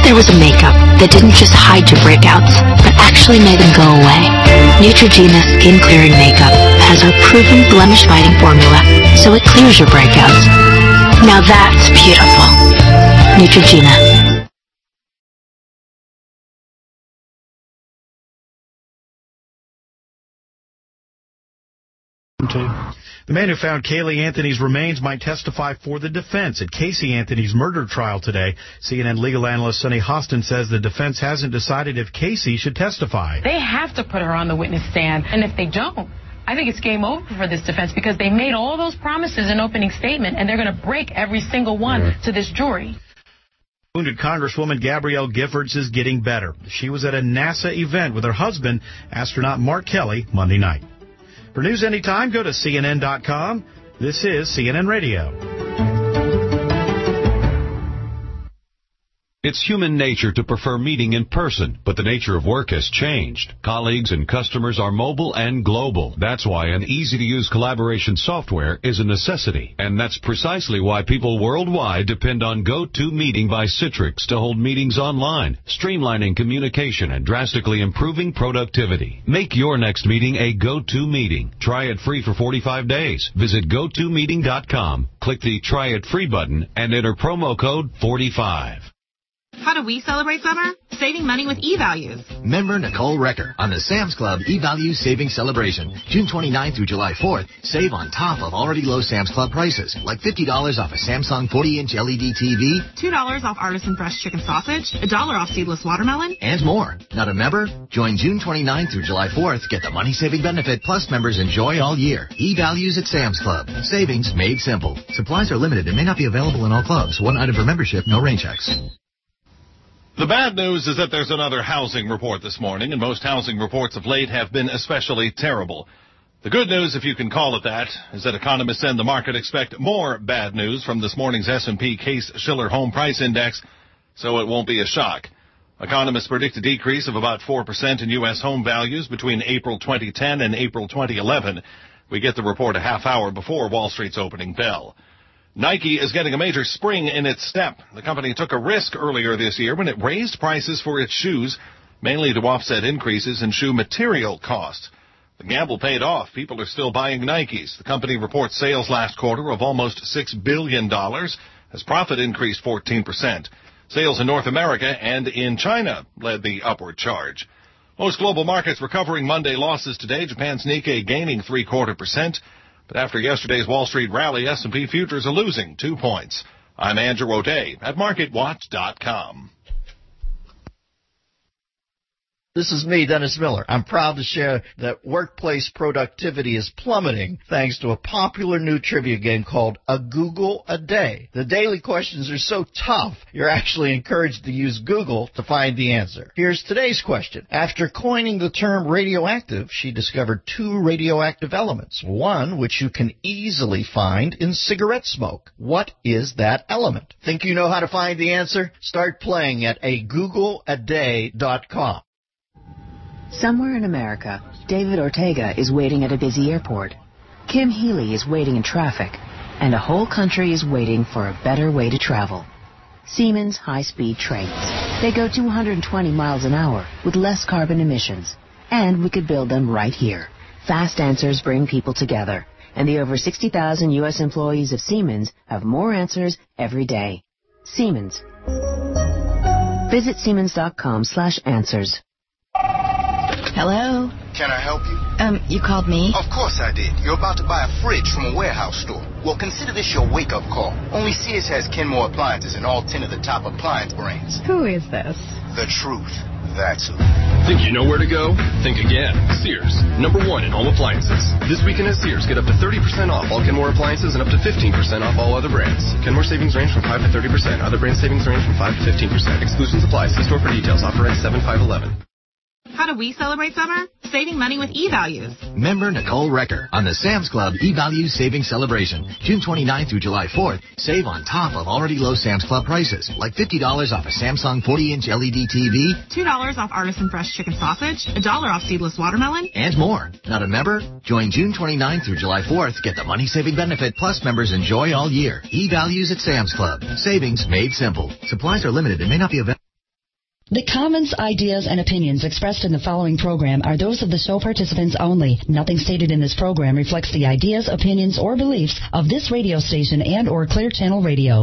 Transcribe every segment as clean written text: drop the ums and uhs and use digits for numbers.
there was a makeup that didn't just hide your breakouts, but actually made them go away? Neutrogena Skin Clearing Makeup has our proven blemish-fighting formula, so it clears your breakouts. Now that's beautiful. Neutrogena. The man who found Caylee Anthony's remains might testify for the defense at Casey Anthony's murder trial today. CNN legal analyst Sunny Hostin says the defense hasn't decided if Casey should testify. They have to put her on the witness stand, and if they don't, I think it's game over for this defense because they made all those promises in opening statement, and they're going to break every single one to this jury. Wounded Congresswoman Gabrielle Giffords is getting better. She was at a NASA event with her husband, astronaut Mark Kelly, Monday night. For news anytime, go to CNN.com. This is CNN Radio. It's human nature to prefer meeting in person, but the nature of work has changed. Colleagues and customers are mobile and global. That's why an easy-to-use collaboration software is a necessity. And that's precisely why people worldwide depend on GoToMeeting by Citrix to hold meetings online, streamlining communication and drastically improving productivity. Make your next meeting a GoToMeeting. Try it free for 45 days. Visit GoToMeeting.com, click the Try It Free button, and enter promo code 45. How do we celebrate summer? Saving money with eValues. Member Nicole Recker on the Sam's Club eValues Savings Celebration. June 29th through July 4th, save on top of already low Sam's Club prices, like $50 off a Samsung 40-inch LED TV, $2 off Artisan Fresh Chicken Sausage, $1 off Seedless Watermelon, and more. Not a member? Join June 29th through July 4th. Get the money-saving benefit plus members enjoy all year. eValues at Sam's Club. Savings made simple. Supplies are limited and may not be available in all clubs. One item per membership, no rain checks. The bad news is that there's another housing report this morning, and most housing reports of late have been especially terrible. The good news, if you can call it that, is that economists and the market expect more bad news from this morning's S&P Case-Shiller Home Price Index, so it won't be a shock. Economists predict a decrease of about 4% in U.S. home values between April 2010 and April 2011. We get the report a half hour before Wall Street's opening bell. Nike is getting a major spring in its step. The company took a risk earlier this year when it raised prices for its shoes, mainly to offset increases in shoe material costs. The gamble paid off. People are still buying Nikes. The company reports sales last quarter of almost $6 billion as profit increased 14%. Sales in North America and in China led the upward charge. Most global markets recovering Monday losses today. Japan's Nikkei gaining 0.75%. But after yesterday's Wall Street rally, S&P futures are losing 2 points. I'm Andrew O'Day at MarketWatch.com. This is me, Dennis Miller. I'm proud to share that workplace productivity is plummeting thanks to a popular new trivia game called A Google a Day. The daily questions are so tough, you're actually encouraged to use Google to find the answer. Here's today's question. After coining the term radioactive, she discovered 2 radioactive elements, one which you can easily find in cigarette smoke. What is that element? Think you know how to find the answer? Start playing at agoogleaday.com. Somewhere in America, David Ortega is waiting at a busy airport. Kim Healy is waiting in traffic. And a whole country is waiting for a better way to travel. Siemens high-speed trains. They go 220 miles an hour with less carbon emissions. And we could build them right here. Fast answers bring people together. And the over 60,000 U.S. employees of Siemens have more answers every day. Siemens. Visit Siemens.com/answers. Hello? Can I help you? You called me? Of course I did. You're about to buy a fridge from a warehouse store. Well, consider this your wake-up call. Only Sears has Kenmore appliances and all 10 of the top appliance brands. Who is this? The truth. That's who. Think you know where to go? Think again. Sears, #1 in home appliances. This weekend at Sears, get up to 30% off all Kenmore appliances and up to 15% off all other brands. Kenmore savings range from 5 to 30%. Other brand savings range from 5 to 15%. Exclusions apply. See store for details. Offer ends 7/5/11. How do we celebrate summer? Saving money with eValues. Member Nicole Recker on the Sam's Club eValues Savings Celebration. June 29th through July 4th, save on top of already low Sam's Club prices, like $50 off a Samsung 40-inch LED TV, $2 off Artisan Fresh Chicken Sausage, $1 off Seedless Watermelon, and more. Not a member? Join June 29th through July 4th. Get the money-saving benefit plus members enjoy all year. eValues at Sam's Club. Savings made simple. Supplies are limited and may not be available. The comments, ideas, and opinions expressed in the following program are those of the show participants only. Nothing stated in this program reflects the ideas, opinions, or beliefs of this radio station and or Clear Channel Radio.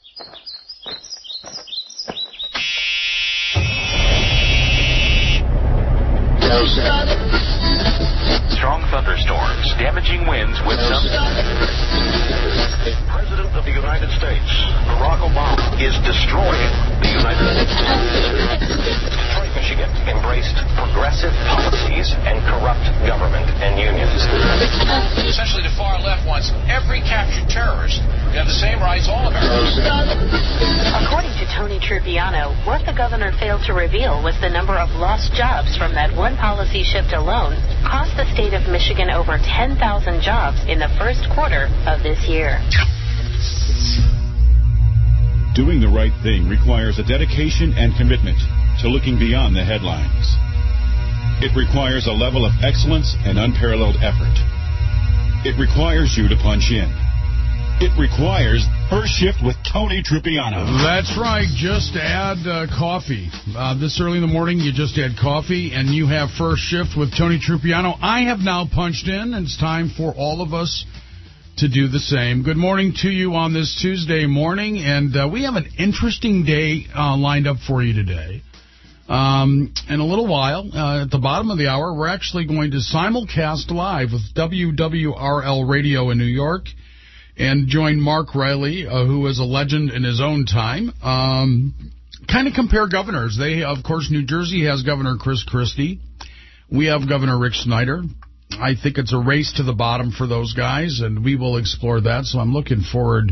Strong thunderstorms, damaging winds with some... President of the United States, Barack Obama, is destroying the United States. Detroit, Michigan, embraced progressive policies and corrupt government and unions. Essentially, the far left wants every captured terrorist to have the same rights all Americans. According to Tony Trupiano, what the governor failed to reveal was the number of lost jobs from that one policy shift alone cost the state of Michigan over 10,000 jobs in the first quarter of this year. Doing the right thing requires a dedication and commitment to looking beyond the headlines. It requires a level of excellence and unparalleled effort. It requires you to punch in. It requires First Shift with Tony Trupiano. That's right. Just add coffee. This early in the morning, you just add coffee, and you have First Shift with Tony Trupiano. I have now punched in, and it's time for all of us to do the same. Good morning to you on this Tuesday morning, and we have an interesting day lined up for you today. In a little while, at the bottom of the hour, we're actually going to simulcast live with WWRL Radio in New York and join Mark Riley, who is a legend in his own time. Kind of compare governors. They, of course, New Jersey has Governor Chris Christie. We have Governor Rick Snyder. I think it's a race to the bottom for those guys, and we will explore that. So I'm looking forward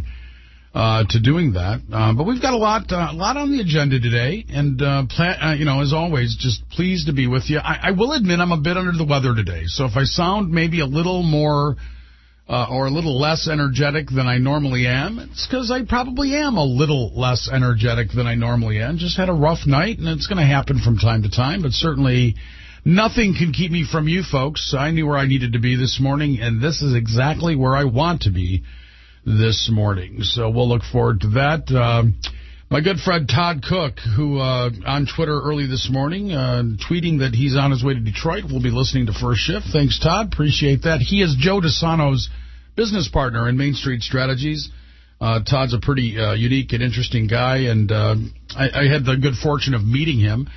to doing that. But we've got a lot on the agenda today, and as always, just pleased to be with you. I will admit I'm a bit under the weather today, so if I sound maybe a little more or a little less energetic than I normally am, it's because I probably am a little less energetic than I normally am. Just had a rough night, and it's going to happen from time to time, but certainly nothing can keep me from you folks. I knew where I needed to be this morning, and this is exactly where I want to be this morning. So we'll look forward to that. My good friend Todd Cook, who on Twitter early this morning, tweeting that he's on his way to Detroit, will be listening to First Shift. Thanks, Todd. Appreciate that. He is Joe DeSano's business partner in Main Street Strategies. Todd's a pretty unique and interesting guy, and I had the good fortune of meeting him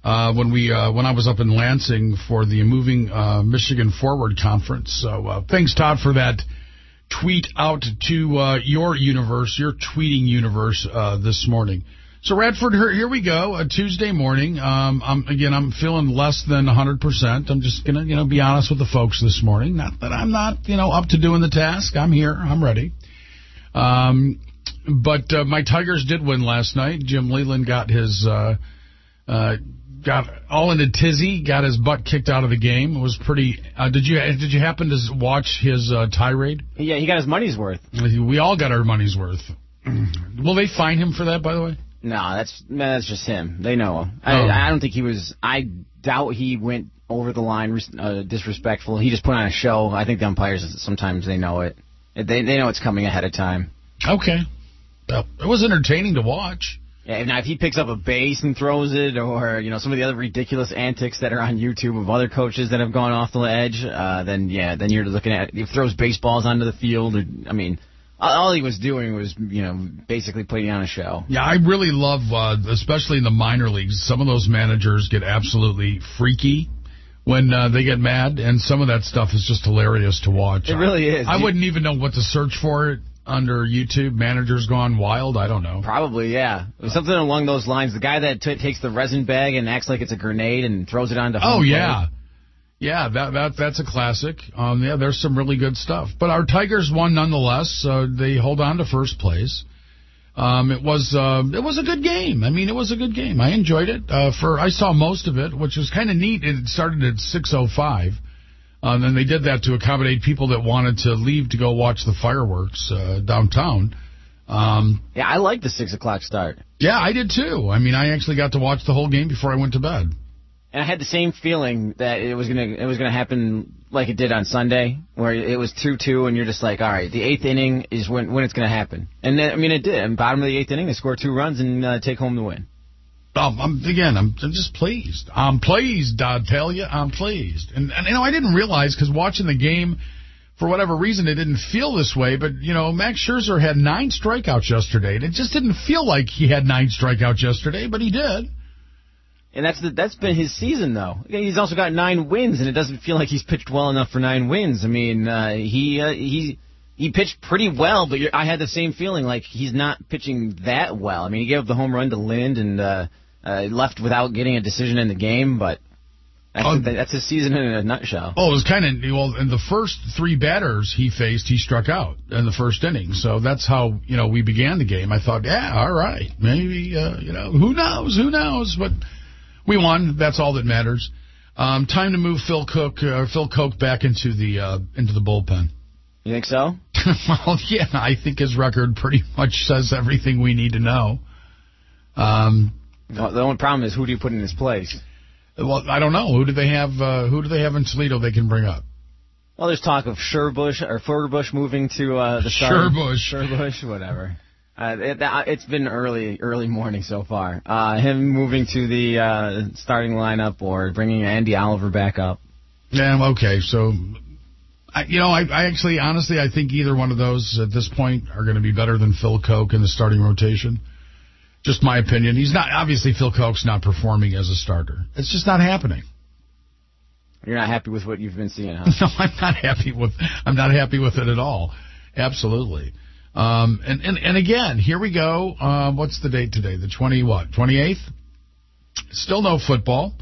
when I was up in Lansing for the Moving Michigan Forward Conference. So thanks, Todd, for that tweet out to your universe, your tweeting universe this morning. So Radford, here we go, a Tuesday morning. I'm feeling less than 100%. I'm just going to, be honest with the folks this morning. Not that I'm not, up to doing the task. I'm here. I'm ready. But my Tigers did win last night. Jim Leyland got his got all in a tizzy, got his butt kicked out of the game. It was pretty... Did you happen to watch his tirade? Yeah, he got his money's worth. We all got our money's worth. Will they fine him for that, by the way? No, that's just him. They know him. I don't think he was... I doubt he went over the line disrespectful. He just put on a show. I think the umpires, sometimes they know it. They know it's coming ahead of time. Okay. Well, it was entertaining to watch. Yeah, now if he picks up a base and throws it, or some of the other ridiculous antics that are on YouTube of other coaches that have gone off the edge, then you're looking at, if he throws baseballs onto the field, all he was doing was basically putting on a show. Yeah, I really love, especially in the minor leagues, some of those managers get absolutely freaky when they get mad, and some of that stuff is just hilarious to watch. It really is. I wouldn't even know what to search for under YouTube. Managers gone wild. I don't know. Probably, yeah. Something along those lines. The guy that takes the resin bag and acts like it's a grenade and throws it onto home. Oh, yeah. Yeah, that's a classic. There's some really good stuff. But our Tigers won nonetheless. They hold on to first place. It was a good game. It was a good game. I enjoyed it. I saw most of it, which was kind of neat. It started at 6:05. And they did that to accommodate people that wanted to leave to go watch the fireworks downtown. Yeah, I like the 6 o'clock start. Yeah, I did too. I actually got to watch the whole game before I went to bed. And I had the same feeling that it was gonna happen like it did on Sunday, where it was 2-2, and you're just like, all right, the 8th inning is when it's gonna happen. And then, it did. And bottom of the 8th inning, they score 2 runs and take home the win. I'm just pleased. I'm pleased, I tell you. I'm pleased. And I didn't realize, because watching the game, for whatever reason, it didn't feel this way. But, Max Scherzer had 9 strikeouts yesterday. And it just didn't feel like he had 9 strikeouts yesterday, but he did. And that's been his season, though. He's also got 9 wins, and it doesn't feel like he's pitched well enough for 9 wins. I mean, he pitched pretty well, but I had the same feeling, like he's not pitching that well. I mean, he gave up the home run to Lind and left without getting a decision in the game, but that's his season in a nutshell. Oh, it was kind of, in the first 3 batters he faced, he struck out in the first inning. So that's how, we began the game. I thought, yeah, all right, maybe, who knows, but we won. That's all that matters. Time to move Phil Coke back into the bullpen. You think so? Well, yeah, I think his record pretty much says everything we need to know. The only problem is, who do you put in his place? Well, I don't know. Who do they have in Toledo they can bring up? Well, there's talk of Furbush moving to the start. Sherbush, whatever. It's been early morning so far. Him moving to the starting lineup or bringing Andy Oliver back up. Yeah, okay. So, I actually, honestly, I think either one of those at this point are going to be better than Phil Coke in the starting rotation. Just my opinion. Obviously Phil Coke's not performing as a starter. It's just not happening. You're not happy with what you've been seeing, huh? No, I'm not happy with it at all. Absolutely. And again, here we go. What's the date today? The 28th? Still no football.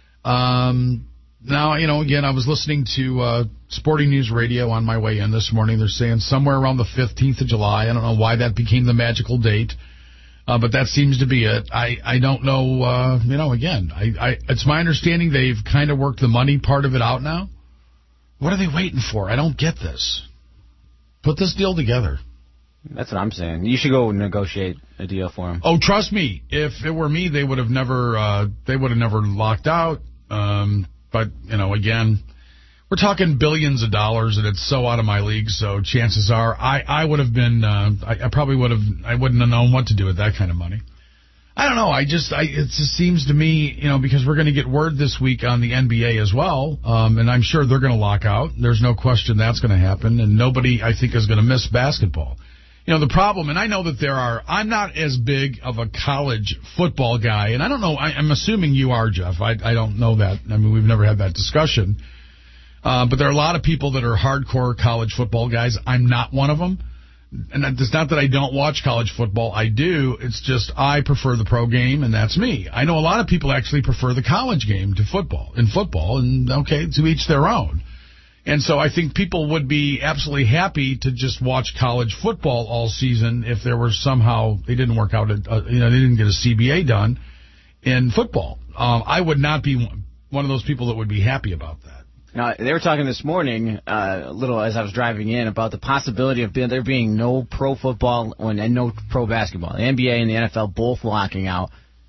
Now, again, I was listening to Sporting News Radio on my way in this morning. They're saying somewhere around the 15th of July. I don't know why that became the magical date. But that seems to be it. I don't know, again, it's my understanding they've kind of worked the money part of it out now. What are they waiting for? I don't get this. Put this deal together. That's what I'm saying. You should go negotiate a deal for him. Oh, trust me. If it were me, they would have never locked out. But, again, we're talking billions of dollars, and it's so out of my league, so chances are I would have been, I wouldn't have known what to do with that kind of money. I don't know, it just seems to me, because we're going to get word this week on the NBA as well, and I'm sure they're going to lock out. There's no question that's going to happen, and nobody, I think, is going to miss basketball. The problem, and I know that I'm not as big of a college football guy, and I don't know, I'm assuming you are, Jeff. I don't know that. I mean, we've never had that discussion. But there are a lot of people that are hardcore college football guys. I'm not one of them. And it's not that I don't watch college football. I do. It's just I prefer the pro game, and that's me. I know a lot of people actually prefer the college game to football, and okay, to each their own. And so I think people would be absolutely happy to just watch college football all season if there were somehow they didn't work out, they didn't get a CBA done in football. I would not be one of those people that would be happy about that. Now, they were talking this morning, a little as I was driving in, about the possibility of there being no pro football and no pro basketball. The NBA and the NFL both locking out.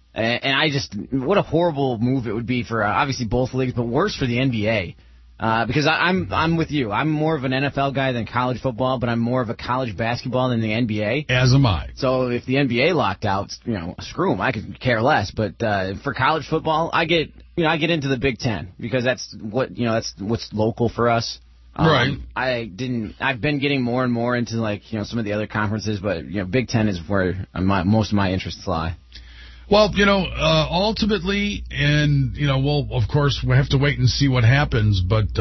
And what a horrible move it would be for obviously both leagues, but worse for the NBA. Because I'm with you. I'm more of an NFL guy than college football, but I'm more of a college basketball than the NBA. As am I. So if the NBA locked out, screw them. I could care less. But for college football, I get into the Big Ten because that's what's local for us. Right. I've been getting more and more into some of the other conferences, but Big Ten is where most of my interests lie. Well, ultimately, and we'll of course we have to wait and see what happens. But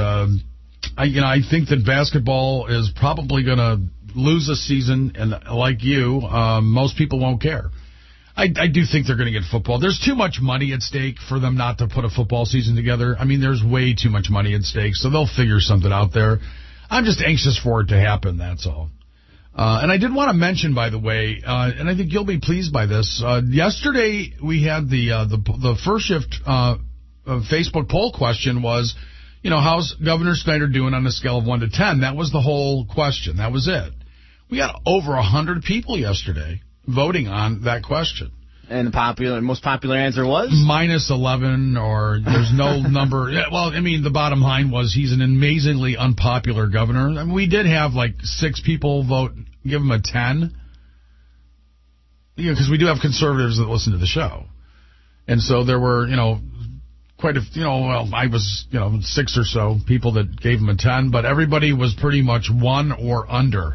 I think that basketball is probably going to lose a season, and like you, most people won't care. I do think they're going to get football. There's too much money at stake for them not to put a football season together. I mean, there's way too much money at stake, so they'll figure something out there. I'm just anxious for it to happen. That's all. And I did want to mention, by the way, and I think you'll be pleased by this. Yesterday we had the first shift Facebook poll question was, how's Governor Snyder doing on a scale of 1 to 10? That was the whole question. That was it. We got over 100 people yesterday voting on that question. And the most popular answer was? -11, or there's no number. Well, I mean, the bottom line was he's an amazingly unpopular governor. I mean, we did have 6 people vote, give him a 10. Because we do have conservatives that listen to the show. And so there were, quite a, I was, 6 or so people that gave him a 10, but everybody was pretty much 1 or under.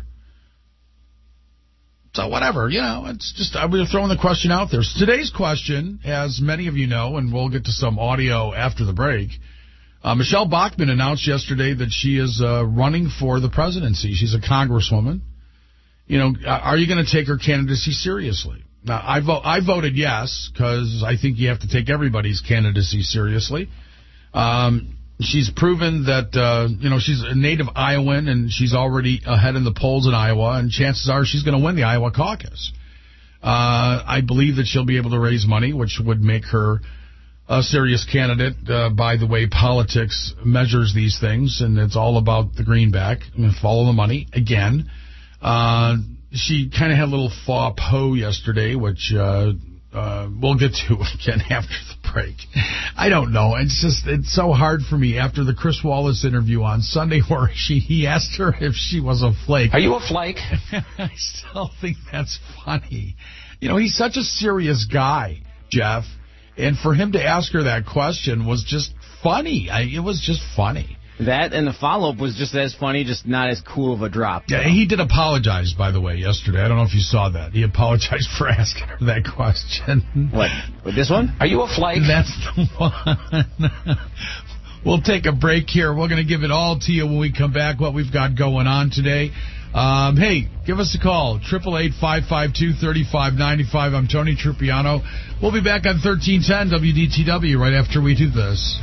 So whatever, it's just, we were throwing the question out there. So today's question, as many of you know, and we'll get to some audio after the break, Michelle Bachmann announced yesterday that she is running for the presidency. She's a congresswoman. Are you going to take her candidacy seriously? Now, I voted yes, because I think you have to take everybody's candidacy seriously. She's proven that, she's a native Iowan, and she's already ahead in the polls in Iowa, and chances are she's going to win the Iowa caucus. I believe that she'll be able to raise money, which would make her a serious candidate. By the way, politics measures these things, and it's all about the greenback. Follow the money again. She kind of had a little faux pas yesterday, which we'll get to again after the break. I don't know. It's so hard for me after the Chris Wallace interview on Sunday where he asked her if she was a flake. Are you a flake? I still think that's funny. He's such a serious guy, Jeff, and for him to ask her that question was just funny. It was just funny. That and the follow-up was just as funny, just not as cool of a drop. Yeah, he did apologize, by the way, yesterday. I don't know if you saw that. He apologized for asking her that question. What? With this one? Are you a flake? That's the one. We'll take a break here. We're going to give it all to you when we come back, what we've got going on today. Hey, give us a call, 888-552-3595. I'm Tony Trupiano. We'll be back on 1310 WDTW right after we do this.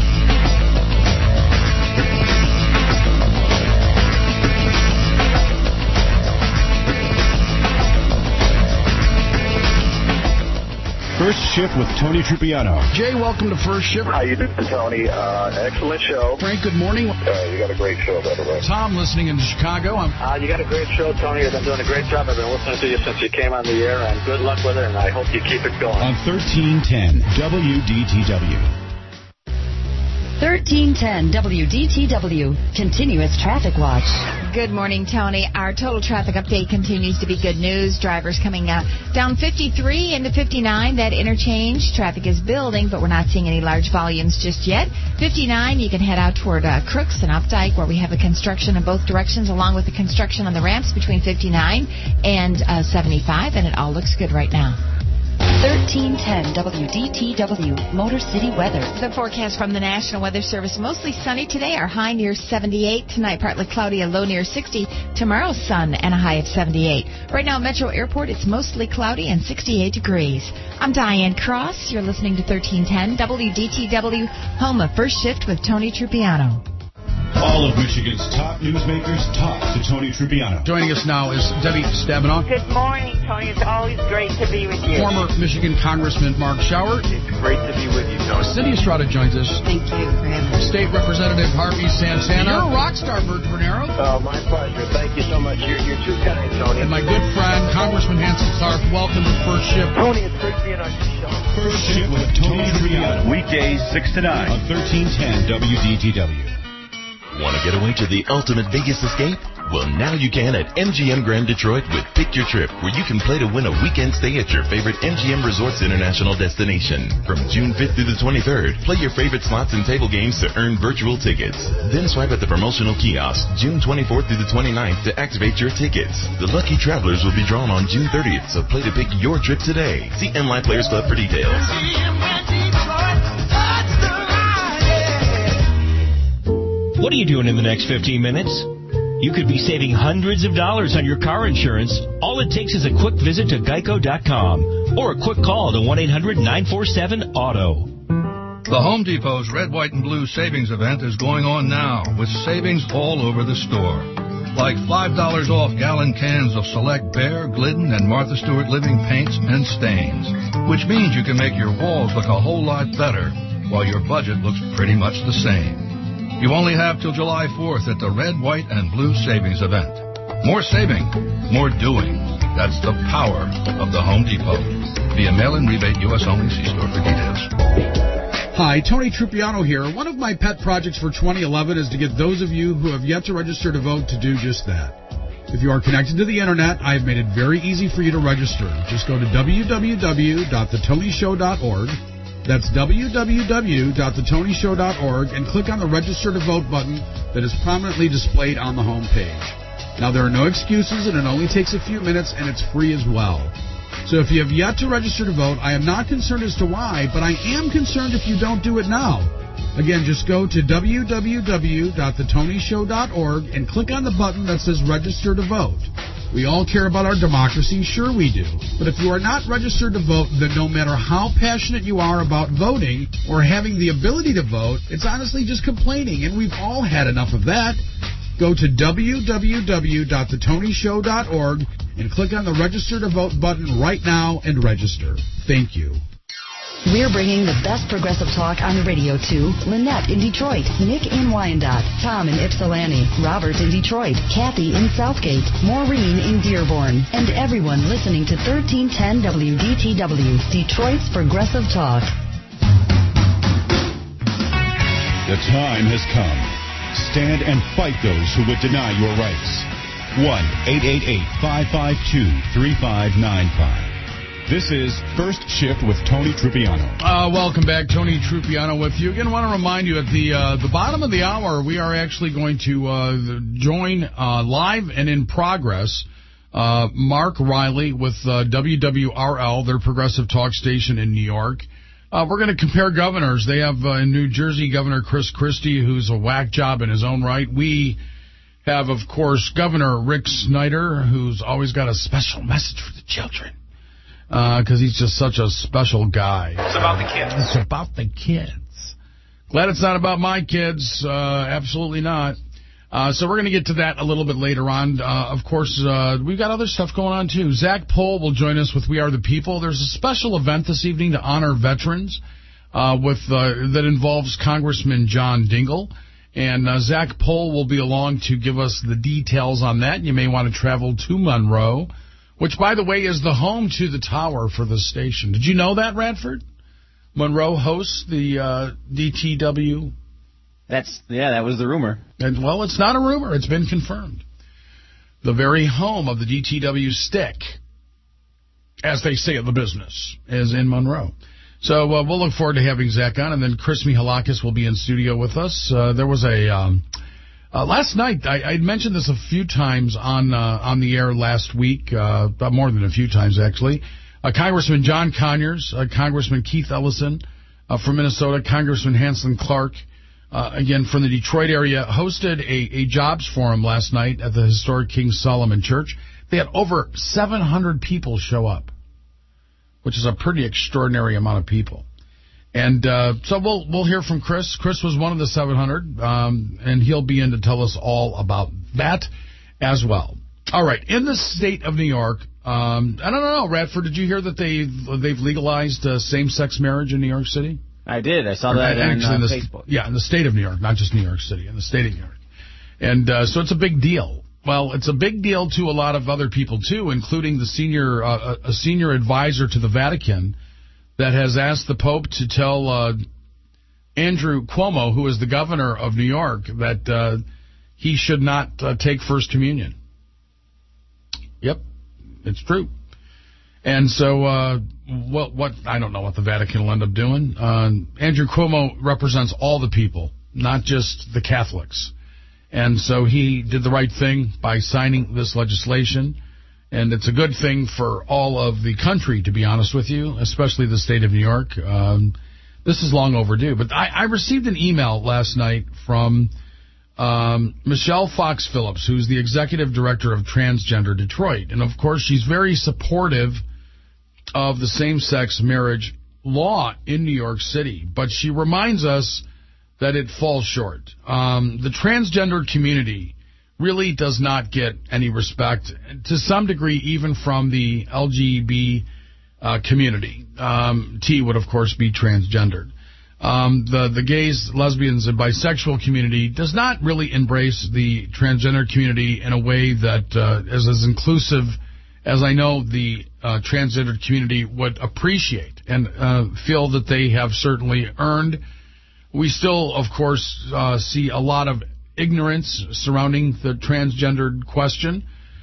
First Shift with Tony Trupiano. Jay, welcome to First Shift. How you doing, Tony? Excellent show. Frank, good morning. You got a great show, by the way. Tom, listening in Chicago. You got a great show, Tony. You've been doing a great job. I've been listening to you since you came on the air, and good luck with it, and I hope you keep it going. On 1310 WDTW. 1310 WDTW, Continuous Traffic Watch. Good morning, Tony. Our total traffic update continues to be good news. Drivers coming down 53 into 59, that interchange. Traffic is building, but we're not seeing any large volumes just yet. 59, you can head out toward Crooks and Updike, where we have the construction in both directions, along with the construction on the ramps between 59 and 75, and it all looks good right now. 1310 WDTW, Motor City weather. The forecast from the National Weather Service, mostly sunny today. Our high near 78. Tonight, partly cloudy, a low near 60. Tomorrow, sun and a high of 78. Right now, Metro Airport, it's mostly cloudy and 68 degrees. I'm Diane Cross. You're listening to 1310 WDTW, home of First Shift with Tony Trupiano. All of Michigan's top newsmakers talk to Tony Trupiano. Joining us now is Debbie Stabenow. Good morning, Tony. It's always great to be with you. Former Michigan Congressman Mark Schauer. It's great to be with you, Tony. Cindy Estrada joins us. Thank you for having me. State Representative Harvey Santana. You're a rock star, Bert Bernero. Oh, my pleasure. Thank you so much. You're too kind, Tony. And my good friend, Congressman Hanson Clark. Welcome to First Shift. Tony, it's great being on your show. First Shift with Tony Trupiano. Weekdays 6 to 9 on 1310 WDTW. Want to get away to the ultimate Vegas escape? Well, now you can at MGM Grand Detroit with Pick Your Trip, where you can play to win a weekend stay at your favorite MGM Resorts International destination. From June 5th through the 23rd, play your favorite slots and table games to earn virtual tickets. Then swipe at the promotional kiosk June 24th through the 29th to activate your tickets. The lucky travelers will be drawn on June 30th, so play to pick your trip today. See MLI Players Club for details. What are you doing in the next 15 minutes? You could be saving hundreds of dollars on your car insurance. All it takes is a quick visit to Geico.com or a quick call to 1-800-947-AUTO. The Home Depot's Red, White, and Blue Savings Event is going on now with savings all over the store. Like $5 off gallon cans of select Behr, Glidden, and Martha Stewart Living paints and stains, which means you can make your walls look a whole lot better while your budget looks pretty much the same. You only have till July 4th at the Red, White, and Blue Savings Event. More saving, more doing. That's the power of the Home Depot. Via mail-in rebate, U.S. only. See store for details. Hi, Tony Trupiano here. One of my pet projects for 2011 is to get those of you who have yet to register to vote to do just that. If you are connected to the internet, I have made it very easy for you to register. Just go to www.thetonyshow.org. That's www.thetonyshow.org and click on the Register to Vote button that is prominently displayed on the home page. Now, there are no excuses, and it only takes a few minutes, and it's free as well. So if you have yet to register to vote, I am not concerned as to why, but I am concerned if you don't do it now. Again, just go to www.thetonyshow.org and click on the button that says Register to Vote. We all care about our democracy, sure we do. But if you are not registered to vote, then no matter how passionate you are about voting or having the ability to vote, it's honestly just complaining, and we've all had enough of that. Go to www.thetonyshow.org and click on the Register to Vote button right now and register. Thank you. We're bringing the best progressive talk on the radio to Lynette in Detroit, Nick in Wyandotte, Tom in Ypsilanti, Robert in Detroit, Kathy in Southgate, Maureen in Dearborn, and everyone listening to 1310 WDTW, Detroit's Progressive Talk. The time has come. Stand and fight those who would deny your rights. 1-888-552-3595. This is First Shift with Tony Trupiano. Welcome back. Tony Trupiano with you. Again, I want to remind you at the bottom of the hour, we are actually going to join live and in progress Mark Riley with WWRL, their progressive talk station in New York. We're going to compare governors. They have in New Jersey Governor Chris Christie, who's a whack job in his own right. We have, of course, Governor Rick Snyder, who's always got a special message for the children. Because he's just such a special guy. It's about the kids. It's about the kids. Glad it's not about my kids. Absolutely not. So we're going to get to that a little bit later on. Of course, we've got other stuff going on, too. Zach Pohl will join us with We Are the People. There's a special event this evening to honor veterans that involves Congressman John Dingell. And Zach Pohl will be along to give us the details on that. You may want to travel to Monroe, which, by the way, is the home to the tower for the station. Did you know that, Radford? Monroe hosts the DTW. That was the rumor. And, well, it's not a rumor. It's been confirmed. The very home of the DTW stick, as they say in the business, is in Monroe. So we'll look forward to having Zach on, and then Chris Mihalakis will be in studio with us. There was last night, I mentioned this a few times on the air last week, more than a few times, actually. Congressman John Conyers, Congressman Keith Ellison from Minnesota, Congressman Hanson Clark, again from the Detroit area, hosted a jobs forum last night at the historic King Solomon Church. They had over 700 people show up, which is a pretty extraordinary amount of people. And so we'll hear from Chris. Chris was one of the 700, and he'll be in to tell us all about that as well. All right, in the state of New York, I don't know, Radford, did you hear that they've legalized same-sex marriage in New York City? I did. I saw that on Facebook. Yeah, in the state of New York, not just New York City, in the state of New York. And so it's a big deal. Well, it's a big deal to a lot of other people, too, including the senior advisor to the Vatican that has asked the Pope to tell Andrew Cuomo, who is the governor of New York, that he should not take First Communion. Yep, it's true. And so, what I don't know what the Vatican will end up doing. Andrew Cuomo represents all the people, not just the Catholics. And so he did the right thing by signing this legislation. And it's a good thing for all of the country, to be honest with you, especially the state of New York. This is long overdue. But I received an email last night from Michelle Fox Phillips, who's the executive director of Transgender Detroit. And, of course, she's very supportive of the same-sex marriage law in New York City. But she reminds us that it falls short. The transgender community really does not get any respect, to some degree, even from the LGBT community. T would, of course, be transgendered. The gays, lesbians, and bisexual community does not really embrace the transgender community in a way that is as inclusive as I know the transgender community would appreciate and feel that they have certainly earned. We still, of course, see a lot of ignorance surrounding the transgendered question.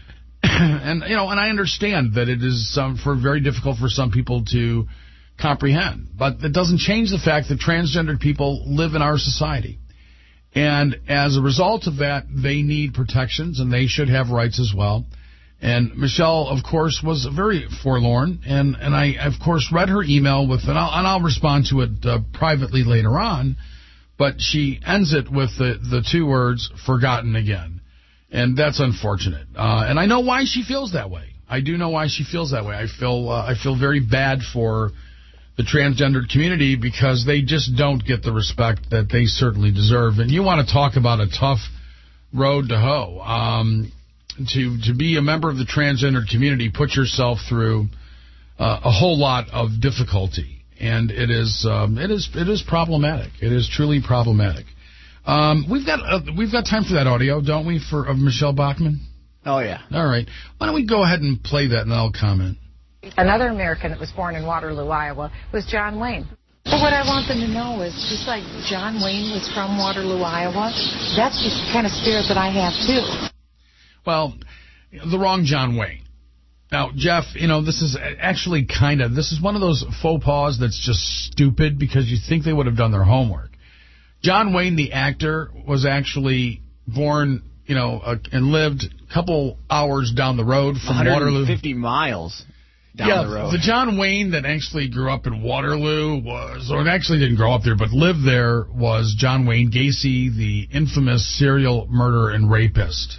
And I understand that it is very difficult for some people to comprehend, but that doesn't change the fact that transgendered people live in our society. And as a result of that, they need protections, and they should have rights as well. And Michelle, of course, was very forlorn, and I, of course, read her email and I'll respond to it privately later on, but she ends it with the two words, forgotten again. And that's unfortunate. And I know why she feels that way. I do know why she feels that way. I feel very bad for the transgendered community because they just don't get the respect that they certainly deserve. And you want to talk about a tough road to hoe. To be a member of the transgendered community, put yourself through a whole lot of difficulty, and it is problematic. It is truly problematic. We've got time for that audio, don't we, of Michelle Bachmann? Oh yeah. All right. Why don't we go ahead and play that, and I'll comment. Another American that was born in Waterloo, Iowa, was John Wayne. But what I want them to know is, just like John Wayne was from Waterloo, Iowa, that's the kind of spirit that I have too. Well, the wrong John Wayne. Now, Jeff, this is actually this is one of those faux pas that's just stupid because you think they would have done their homework. John Wayne, the actor, was actually born, and lived a couple hours down the road from Waterloo. 150 miles down the road. The John Wayne that actually grew up in Waterloo actually didn't grow up there, but lived there, was John Wayne Gacy, the infamous serial murderer and rapist.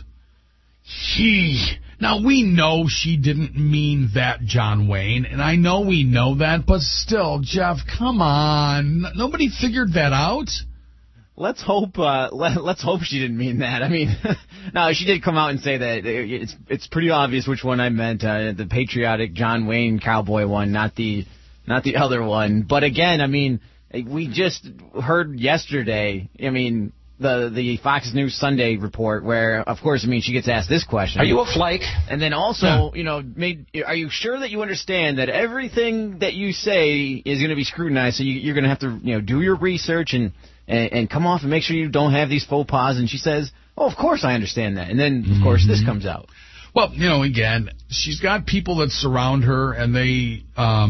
Now, we know she didn't mean that, John Wayne, and I know we know that, but still, Jeff, come on. Nobody figured that out? Let's hope she didn't mean that. I mean, no, she did come out and say that it's pretty obvious which one I meant, the patriotic John Wayne cowboy one, not the other one. But again, I mean, we just heard yesterday, the Fox News Sunday report where, of course, she gets asked this question. Are you a flake? And then also, are you sure that you understand that everything that you say is going to be scrutinized, so you're going to have to, do your research and come off and make sure you don't have these faux pas? And she says, oh, of course I understand that. And then, of course, this comes out. Well, again, she's got people that surround her, and they,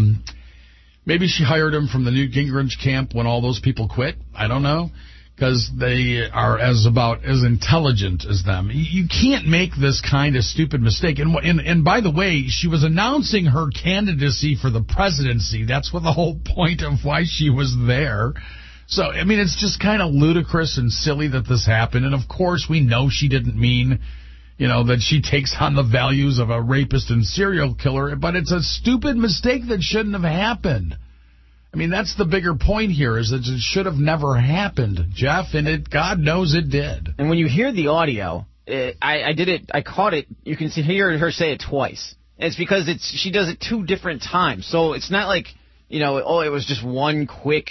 maybe she hired them from the Newt Gingrich camp when all those people quit. I don't know. Because they are as intelligent as them. You can't make this kind of stupid mistake. And by the way, she was announcing her candidacy for the presidency. That's what the whole point of why she was there. So, it's just kind of ludicrous and silly that this happened. And, of course, we know she didn't mean, that she takes on the values of a rapist and serial killer. But it's a stupid mistake that shouldn't have happened. That's the bigger point here, is that it should have never happened, Jeff, and God knows it did. And when you hear the audio, I caught it, you can hear her say it twice. And it's because she does it two different times. So it's not like, it was just one quick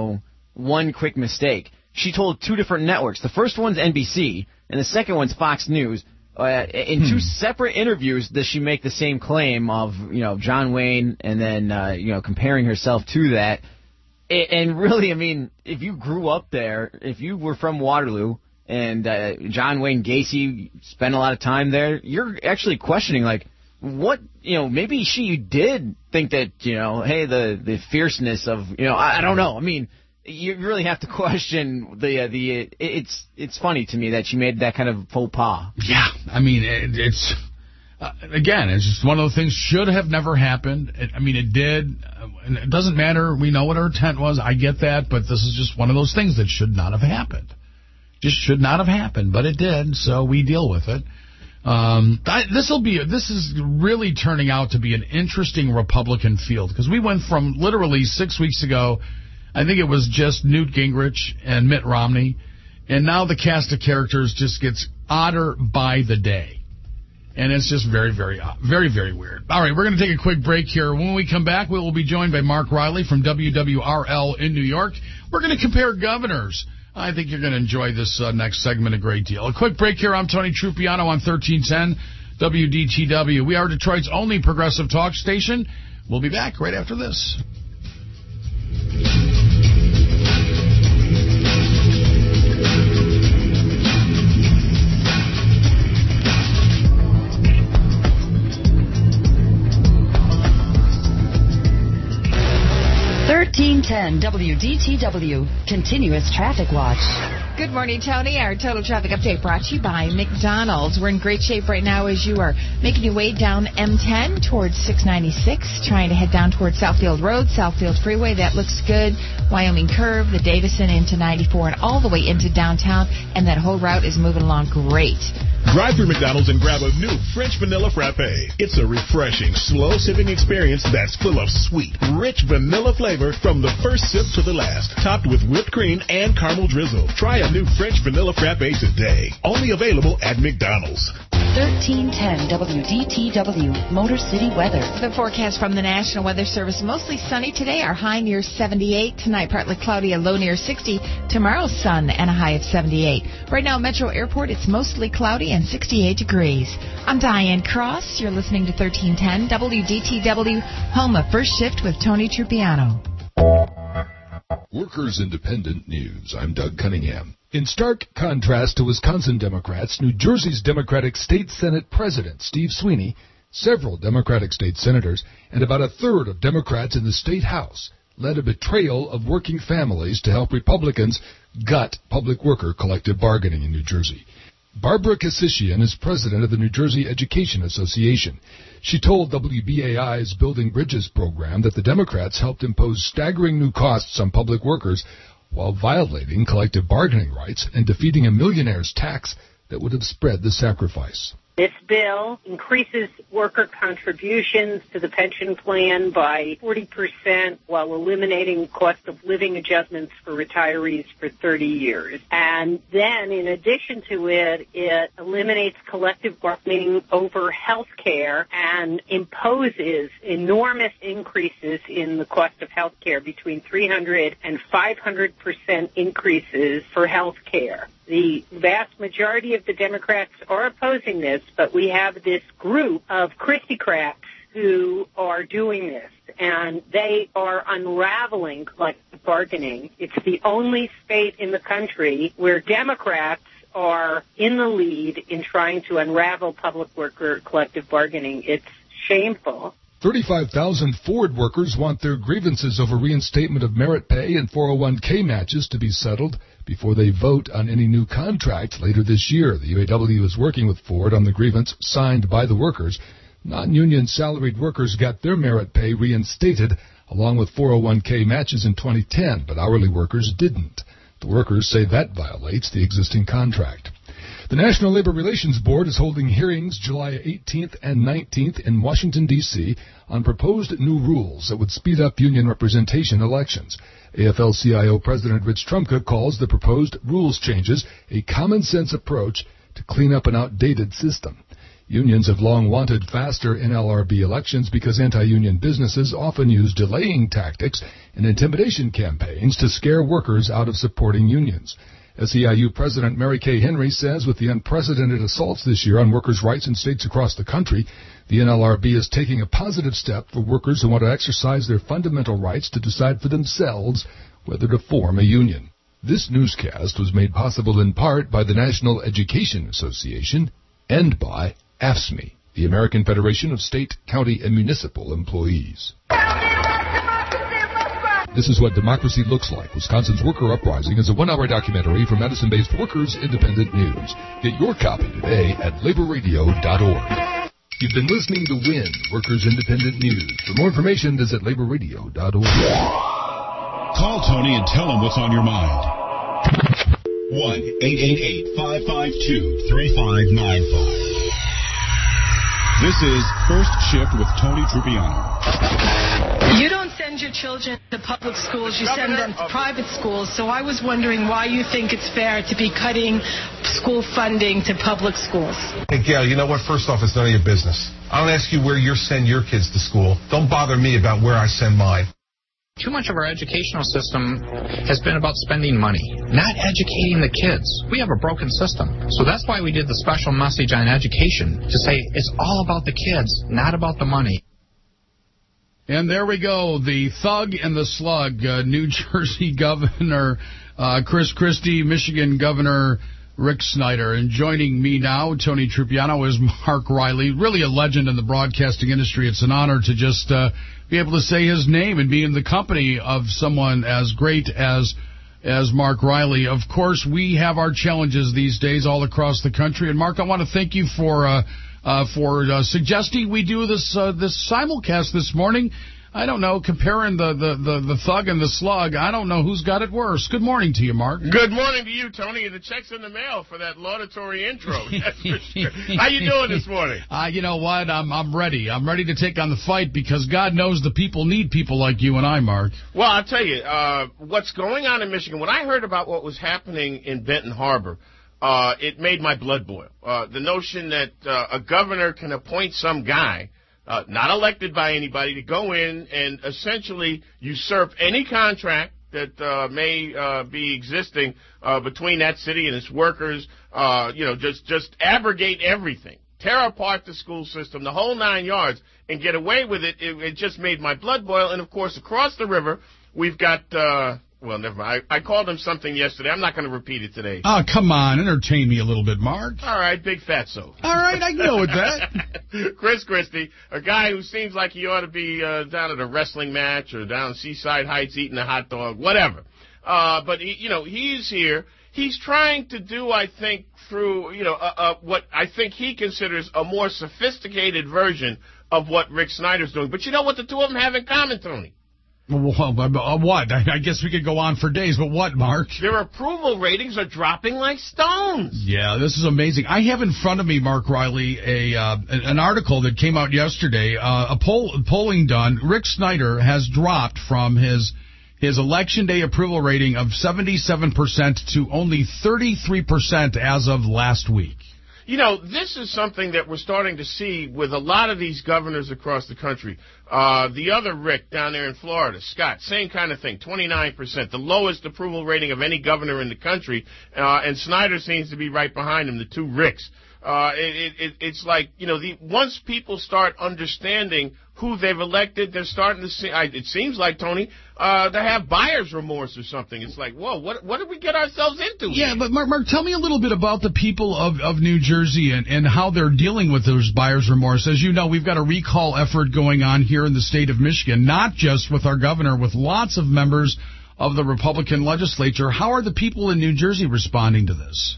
mistake. She told two different networks. The first one's NBC, and the second one's Fox News. In two separate interviews does she make the same claim of, John Wayne, and then, comparing herself to that. And really, if you grew up there, if you were from Waterloo, and John Wayne Gacy spent a lot of time there, you're actually questioning, what, maybe she did think that, hey, the fierceness of, I don't know. You really have to question it's funny to me that she made that kind of faux pas. Yeah, it's again, it's just one of those things should have never happened. It did, and it doesn't matter. We know what her intent was. I get that, but this is just one of those things that should not have happened. Just should not have happened, but it did, so we deal with it. This is really turning out to be an interesting Republican field, because we went from literally 6 weeks ago, I think it was just Newt Gingrich and Mitt Romney, and now the cast of characters just gets odder by the day. And it's just very, very odd. Very, very weird. All right, we're going to take a quick break here. When we come back, we will be joined by Mark Riley from WWRL in New York. We're going to compare governors. I think you're going to enjoy this next segment a great deal. A quick break here. I'm Tony Trupiano on 1310 WDTW. We are Detroit's only progressive talk station. We'll be back right after this. 1310 WDTW, Continuous Traffic Watch. Good morning, Tony. Our total traffic update brought to you by McDonald's. We're in great shape right now as you are making your way down M10 towards 696, trying to head down towards Southfield Road, Southfield Freeway. That looks good. Wyoming Curve, the Davison into 94, and all the way into downtown, and that whole route is moving along great. Drive through McDonald's and grab a new French vanilla frappe. It's a refreshing, slow-sipping experience that's full of sweet, rich vanilla flavor from the first sip to the last, topped with whipped cream and caramel drizzle. Try a new French vanilla frappe today. Only available at McDonald's. 1310 WDTW, Motor City weather. The forecast from the National Weather Service, mostly sunny today. Our high near 78. Tonight, partly cloudy, a low near 60. Tomorrow, sun and a high of 78. Right now, Metro Airport, it's mostly cloudy and 68 degrees. I'm Diane Cross. You're listening to 1310 WDTW, home of First Shift with Tony Trupiano. Workers Independent News. I'm Doug Cunningham. In stark contrast to Wisconsin Democrats, New Jersey's Democratic State Senate President Steve Sweeney, several Democratic state senators, and about a third of Democrats in the state House led a betrayal of working families to help Republicans gut public worker collective bargaining in New Jersey. Barbara Kassisian is president of the New Jersey Education Association. She told WBAI's Building Bridges program that the Democrats helped impose staggering new costs on public workers while violating collective bargaining rights and defeating a millionaire's tax that would have spread the sacrifice. This bill increases worker contributions to the pension plan by 40% while eliminating cost of living adjustments for retirees for 30 years. And then, in addition to it, it eliminates collective bargaining over health care and imposes enormous increases in the cost of health care, between 300 and 500% increases for health care. The vast majority of the Democrats are opposing this, but we have this group of Christocrats who are doing this, and they are unraveling collective bargaining. It's the only state in the country where Democrats are in the lead in trying to unravel public worker collective bargaining. It's shameful. 35,000 Ford workers want their grievances over reinstatement of merit pay and 401k matches to be settled before they vote on any new contract later this year. The UAW is working with Ford on the grievance signed by the workers. Non-union salaried workers got their merit pay reinstated along with 401k matches in 2010, but hourly workers didn't. The workers say that violates the existing contract. The National Labor Relations Board is holding hearings July 18th and 19th in Washington, D.C. on proposed new rules that would speed up union representation elections. AFL-CIO President Rich Trumka calls the proposed rules changes a common-sense approach to clean up an outdated system. Unions have long wanted faster NLRB elections because anti-union businesses often use delaying tactics and intimidation campaigns to scare workers out of supporting unions. SEIU President Mary Kay Henry says with the unprecedented assaults this year on workers' rights in states across the country, the NLRB is taking a positive step for workers who want to exercise their fundamental rights to decide for themselves whether to form a union. This newscast was made possible in part by the National Education Association and by AFSCME, the American Federation of State, County, and Municipal Employees. This is what democracy looks like. Wisconsin's Worker Uprising is a one-hour documentary from Madison-based Workers Independent News. Get your copy today at laborradio.org. You've been listening to WIN, Workers Independent News. For more information, visit laborradio.org. Call Tony and tell him what's on your mind. 1-888-552-3595. This is First Shift with Tony Trupiano. You don't send your children to public schools, you send them to private schools, so I was wondering why you think it's fair to be cutting school funding to public schools. Hey, Gail, you know what? First off, it's none of your business. I don't ask you where you send your kids to school. Don't bother me about where I send mine. Too much of our educational system has been about spending money, not educating the kids. We have a broken system. So that's why we did the special message on education, to say it's all about the kids, not about the money. And there we go, the thug and the slug, New Jersey Governor Chris Christie, Michigan Governor Rick Snyder. And joining me now, Tony Trupiano, is Mark Riley, really a legend in the broadcasting industry. It's an honor to just be able to say his name and be in the company of someone as great as Mark Riley. Of course, we have our challenges these days all across the country. And, Mark, I want to thank you for suggesting we do this simulcast this morning. I don't know, comparing the thug and the slug, I don't know who's got it worse. Good morning to you, Mark. Good morning to you, Tony, and the check's in the mail for that laudatory intro. That's for sure. How you doing this morning? You know what? I'm ready. I'm ready to take on the fight because God knows the people need people like you and I, Mark. Well, I'll tell you, what's going on in Michigan, when I heard about what was happening in Benton Harbor, it made my blood boil. The notion that a governor can appoint some guy not elected by anybody, to go in and essentially usurp any contract that may be existing between that city and its workers, just abrogate everything, tear apart the school system, the whole 9 yards, and get away with it. It just made my blood boil. And, of course, across the river, we've got... well, never mind. I called him something yesterday. I'm not going to repeat it today. Oh, come on. Entertain me a little bit, Mark. All right, big fatso. All right, I can go with that. Chris Christie, a guy who seems like he ought to be down at a wrestling match or down Seaside Heights eating a hot dog, whatever. But, he's here. He's trying to do, I think, through, what I think he considers a more sophisticated version of what Rick Snyder's doing. But you know what the two of them have in common, Tony? Well, what? I guess we could go on for days, but what, Mark? Their approval ratings are dropping like stones. Yeah, this is amazing. I have in front of me, Mark Riley, an article that came out yesterday. Polling done. Rick Snyder has dropped from his election day approval rating of 77% to only 33% as of last week. This is something that we're starting to see with a lot of these governors across the country. The other Rick down there in Florida, Scott, same kind of thing, 29%, the lowest approval rating of any governor in the country, and Snyder seems to be right behind him, the two Ricks. It's like, once people start understanding who they've elected, they're starting to see, it seems like, Tony, to have buyer's remorse or something. It's like, whoa, what did we get ourselves into? Yeah, but Mark, tell me a little bit about the people of New Jersey and how they're dealing with those buyer's remorse. As you know, we've got a recall effort going on here in the state of Michigan, not just with our governor, with lots of members of the Republican legislature. How are the people in New Jersey responding to this?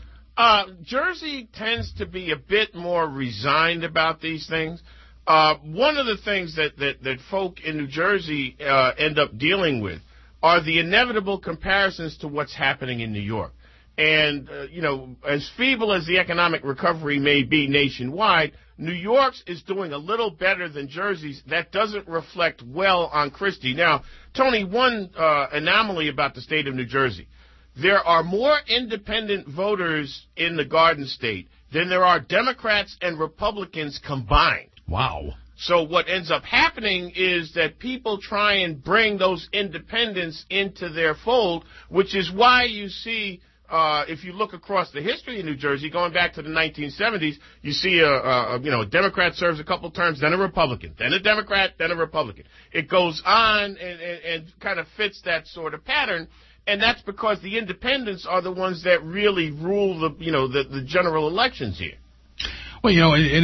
Jersey tends to be a bit more resigned about these things. One of the things that folk in New Jersey end up dealing with are the inevitable comparisons to what's happening in New York. And, as feeble as the economic recovery may be nationwide, New York's is doing a little better than Jersey's. That doesn't reflect well on Christie. Now, Tony, one anomaly about the state of New Jersey. There are more independent voters in the Garden State than there are Democrats and Republicans combined. Wow. So what ends up happening is that people try and bring those independents into their fold, which is why you see, if you look across the history of New Jersey, going back to the 1970s, you see a Democrat serves a couple terms, then a Republican, then a Democrat, then a Republican. It goes on and kind of fits that sort of pattern. And that's because the independents are the ones that really rule the general elections here. Well,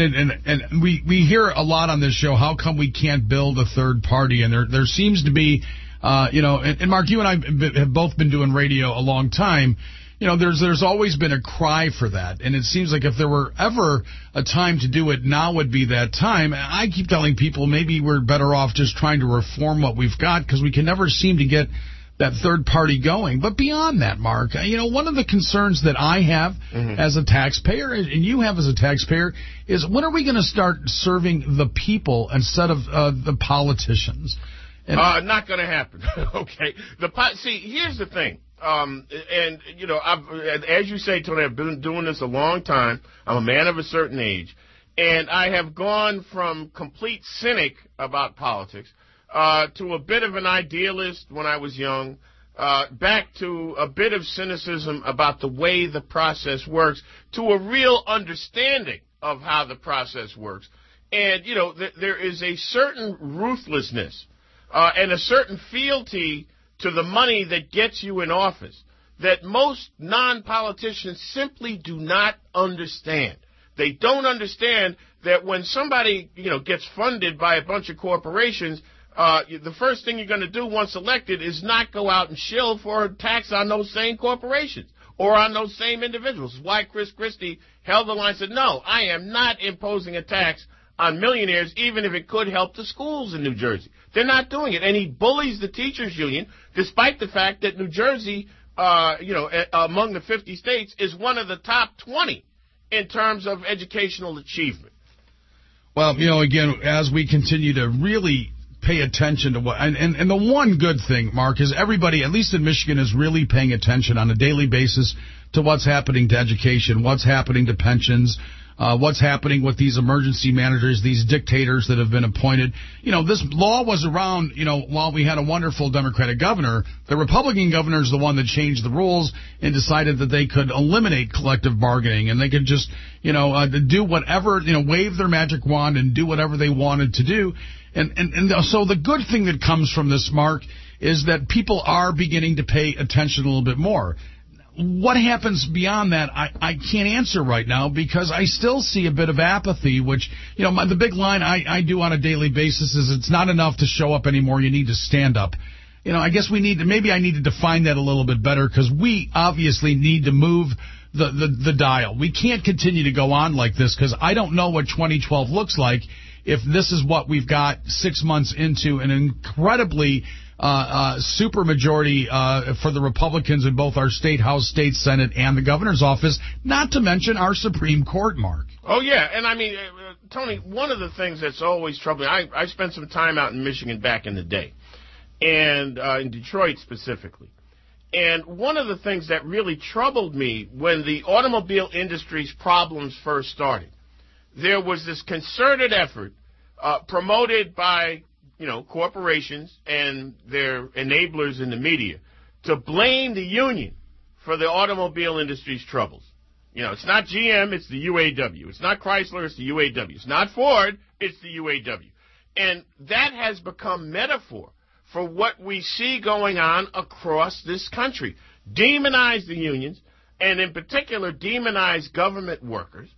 and we hear a lot on this show, how come we can't build a third party? And there seems to be, and Mark, you and I have both been doing radio a long time. There's always been a cry for that. And it seems like if there were ever a time to do it, now would be that time. I keep telling people maybe we're better off just trying to reform what we've got because we can never seem to get that third party going. But beyond that, Mark, one of the concerns that I have as a taxpayer and you have as a taxpayer is when are we going to start serving the people instead of the politicians? Not going to happen. Okay. See, here's the thing. As you say, Tony, I've been doing this a long time. I'm a man of a certain age. And I have gone from complete cynic about politics to a bit of an idealist when I was young, back to a bit of cynicism about the way the process works, to a real understanding of how the process works. And, there is a certain ruthlessness and a certain fealty to the money that gets you in office that most non-politicians simply do not understand. They don't understand that when somebody, gets funded by a bunch of corporations, the first thing you're going to do once elected is not go out and shill for a tax on those same corporations or on those same individuals. That's why Chris Christie held the line and said, no, I am not imposing a tax on millionaires, even if it could help the schools in New Jersey. They're not doing it. And he bullies the teachers union, despite the fact that New Jersey, among the 50 states, is one of the top 20 in terms of educational achievement. Well, again, as we continue to really pay attention to what, and the one good thing, Mark, is everybody, at least in Michigan, is really paying attention on a daily basis to what's happening to education, what's happening to pensions, what's happening with these emergency managers, these dictators that have been appointed. This law was around, while we had a wonderful Democratic governor. The Republican governor is the one that changed the rules and decided that they could eliminate collective bargaining and they could just, do whatever, wave their magic wand and do whatever they wanted to do. And so the good thing that comes from this, Mark, is that people are beginning to pay attention a little bit more. What happens beyond that, I can't answer right now because I still see a bit of apathy, which, the big line I do on a daily basis is it's not enough to show up anymore. You need to stand up. I guess maybe I need to define that a little bit better because we obviously need to move the dial. We can't continue to go on like this because I don't know what 2012 looks like if this is what we've got 6 months into an incredibly super majority for the Republicans in both our state House, state Senate, and the governor's office, not to mention our Supreme Court, Mark. Oh, yeah. And, Tony, one of the things that's always troubling, I spent some time out in Michigan back in the day, and in Detroit specifically. And one of the things that really troubled me when the automobile industry's problems first started, there was this concerted effort promoted by corporations and their enablers in the media to blame the union for the automobile industry's troubles. It's not GM, it's the UAW. It's not Chrysler, it's the UAW. It's not Ford, it's the UAW. And that has become metaphor for what we see going on across this country. Demonize the unions, and in particular demonize government workers,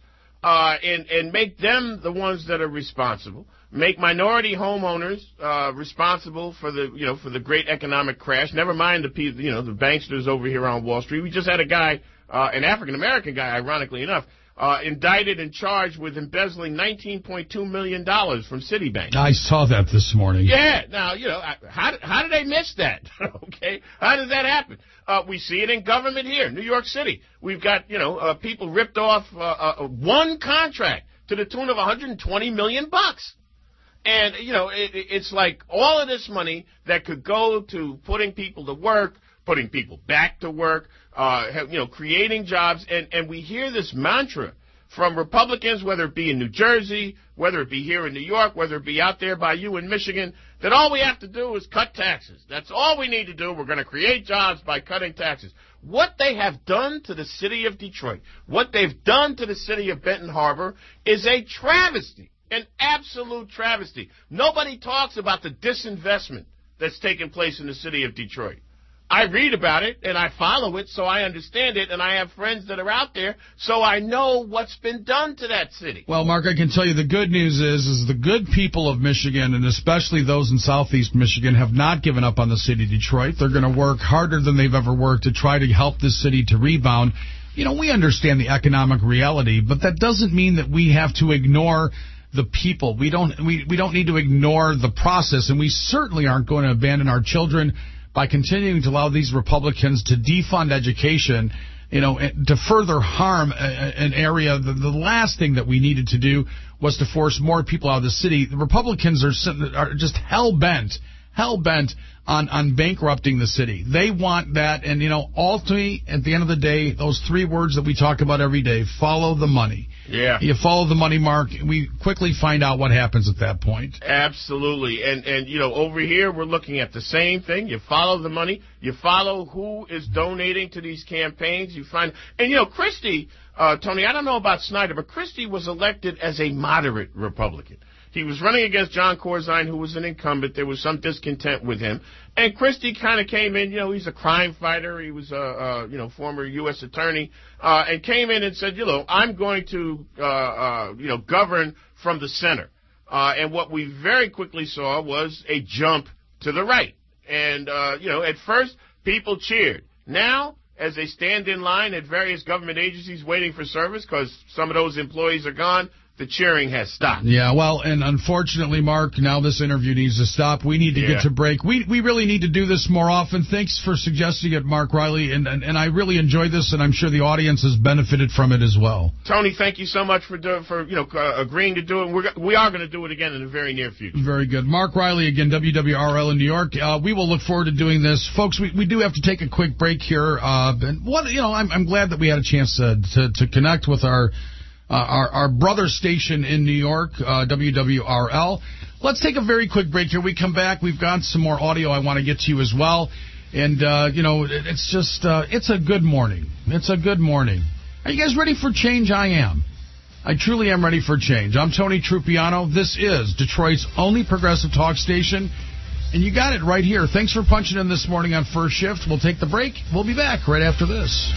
and make them the ones that are responsible. Make minority homeowners responsible for the great economic crash. Never mind the banksters over here on Wall Street. We just had a guy, an African American guy, ironically enough, indicted and charged with embezzling $19.2 million from Citibank. I saw that this morning. Yeah. Now, how did they miss that? Okay. How does that happen? We see it in government here, New York City. We've got, people ripped off one contract to the tune of $120 million. And, it's like all of this money that could go to putting people to work, putting people back to work, creating jobs. And we hear this mantra from Republicans, whether it be in New Jersey, whether it be here in New York, whether it be out there by you in Michigan, that all we have to do is cut taxes. That's all we need to do. We're going to create jobs by cutting taxes. What they have done to the city of Detroit, what they've done to the city of Benton Harbor is a travesty. An absolute travesty. Nobody talks about the disinvestment that's taken place in the city of Detroit. I read about it, and I follow it, so I understand it, and I have friends that are out there, so I know what's been done to that city. Well, Mark, I can tell you the good news is the good people of Michigan, and especially those in southeast Michigan, have not given up on the city of Detroit. They're going to work harder than they've ever worked to try to help this city to rebound. We understand the economic reality, but that doesn't mean that we have to ignore the people. We don't need to ignore the process, and we certainly aren't going to abandon our children by continuing to allow these Republicans to defund education, to further harm an area. The last thing that we needed to do was to force more people out of the city. The Republicans are just hell-bent on bankrupting the city. They want that, and, ultimately, at the end of the day, those three words that we talk about every day, follow the money. Yeah. You follow the money, Mark, we quickly find out what happens at that point. Absolutely. And over here, we're looking at the same thing. You follow the money. You follow who is donating to these campaigns. You find, and, Christie, Tony, I don't know about Snyder, but Christie was elected as a moderate Republican. He was running against John Corzine, who was an incumbent. There was some discontent with him. And Christie kind of came in, he's a crime fighter. He was a former U.S. attorney, and came in and said, I'm going to, govern from the center. And what we very quickly saw was a jump to the right. And, at first, people cheered. Now, as they stand in line at various government agencies waiting for service because some of those employees are gone, the cheering has stopped. Yeah, well, and unfortunately, Mark, now this interview needs to stop. We need to get to break. We really need to do this more often. Thanks for suggesting it, Mark Riley, and I really enjoyed this, and I'm sure the audience has benefited from it as well. Tony, thank you so much for agreeing to do it. We are going to do it again in the very near future. Very good. Mark Riley, again, WWRL in New York. We will look forward to doing this. Folks, we do have to take a quick break here. I'm glad that we had a chance to connect with our brother station in New York, WWRL. Let's take a very quick break here. We come back. We've got some more audio I want to get to you as well. And, it's just, it's a good morning. It's a good morning. Are you guys ready for change? I am. I truly am ready for change. I'm Tony Trupiano. This is Detroit's only progressive talk station. And you got it right here. Thanks for punching in this morning on First Shift. We'll take the break. We'll be back right after this.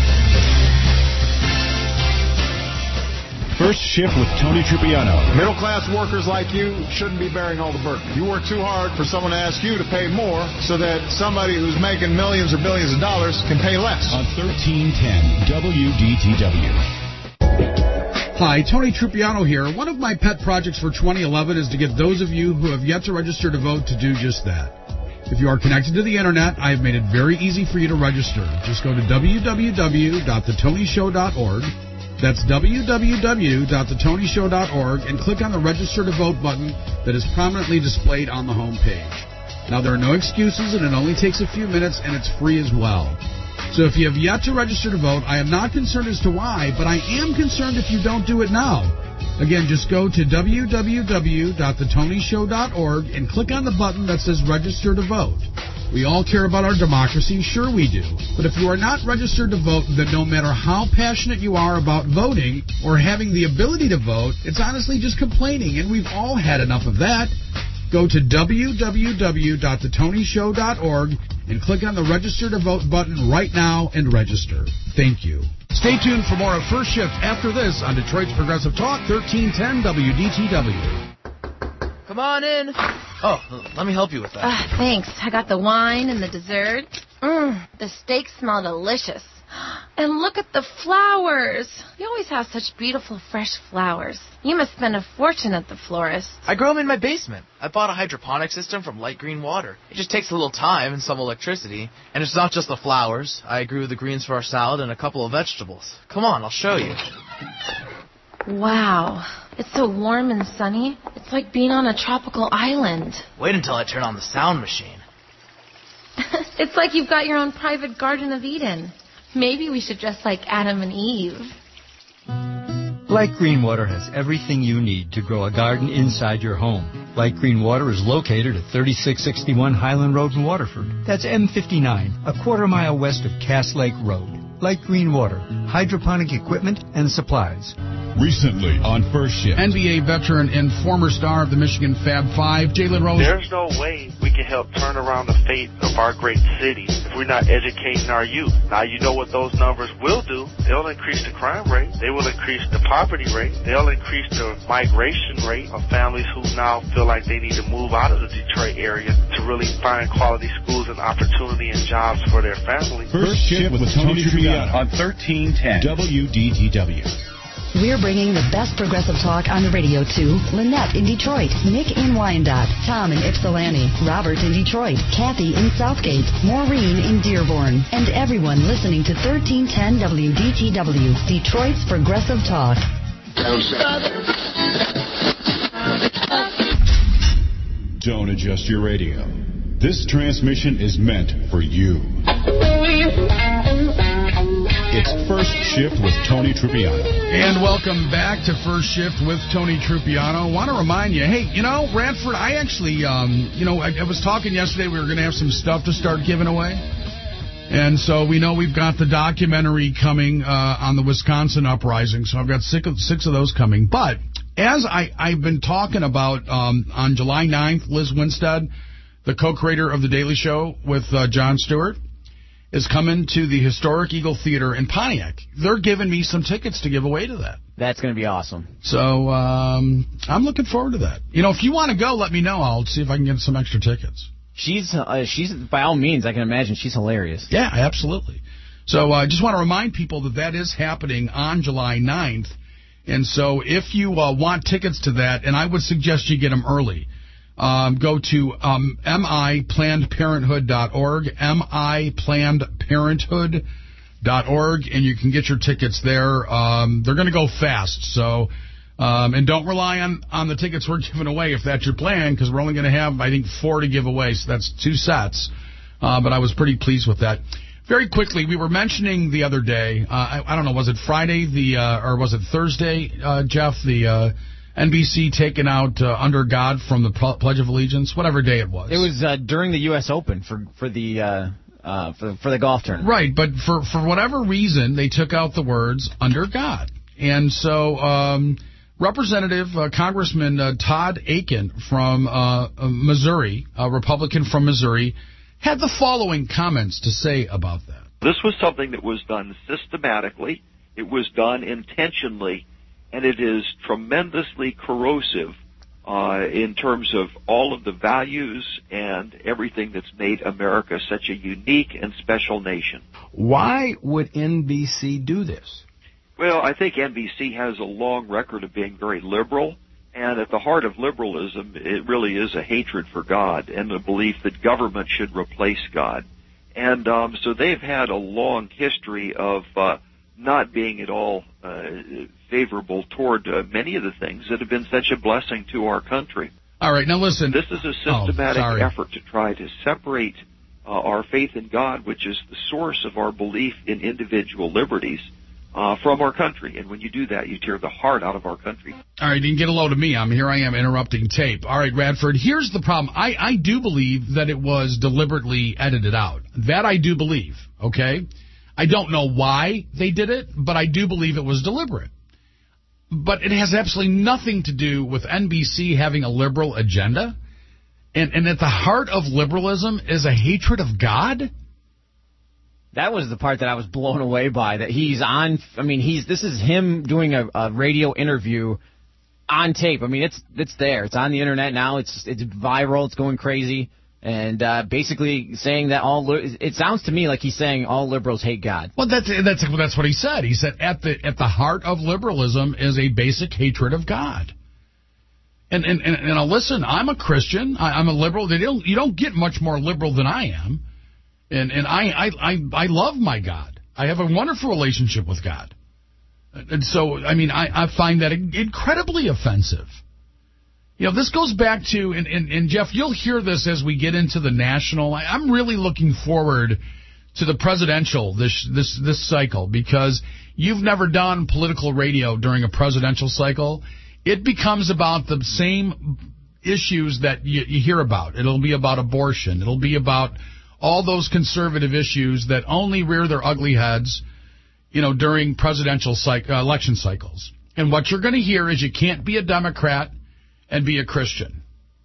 First Shift with Tony Trupiano. Middle-class workers like you shouldn't be bearing all the burden. You work too hard for someone to ask you to pay more so that somebody who's making millions or billions of dollars can pay less. On 1310 WDTW. Hi, Tony Trupiano here. One of my pet projects for 2011 is to get those of you who have yet to register to vote to do just that. If you are connected to the Internet, I have made it very easy for you to register. Just go to www.thetonyshow.org. That's www.thetonyshow.org and click on the Register to Vote button that is prominently displayed on the home page. Now, there are no excuses, and it only takes a few minutes, and it's free as well. So if you have yet to register to vote, I am not concerned as to why, but I am concerned if you don't do it now. Again, just go to www.thetonyshow.org and click on the button that says Register to Vote. We all care about our democracy, sure we do. But if you are not registered to vote, then no matter how passionate you are about voting or having the ability to vote, it's honestly just complaining, and we've all had enough of that. Go to www.thetonyshow.org and click on the Register to Vote button right now and register. Thank you. Stay tuned for more of First Shift after this on Detroit's Progressive Talk, 1310 WDTW. Come on in. Oh, let me help you with that. Thanks. I got the wine and the dessert. The steaks smell delicious. And look at the flowers. You always have such beautiful, fresh flowers. You must spend a fortune at the florist. I grow them in my basement. I bought a hydroponic system from Light Green Water. It just takes a little time and some electricity. And it's not just the flowers. I grew the greens for our salad and a couple of vegetables. Come on, I'll show you. Wow. It's so warm and sunny. It's like being on a tropical island. Wait until I turn on the sound machine. It's like you've got your own private Garden of Eden. Maybe we should dress like Adam and Eve. Light Green Water has everything you need to grow a garden inside your home. Light Green Water is located at 3661 Highland Road in Waterford. That's M59, a quarter-mile west of Cass Lake Road. Light Green Water, hydroponic equipment and supplies. Recently on First Shift, NBA veteran and former star of the Michigan Fab Five, Jalen Rose. There's no way we can help turn around the fate of our great city if we're not educating our youth. Now, you know what those numbers will do. They'll increase the crime rate. They will increase the poverty rate. They'll increase the migration rate of families who now feel like they need to move out of the Detroit area to really find quality schools and opportunity and jobs for their families. First Shift with Tony Trupiano on 1310 WDTW. We're bringing the best progressive talk on the radio to Lynette in Detroit, Nick in Wyandotte, Tom in Ypsilanti, Robert in Detroit, Kathy in Southgate, Maureen in Dearborn, and everyone listening to 1310 WDTW, Detroit's Progressive Talk. Don't adjust your radio. This transmission is meant for you. It's First Shift with Tony Trupiano. And welcome back to First Shift with Tony Trupiano. I want to remind you, hey, Radford, I actually, I was talking yesterday, we were going to have some stuff to start giving away. And so we know we've got the documentary coming on the Wisconsin uprising, so I've got six of those coming. But as I've been talking about on July 9th, Liz Winstead, the co-creator of The Daily Show with Jon Stewart, is coming to the Historic Eagle Theater in Pontiac. They're giving me some tickets to give away to that. That's going to be awesome. So I'm looking forward to that. If you want to go, let me know. I'll see if I can get some extra tickets. She's by all means, I can imagine she's hilarious. Yeah, absolutely. So I just want to remind people that is happening on July 9th. And so if you want tickets to that, and I would suggest you get them early, go to miplannedparenthood.org, miplannedparenthood.org, and you can get your tickets there. They're going to go fast, so and don't rely on the tickets we're giving away if that's your plan, because we're only going to have, I think, 4 to give away, so that's 2 sets. But I was pretty pleased with that. Very quickly, we were mentioning the other day, I don't know, was it Friday or was it Thursday, Jeff, the NBC taking out Under God from the Pledge of Allegiance, whatever day it was. It was during the U.S. Open for the golf tournament. Right, but for whatever reason, they took out the words Under God. And so Representative Congressman Todd Akin from Missouri, a Republican from Missouri, had the following comments to say about that. This was something that was done systematically. It was done intentionally. And it is tremendously corrosive in terms of all of the values and everything that's made America such a unique and special nation. Why would NBC do this? Well, I think NBC has a long record of being very liberal, and at the heart of liberalism, it really is a hatred for God and the belief that government should replace God. And so they've had a long history of not being at all favorable toward many of the things that have been such a blessing to our country. All right, now listen. This is a systematic effort to try to separate our faith in God, which is the source of our belief in individual liberties, from our country. And when you do that, you tear the heart out of our country. All right, you can get a load of me. Here I am interrupting tape. All right, Radford, here's the problem. I do believe that it was deliberately edited out. That I do believe, okay? I don't know why they did it, but I do believe it was deliberate. But it has absolutely nothing to do with NBC having a liberal agenda. And at the heart of liberalism is a hatred of God? That was the part that I was blown away by, that he's on, this is him doing a radio interview on tape. It's there. It's on the internet now. It's viral. It's going crazy. And basically saying that it sounds to me like he's saying all liberals hate God. Well, that's what he said. He said at the heart of liberalism is a basic hatred of God. And listen, I'm a Christian. I'm a liberal. You don't get much more liberal than I am. And I love my God. I have a wonderful relationship with God. And so, I find that incredibly offensive. This goes back to, and Jeff, you'll hear this as we get into the national. I'm really looking forward to the presidential this cycle, because you've never done political radio during a presidential cycle. It becomes about the same issues that you hear about. It'll be about abortion. It'll be about all those conservative issues that only rear their ugly heads, during presidential election cycles. And what you're going to hear is you can't be a Democrat and be a Christian.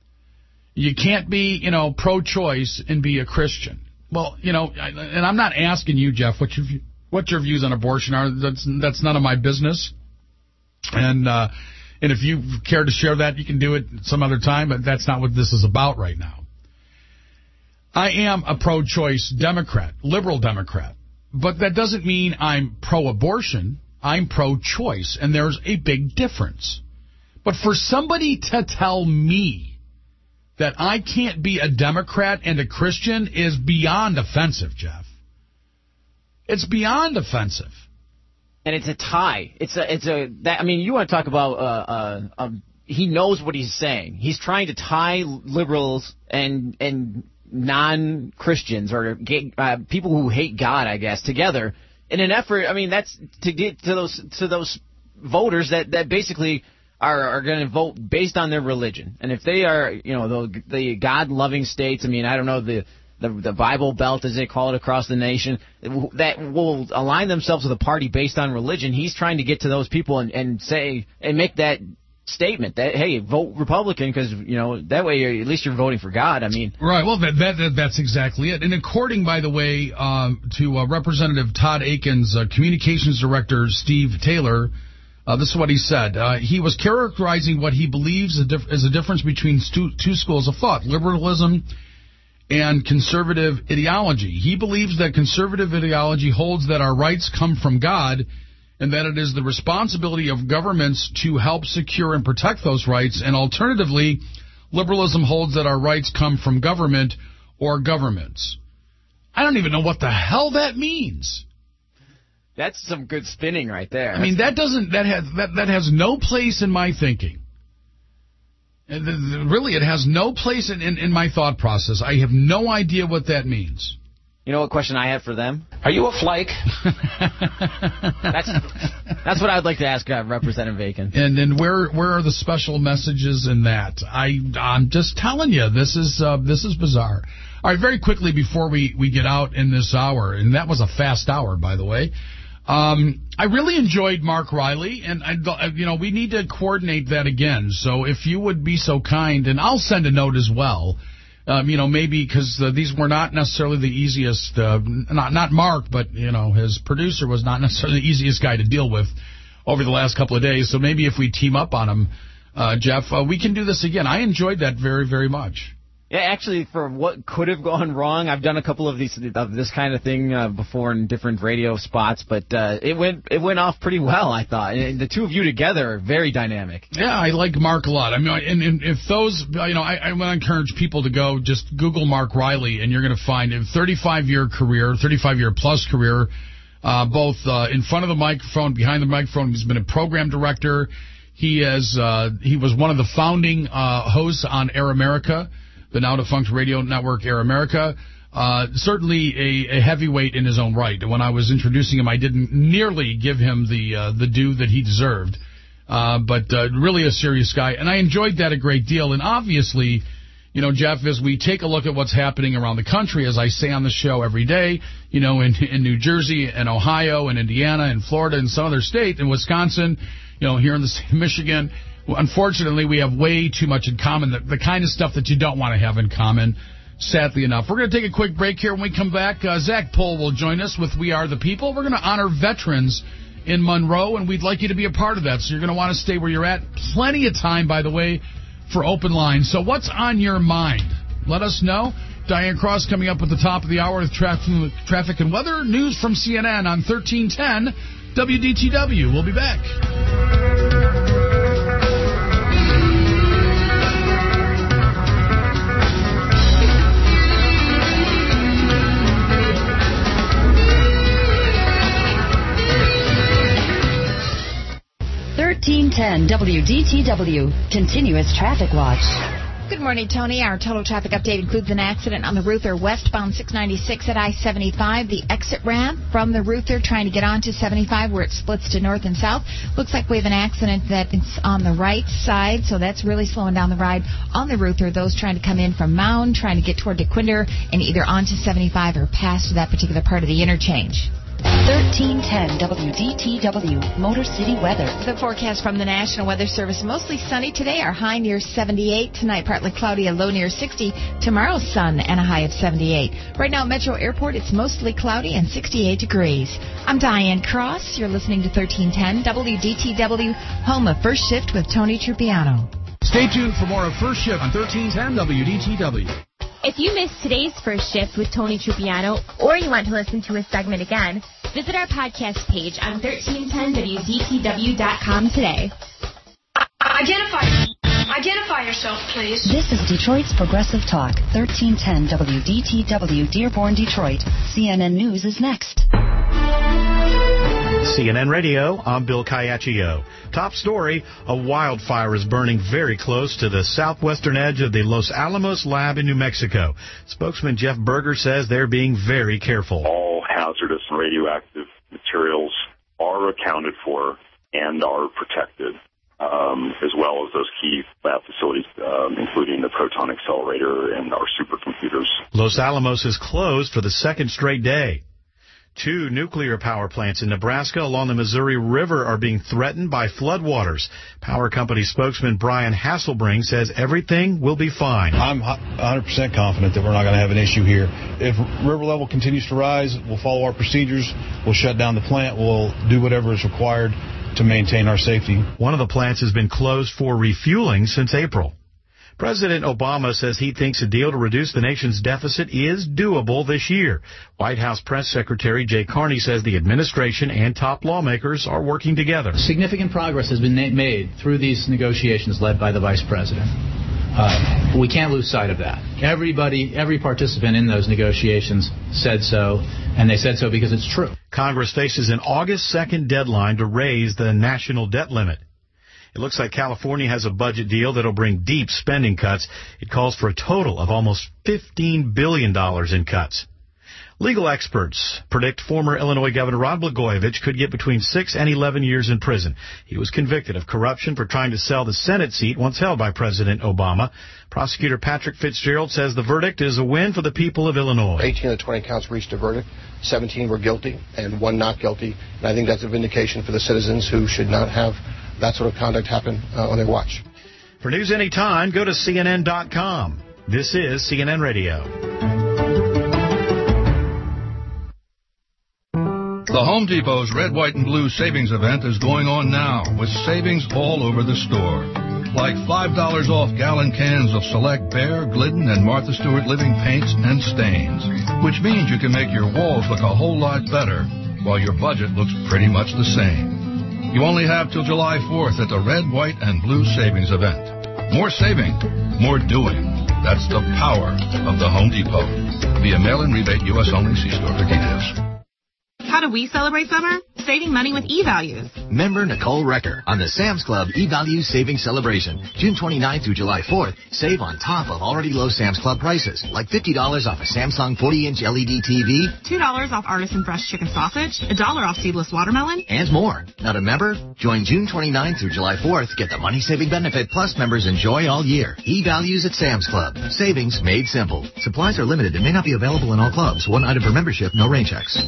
You can't be, pro-choice and be a Christian. Well, and I'm not asking you, Jeff, what your views on abortion are. That's none of my business. And if you care to share that, you can do it some other time, but that's not what this is about right now. I am a pro-choice Democrat, liberal Democrat, but that doesn't mean I'm pro-abortion. I'm pro-choice, and there's a big difference. But for somebody to tell me that I can't be a Democrat and a Christian is beyond offensive, Jeff. It's beyond offensive. And it's a tie. You want to talk about he knows what he's saying. He's trying to tie liberals and non-Christians or people who hate God, I guess, together in an effort. That's to get to those voters that basically are going to vote based on their religion. And if they are, the God-loving states, I don't know, the Bible Belt, as they call it, across the nation, that will align themselves with a party based on religion. He's trying to get to those people and say, and make that statement that, hey, vote Republican because, that way at least you're voting for God. I mean. Right. Well, that's exactly it. And according, by the way, to Representative Todd Aiken's communications director, Steve Taylor, this is what he said. He was characterizing what he believes is a difference between two schools of thought, liberalism and conservative ideology. He believes that conservative ideology holds that our rights come from God and that it is the responsibility of governments to help secure and protect those rights. And alternatively, liberalism holds that our rights come from government or governments. I don't even know what the hell that means. That's some good spinning right there. I mean, that has no place in my thinking. Really, it has no place in my thought process. I have no idea what that means. You know what question I have for them? Are you a flake? That's what I'd like to ask Representative Aiken. And then where are the special messages in that? I'm just telling you, this is bizarre. All right, very quickly before we get out in this hour, and that was a fast hour, by the way. I really enjoyed Mark Riley, and we need to coordinate that again. So if you would be so kind, and I'll send a note as well. Maybe because these were not necessarily the easiest. Not Mark, but his producer was not necessarily the easiest guy to deal with over the last couple of days. So maybe if we team up on him, Jeff, we can do this again. I enjoyed that very, very much. Yeah, actually, for what could have gone wrong, I've done a couple of this kind of thing before in different radio spots, but it went off pretty well, I thought. And the two of you together are very dynamic. Yeah, I like Mark a lot. I mean, and if those, I want to encourage people to go just Google Mark Riley, and you're going to find a 35-year plus career, both in front of the microphone, behind the microphone. He's been a program director. He was one of the founding hosts on Air America, the now-defunct radio network Air America. Certainly a heavyweight in his own right. When I was introducing him, I didn't nearly give him the due that he deserved. But really a serious guy. And I enjoyed that a great deal. And obviously, Jeff, as we take a look at what's happening around the country, as I say on the show every day, in New Jersey and Ohio and Indiana and Florida and some other state and Wisconsin, here in the state of Michigan, unfortunately, we have way too much in common, the kind of stuff that you don't want to have in common, sadly enough. We're going to take a quick break here. When we come back, Zach Pohl will join us with We Are the People. We're going to honor veterans in Monroe, and we'd like you to be a part of that, so you're going to want to stay where you're at. Plenty of time, by the way, for open lines. So what's on your mind? Let us know. Diane Cross coming up at the top of the hour with traffic and weather. News from CNN on 1310 WDTW. We'll be back. WDTW, continuous traffic watch. Good morning, Tony. Our total traffic update includes an accident on the Ruther westbound 696 at I-75. The exit ramp from the Ruther trying to get onto 75 where it splits to north and south. Looks like we have an accident that's on the right side, so that's really slowing down the ride on the Ruther. Those trying to come in from Mound, trying to get toward DeQuinder and either onto 75 or past that particular part of the interchange. 1310 WDTW, Motor City weather. The forecast from the National Weather Service, mostly sunny today. Our high near 78. Tonight, partly cloudy, a low near 60. Tomorrow, sun and a high of 78. Right now at Metro Airport, it's mostly cloudy and 68 degrees. I'm Diane Cross. You're listening to 1310 WDTW, home of First Shift with Tony Trupiano. Stay tuned for more of First Shift on 1310 WDTW. If you missed today's First Shift with Tony Trupiano, or you want to listen to a segment again, visit our podcast page on 1310WDTW.com today. Identify yourself, please. This is Detroit's Progressive Talk, 1310 WDTW, Dearborn, Detroit. CNN News is next. CNN Radio, I'm Bill Caiaccio. Top story, a wildfire is burning very close to the southwestern edge of the Los Alamos lab in New Mexico. Spokesman Jeff Berger says they're being very careful. All hazardous and radioactive materials are accounted for and are protected, as well as those key lab facilities, including the proton accelerator and our supercomputers. Los Alamos is closed for the second straight day. 2 nuclear power plants in Nebraska along the Missouri River are being threatened by floodwaters. Power company spokesman Brian Hasselbring says everything will be fine. I'm 100% confident that we're not going to have an issue here. If river level continues to rise, we'll follow our procedures. We'll shut down the plant. We'll do whatever is required to maintain our safety. One of the plants has been closed for refueling since April. President Obama says he thinks a deal to reduce the nation's deficit is doable this year. White House Press Secretary Jay Carney says the administration and top lawmakers are working together. Significant progress has been made through these negotiations led by the Vice President. We can't lose sight of that. Every participant in those negotiations said so, and they said so because it's true. Congress faces an August 2nd deadline to raise the national debt limit. It looks like California has a budget deal that'll bring deep spending cuts. It calls for a total of almost $15 billion in cuts. Legal experts predict former Illinois Governor Rod Blagojevich could get between 6 and 11 years in prison. He was convicted of corruption for trying to sell the Senate seat once held by President Obama. Prosecutor Patrick Fitzgerald says the verdict is a win for the people of Illinois. 18 of the 20 counts reached a verdict. 17 were guilty and 1 not guilty. And I think that's a vindication for the citizens who should not have that sort of conduct happen on their watch. For news anytime, go to CNN.com. This is CNN Radio. The Home Depot's Red, White, and Blue Savings Event is going on now with savings all over the store. Like $5 off gallon cans of select Behr, Glidden, and Martha Stewart living paints and stains, which means you can make your walls look a whole lot better while your budget looks pretty much the same. You only have till July 4th at the Red, White, and Blue Savings Event. More saving, more doing. That's the power of the Home Depot. Via mail-in rebate, U.S. only. See store for details. How do we celebrate summer? Saving money with eValues. Member Nicole Recker on the Sam's Club eValues Savings Celebration. June 29th through July 4th. Save on top of already low Sam's Club prices, like $50 off a Samsung 40-inch LED TV, $2 off artisan fresh chicken sausage, $1 off seedless watermelon, and more. Not a member? Join June 29th through July 4th. Get the money-saving benefit plus members enjoy all year. eValues at Sam's Club. Savings made simple. Supplies are limited and may not be available in all clubs. 1 item per membership, no rain checks.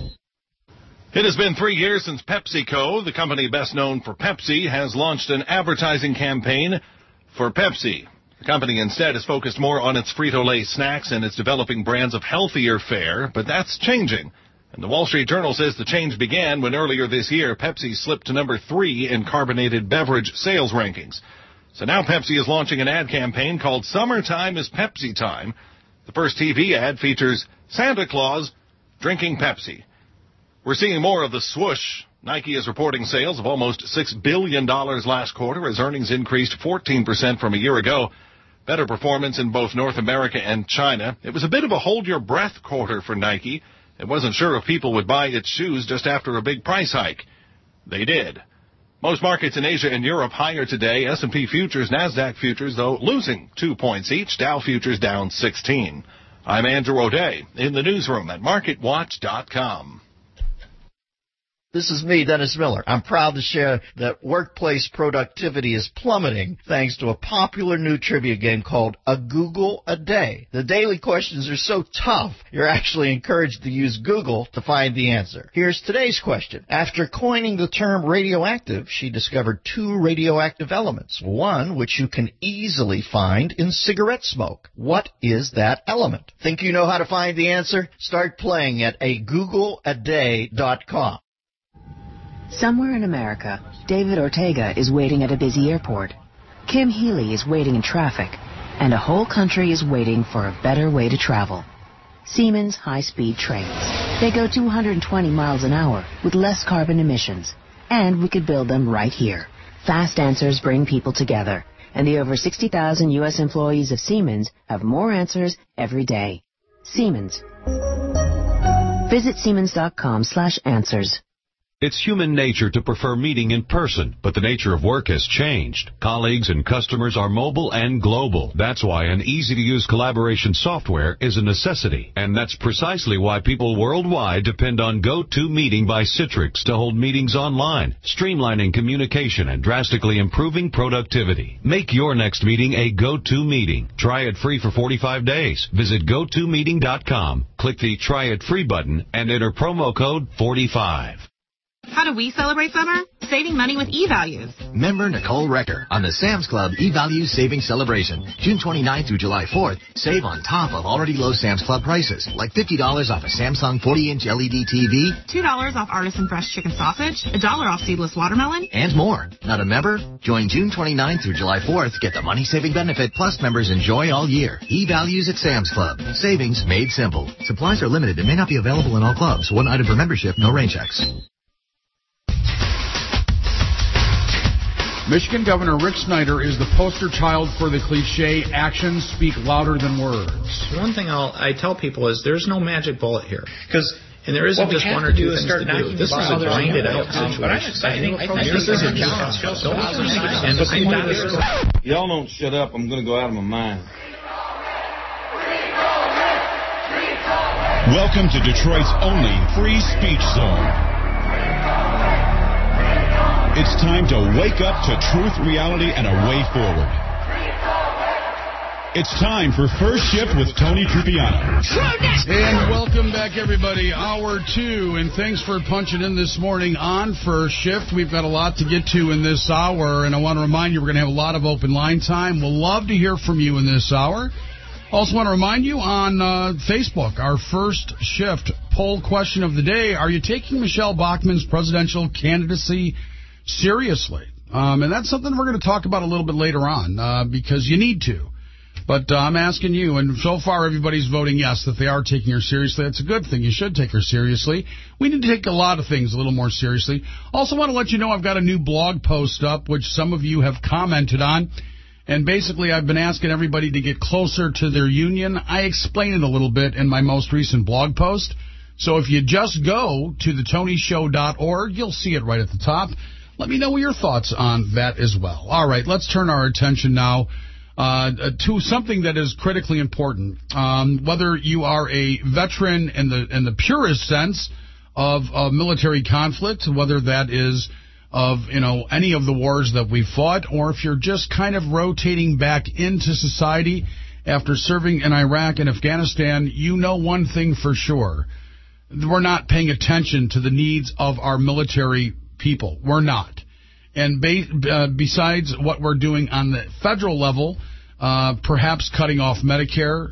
It has been 3 years since PepsiCo, the company best known for Pepsi, has launched an advertising campaign for Pepsi. The company instead is focused more on its Frito-Lay snacks and it's developing brands of healthier fare, but that's changing. And the Wall Street Journal says the change began when earlier this year Pepsi slipped to number 3 in carbonated beverage sales rankings. So now Pepsi is launching an ad campaign called Summertime is Pepsi Time. The first TV ad features Santa Claus drinking Pepsi. We're seeing more of the swoosh. Nike is reporting sales of almost $6 billion last quarter as earnings increased 14% from a year ago. Better performance in both North America and China. It was a bit of a hold-your-breath quarter for Nike. It wasn't sure if people would buy its shoes just after a big price hike. They did. Most markets in Asia and Europe higher today. S&P futures, NASDAQ futures, though, losing 2 points each. Dow futures down 16. I'm Andrew O'Day in the newsroom at MarketWatch.com. This is me, Dennis Miller. I'm proud to share that workplace productivity is plummeting thanks to a popular new trivia game called A Google a Day. The daily questions are so tough, you're actually encouraged to use Google to find the answer. Here's today's question. After coining the term radioactive, she discovered 2 radioactive elements, one which you can easily find in cigarette smoke. What is that element? Think you know how to find the answer? Start playing at agoogleaday.com. Somewhere in America, David Ortega is waiting at a busy airport. Kim Healy is waiting in traffic. And a whole country is waiting for a better way to travel. Siemens high-speed trains. They go 220 miles an hour with less carbon emissions. And we could build them right here. Fast answers bring people together. And the over 60,000 U.S. employees of Siemens have more answers every day. Siemens. Visit Siemens.com/answers. It's human nature to prefer meeting in person, but the nature of work has changed. Colleagues and customers are mobile and global. That's why an easy-to-use collaboration software is a necessity. And that's precisely why people worldwide depend on GoToMeeting by Citrix to hold meetings online, streamlining communication and drastically improving productivity. Make your next meeting a GoToMeeting. Try it free for 45 days. Visit GoToMeeting.com, click the Try It Free button, and enter promo code 45. How do we celebrate summer? Saving money with eValues. Member Nicole Recker on the Sam's Club eValues Savings Celebration. June 29th through July 4th. Save on top of already low Sam's Club prices, like $50 off a Samsung 40-inch LED TV, $2 off Artisan Fresh Chicken Sausage, $1 off Seedless Watermelon, and more. Not a member? Join June 29th through July 4th. Get the money-saving benefit plus members enjoy all year. eValues at Sam's Club. Savings made simple. Supplies are limited and may not be available in all clubs. One item per membership, no rain checks. Michigan Governor Rick Snyder is the poster child for the cliche, actions speak louder than words. One thing I tell people is there's no magic bullet here. And there isn't just one or two things to do. This is a grinded out situation. Y'all don't shut up. I'm going to go out of my mind. Welcome to Detroit's only free speech zone. It's time to wake up to truth, reality, and a way forward. It's time for First Shift with Tony Trupiano. And welcome back, everybody. Hour 2, and thanks for punching in this morning on First Shift. We've got a lot to get to in this hour, and I want to remind you we're going to have a lot of open line time. We'll love to hear from you in this hour. Also want to remind you on Facebook, our First Shift poll question of the day, are you taking Michelle Bachmann's presidential candidacy seriously? And that's something we're going to talk about a little bit later on because you need to. But I'm asking you, and so far everybody's voting yes, that they are taking her seriously. That's a good thing. You should take her seriously. We need to take a lot of things a little more seriously. Also want to let you know I've got a new blog post up, which some of you have commented on. And basically I've been asking everybody to get closer to their union. I explain it a little bit in my most recent blog post. So if you just go to thetonyshow.org, you'll see it right at the top. Let me know your thoughts on that as well. All right, let's turn our attention now to something that is critically important. Whether you are a veteran in the purest sense of military conflict, whether that is of any of the wars that we fought, or if you're just kind of rotating back into society after serving in Iraq and Afghanistan, you know one thing for sure. We're not paying attention to the needs of our military people. We're not. And besides what we're doing on the federal level, perhaps cutting off Medicare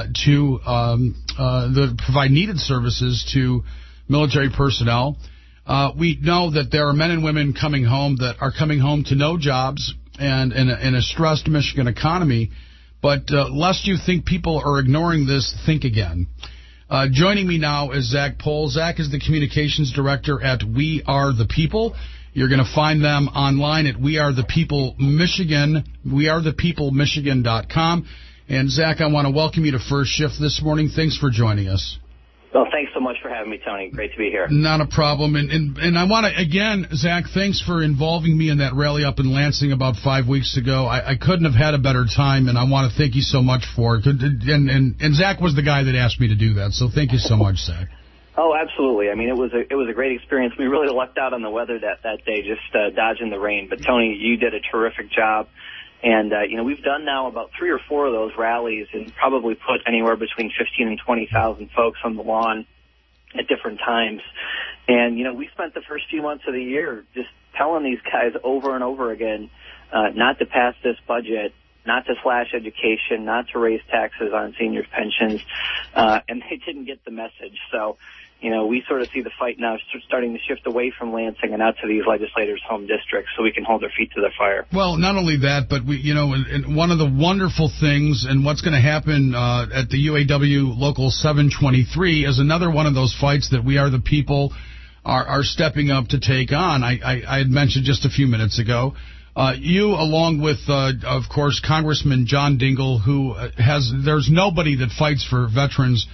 to provide needed services to military personnel, we know that there are men and women coming home that are coming home to no jobs and in a stressed Michigan economy. But lest you think people are ignoring this, think again. Joining me now is Zach Pohl. Zach is the communications director at We Are the People. You're going to find them online at We Are the People Michigan, wearethepeoplemichigan.com. And Zach, I want to welcome you to First Shift this morning. Thanks for joining us. Well, thanks so much for having me, Tony. Great to be here. Not a problem. And I want to, again, Zach, thanks for involving me in that rally up in Lansing about 5 weeks ago. I couldn't have had a better time, and I want to thank you so much for it. And Zach was the guy that asked me to do that, so thank you so much, Zach. Oh, absolutely. I mean, it was a great experience. We really lucked out on the weather that day, just dodging the rain. But, Tony, you did a terrific job. And, we've done now about 3 or 4 of those rallies and probably put anywhere between 15 and 20,000 folks on the lawn at different times. And, we spent the first few months of the year just telling these guys over and over again not to pass this budget, not to slash education, not to raise taxes on seniors' pensions. And they didn't get the message. So, we sort of see the fight now starting to shift away from Lansing and out to these legislators' home districts so we can hold their feet to the fire. Well, not only that, but and one of the wonderful things and what's going to happen at the UAW Local 723 is another one of those fights that We Are the People are stepping up to take on. I had mentioned just a few minutes ago. You, along with, of course, Congressman John Dingell, who there's nobody that fights for veterans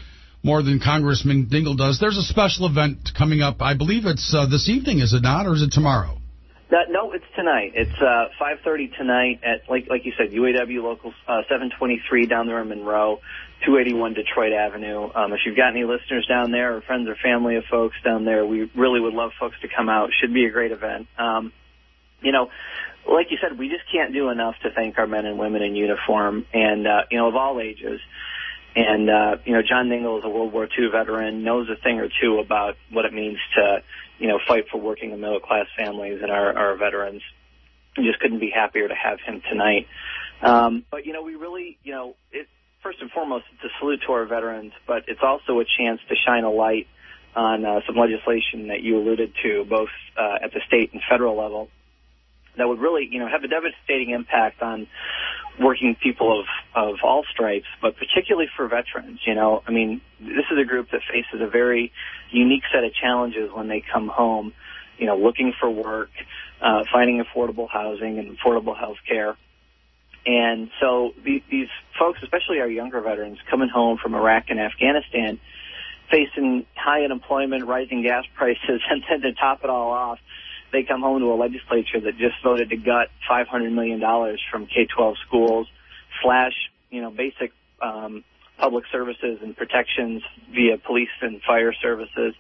more than Congressman Dingell does. There's a special event coming up. I believe it's this evening, is it not, or is it tomorrow? No, it's tonight. It's 5:30 tonight at, like you said, UAW Local 723 down there in Monroe, 281 Detroit Avenue. If you've got any listeners down there or friends or family of folks down there, we really would love folks to come out. Should be a great event. Like you said, we just can't do enough to thank our men and women in uniform and, of all ages. And, John Dingell is a World War II veteran, knows a thing or two about what it means to, fight for working and middle-class families and our veterans. We just couldn't be happier to have him tonight. But, we really, first and foremost, it's a salute to our veterans, but it's also a chance to shine a light on some legislation that you alluded to, both at the state and federal level, that would really, have a devastating impact on working people of all stripes, but particularly for veterans. This is a group that faces a very unique set of challenges when they come home, looking for work, finding affordable housing and affordable health care. And so these folks, especially our younger veterans, coming home from Iraq and Afghanistan, facing high unemployment, rising gas prices, and then to top it all off, they come home to a legislature that just voted to gut $500 million from K-12 schools, slash, basic public services and protections via police and fire services.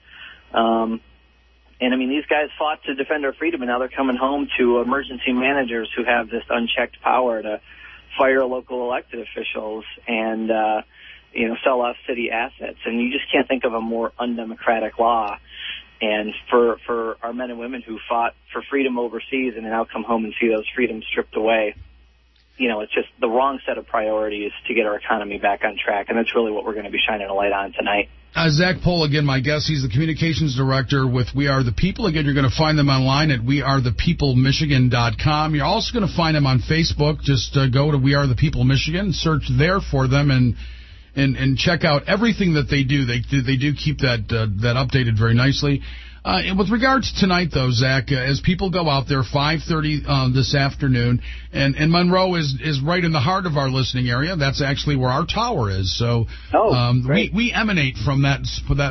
These guys fought to defend our freedom, and now they're coming home to emergency managers who have this unchecked power to fire local elected officials and, sell off city assets. And you just can't think of a more undemocratic law. And for our men and women who fought for freedom overseas and now come home and see those freedoms stripped away, it's just the wrong set of priorities to get our economy back on track. And that's really what we're going to be shining a light on tonight. Zach Pohl, again, my guest. He's the communications director with We Are the People. Again, you're going to find them online at wearethepeoplemichigan.com. You're also going to find them on Facebook. Just go to We Are the People Michigan, search there for them, and check out everything that they do. They do keep that updated very nicely. And with regards to tonight, though, Zach, as people go out there, 5:30 this afternoon, and Monroe is right in the heart of our listening area. That's actually where our tower is. So we emanate from that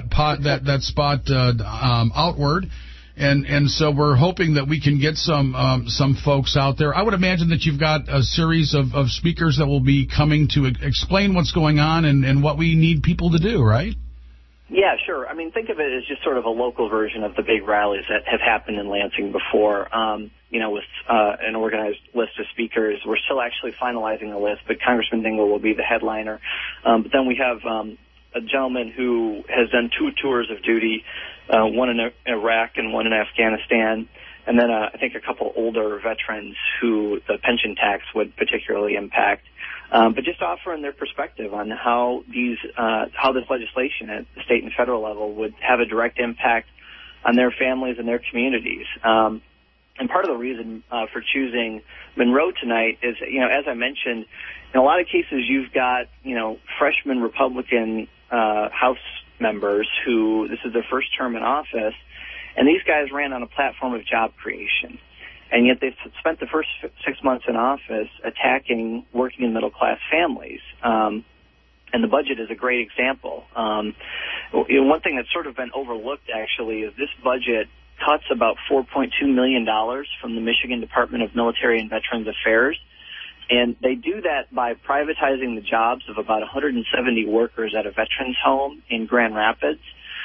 spot outward. And so we're hoping that we can get some folks out there. I would imagine that you've got a series of speakers that will be coming to explain what's going on and what we need people to do, right? Yeah, sure. Think of it as just sort of a local version of the big rallies that have happened in Lansing before, with an organized list of speakers. We're still actually finalizing the list, but Congressman Dingell will be the headliner. But then we have a gentleman who has done 2 tours of duty, one in Iraq and one in Afghanistan, and then I think a couple older veterans who the pension tax would particularly impact. But just offering their perspective on how this legislation at the state and federal level would have a direct impact on their families and their communities. And part of the reason for choosing Monroe tonight is, as I mentioned, in a lot of cases you've got, freshman Republican House members who this is their first term in office, and these guys ran on a platform of job creation. And yet they've spent the first 6 months in office attacking working and middle-class families. And the budget is a great example. One thing that's sort of been overlooked, actually, is this budget cuts about $4.2 million from the Michigan Department of Military and Veterans Affairs. And they do that by privatizing the jobs of about 170 workers at a veterans home in Grand Rapids.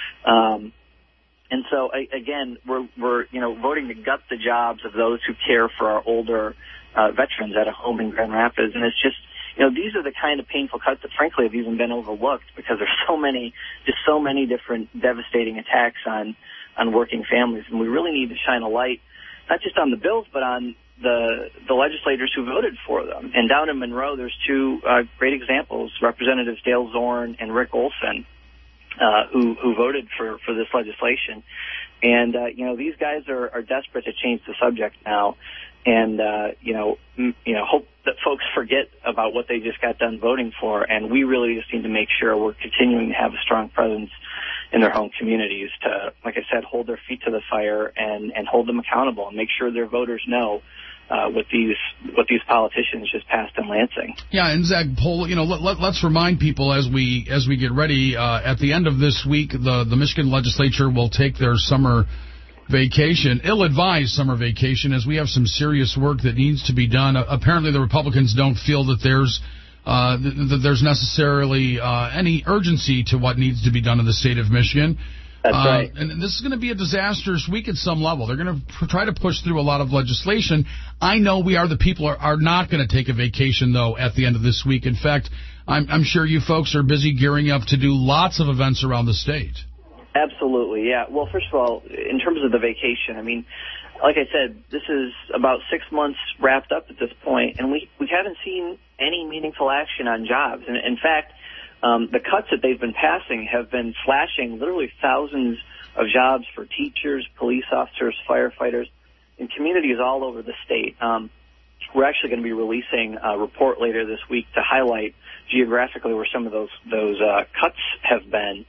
And so, again, we're voting to gut the jobs of those who care for our older veterans at a home in Grand Rapids. And it's just, these are the kind of painful cuts that, frankly, have even been overlooked because there's so many different devastating attacks on working families. And we really need to shine a light, not just on the bills, but on the legislators who voted for them. And down in Monroe, there's 2 great examples, Representatives Dale Zorn and Rick Olson, who voted for this legislation. And, these guys are desperate to change the subject now and, hope that folks forget about what they just got done voting for. And we really just need to make sure we're continuing to have a strong presence in their home communities to, like I said, hold their feet to the fire and hold them accountable and make sure their voters know what these politicians just passed in Lansing. Yeah, and Zach Pohl, let's remind people as we get ready. At the end of this week, the Michigan legislature will take their summer vacation, ill-advised summer vacation, as we have some serious work that needs to be done. Apparently, the Republicans don't feel that there's necessarily any urgency to what needs to be done in the state of Michigan. That's right. And this is going to be a disastrous week at some level. They're going to try to push through a lot of legislation. I know We Are the People are not going to take a vacation, though, at the end of this week. In fact, I'm sure you folks are busy gearing up to do lots of events around the state. Absolutely, yeah. Well, first of all, in terms of the vacation, I mean, like I said, this is about 6 months wrapped up at this point, and we haven't seen any meaningful action on jobs. And in fact, the cuts that they've been passing have been slashing literally thousands of jobs for teachers, police officers, firefighters, in communities all over the state. We're actually going to be releasing a report later this week to highlight geographically where some of those cuts have been.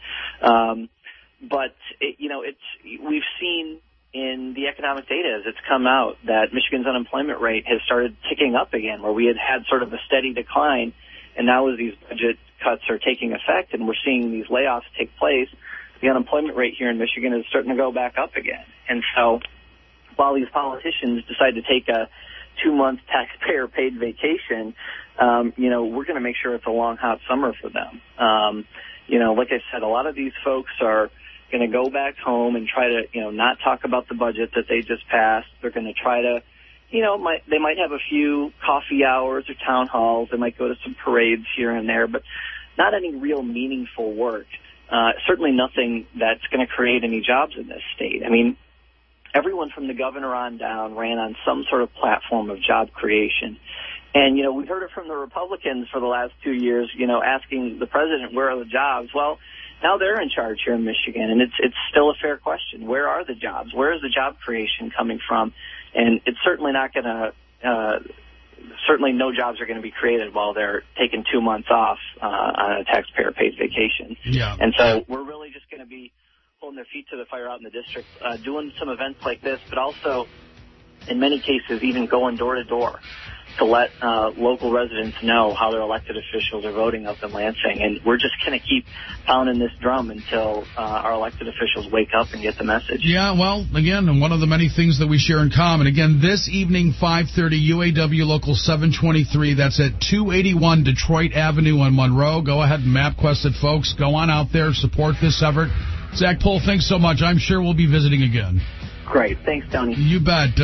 But we've seen in the economic data as it's come out that Michigan's unemployment rate has started ticking up again, where we had sort of a steady decline, and now as these budget cuts are taking effect and we're seeing these layoffs take place, the unemployment rate here in Michigan is starting to go back up again. And so while these politicians decide to take a 2-month taxpayer-paid vacation, we're going to make sure it's a long, hot summer for them. Like I said, a lot of these folks are going to go back home and try to, not talk about the budget that they just passed. They're going to try to, they might have a few coffee hours or town halls. They might go to some parades here and there, but not any real meaningful work. Certainly nothing that's going to create any jobs in this state. I mean, everyone from the governor on down ran on some sort of platform of job creation. And, we've heard it from the Republicans for the last 2 years, asking the president, where are the jobs? Well, now they're in charge here in Michigan, and it's still a fair question. Where are the jobs? Where is the job creation coming from? And it's certainly not going to, certainly no jobs are going to be created while they're taking 2 months off on a taxpayer-paid vacation. Yeah. And so we're really just going to be holding their feet to the fire out in the district, doing some events like this, but also, in many cases, even going door to door to let local residents know how their elected officials are voting up in Lansing. And we're just going to keep pounding this drum until our elected officials wake up and get the message. Yeah, well, again, one of the many things that we share in common. Again, this evening, 5:30, UAW Local 723. That's at 281 Detroit Avenue in Monroe. Go ahead and MapQuest it, folks. Go on out there, support this effort. Zach Pohl, thanks so much. I'm sure we'll be visiting again. Great. Thanks, Tony. You bet.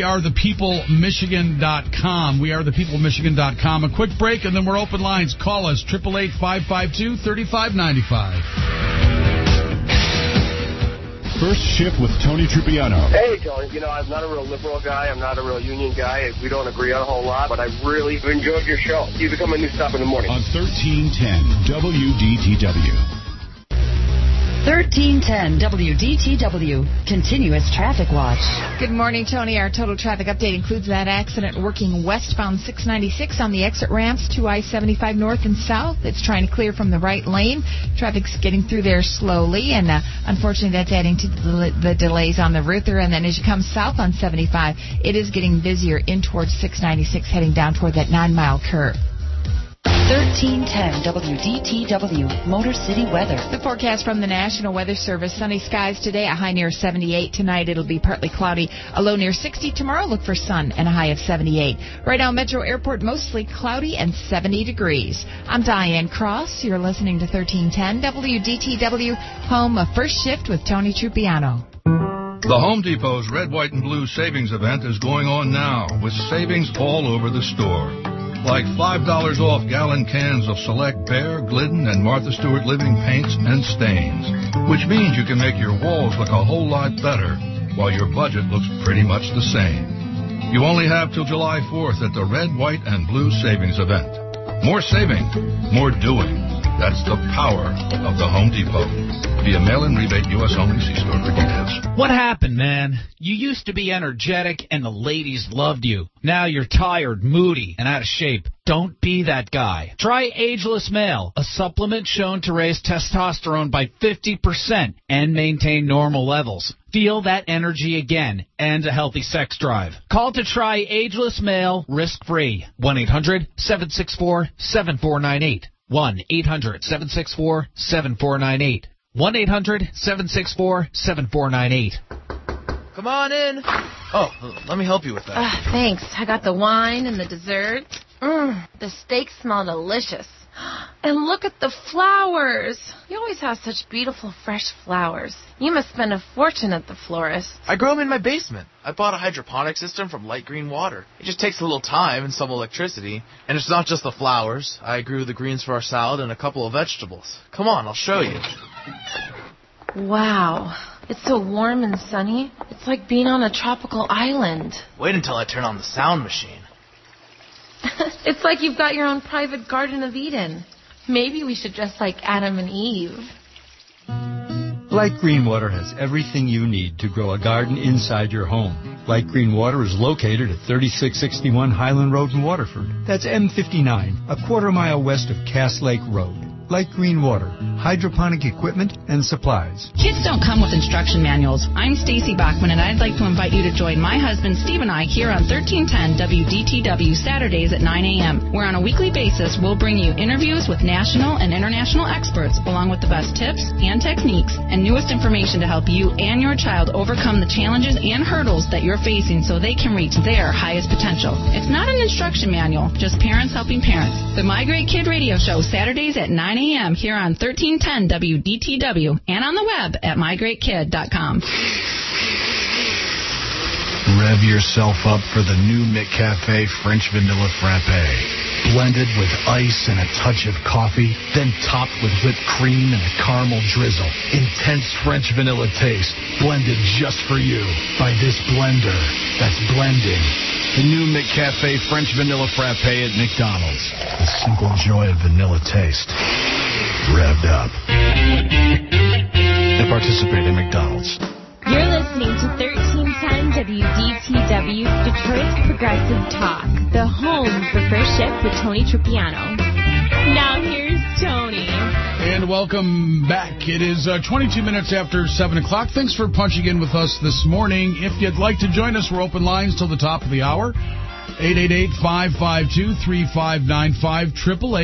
WeAreThePeopleMichigan.com. WeAreThePeopleMichigan.com. A quick break, and then we're open lines. Call us, 888-552-3595. First Shift with Tony Trupiano. Hey, Tony. I'm not a real liberal guy. I'm not a real union guy. We don't agree on a whole lot, but I really enjoyed your show. You become a new stop in the morning. On 1310 WDTW. 1310 WDTW, Continuous Traffic Watch. Good morning, Tony. Our total traffic update includes that accident working westbound 696 on the exit ramps to I-75 north and south. It's trying to clear from the right lane. Traffic's getting through there slowly, and unfortunately that's adding to the delays on the route there. And then as you come south on 75, it is getting busier in towards 696, heading down toward that 9-mile curve. 1310 WDTW, Motor City weather. The forecast from the National Weather Service: sunny skies today, a high near 78. Tonight it'll be partly cloudy, a low near 60. Tomorrow look for sun and a high of 78. Right now, Metro Airport mostly cloudy and 70 degrees. I'm Diane Cross. You're listening to 1310 WDTW, home of First Shift with Tony Trupiano. The Home Depot's Red, White, and Blue Savings Event is going on now with savings all over the store. Like $5 off gallon cans of select Behr, Glidden, and Martha Stewart Living paints and stains, which means you can make your walls look a whole lot better while your budget looks pretty much the same. You only have till July 4th at the Red, White, and Blue Savings Event. More saving, more doing. That's the power of the Home Depot. Via mail-in rebate, U.S. only. See store for details. What happened, man? You used to be energetic and the ladies loved you. Now you're tired, moody, and out of shape. Don't be that guy. Try Ageless Male, a supplement shown to raise testosterone by 50% and maintain normal levels. Feel that energy again and a healthy sex drive. Call to try Ageless Male risk-free. 1-800-764-7498. 1-800-764-7498. 1-800-764-7498. Come on in. Oh, let me help you with that. Thanks. I got the wine and the dessert. The steak smell delicious. And look at the flowers. You always have such beautiful, fresh flowers. You must spend a fortune at the florist. I grow them in my basement. I bought a hydroponic system from Light Green Water. It just takes a little time and some electricity. And it's not just the flowers. I grew the greens for our salad and a couple of vegetables. Come on, I'll show you. Wow. It's so warm and sunny. It's like being on a tropical island. Wait until I turn on the sound machine. It's like you've got your own private Garden of Eden. Maybe we should dress like Adam and Eve. Light Green Water has everything you need to grow a garden inside your home. Light Green Water is located at 3661 Highland Road in Waterford. That's M59, a quarter-mile west of Cass Lake Road. Light Green Water, hydroponic equipment and supplies. Kids don't come with instruction manuals. I'm Stacy Bachman, and I'd like to invite you to join my husband Steve and I here on 1310 WDTW Saturdays at 9 a.m., where on a weekly basis we'll bring you interviews with national and international experts, along with the best tips and techniques and newest information to help you and your child overcome the challenges and hurdles that you're facing so they can reach their highest potential. It's not an instruction manual, just parents helping parents. The My Great Kid Radio Show, Saturdays at 9 a.m. here on 1310 WDTW and on the web at mygreatkid.com. Rev yourself up for the new McCafe French Vanilla Frappe. Blended with ice and a touch of coffee, then topped with whipped cream and a caramel drizzle. Intense French vanilla taste, blended just for you by this blender that's blending. The new McCafe French Vanilla Frappe at McDonald's. The simple joy of vanilla taste. Revved up. They participate in McDonald's. You're listening to 1310 WDTW, Detroit's Progressive Talk, the home for First Shift with Tony Trupiano. Now here's Tony. And welcome back. It is 22 minutes after 7 o'clock. Thanks for punching in with us this morning. If you'd like to join us, we're open lines till the top of the hour. 888-552-3595,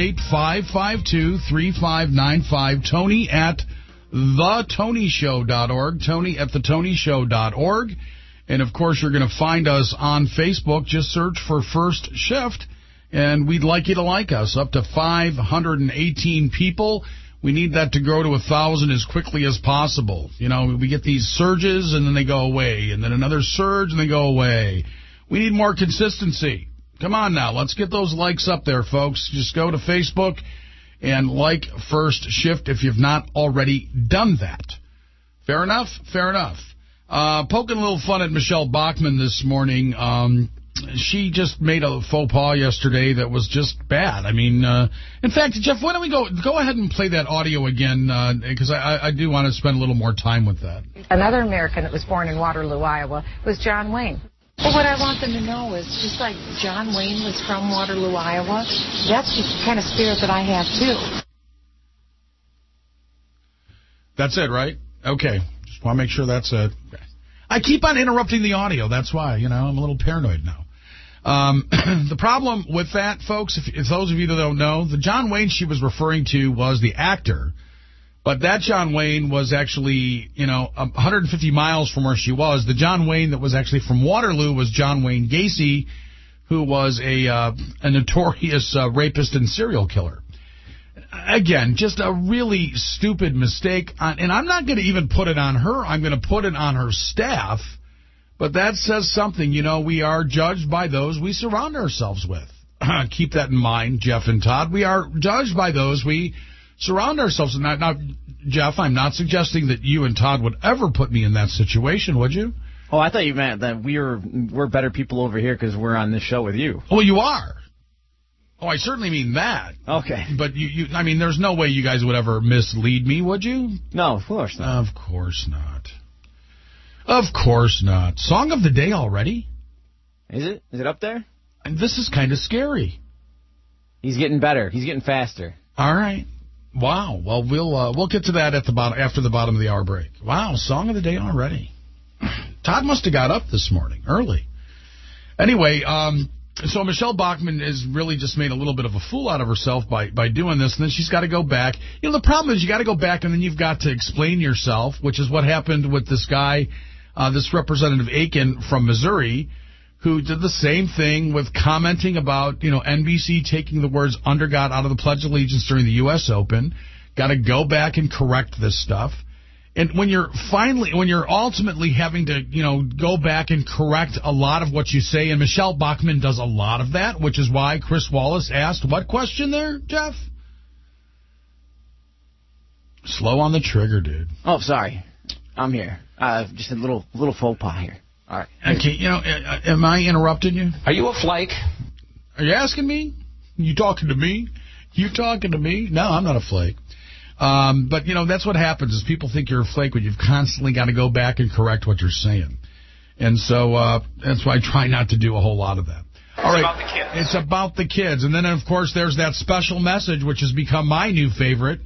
888-552-3595, Tony at thetonyshow.org, Tony at thetonyshow.org. And, of course, you're going to find us on Facebook. Just search for First Shift, and we'd like you to like us. Up to 518 people. We need that to grow to 1,000 as quickly as possible. You know, we get these surges, and then they go away, and then another surge, and they go away. We need more consistency. Come on now. Let's get those likes up there, folks. Just go to Facebook and like First Shift if you've not already done that. Fair enough? Fair enough. Poking a little fun at Michelle Bachmann this morning. She just made a faux pas yesterday that was just bad. I mean, in fact, Jeff, why don't we go ahead and play that audio again, because I do want to spend a little more time with that. Another American that was born in Waterloo, Iowa, was John Wayne. Well, what I want them to know is, just like John Wayne was from Waterloo, Iowa, that's the kind of spirit that I have, too. That's it, right? Okay. Just want to make sure that's it. I keep on interrupting the audio. That's why, I'm a little paranoid now. The problem with that, folks, if those of you that don't know, the John Wayne she was referring to was the actor. But that John Wayne was actually, 150 miles from where she was. The John Wayne that was actually from Waterloo was John Wayne Gacy, who was a notorious rapist and serial killer. Again, just a really stupid mistake. And I'm not going to even put it on her. I'm going to put it on her staff. But that says something. We are judged by those we surround ourselves with. Keep that in mind, Jeff and Todd. We are judged by those we surround ourselves. Now, Jeff, I'm not suggesting that you and Todd would ever put me in that situation, would you? Oh, I thought you meant that we're better people over here because we're on this show with you. Well, you are. Oh, I certainly mean that. Okay. But I mean, there's no way you guys would ever mislead me, would you? No, of course not. Of course not. Of course not. Song of the day already? Is it? Is it up there? And this is kind of scary. He's getting better. He's getting faster. All right. Wow. Well, we'll get to that at the bottom after the bottom of the hour break. Wow, song of the day already. Todd must have got up this morning early. Anyway, so Michelle Bachmann has really just made a little bit of a fool out of herself by doing this, and then she's got to go back. You know, the problem is you got to go back, and then you've got to explain yourself, which is what happened with this guy, this Representative Aiken from Missouri, who did the same thing with commenting about, you know, NBC taking the words under God out of the Pledge of Allegiance during the U.S. Open. Got to go back and correct this stuff. And when you're ultimately having to, you know, go back and correct a lot of what you say, and Michelle Bachmann does a lot of that, which is why Chris Wallace asked what question there, Jeff? Slow on the trigger, dude. Oh, sorry. I'm here. Just a little faux pas here. All right. Okay, you know, am I interrupting you? Are you a flake? Are you asking me? You talking to me? You talking to me? No, I'm not a flake. But, you know, that's what happens is people think you're a flake when you've constantly got to go back and correct what you're saying. And so that's why I try not to do a whole lot of that. All right. It's about the kids. It's about the kids. And then, of course, there's that special message, which has become my new favorite.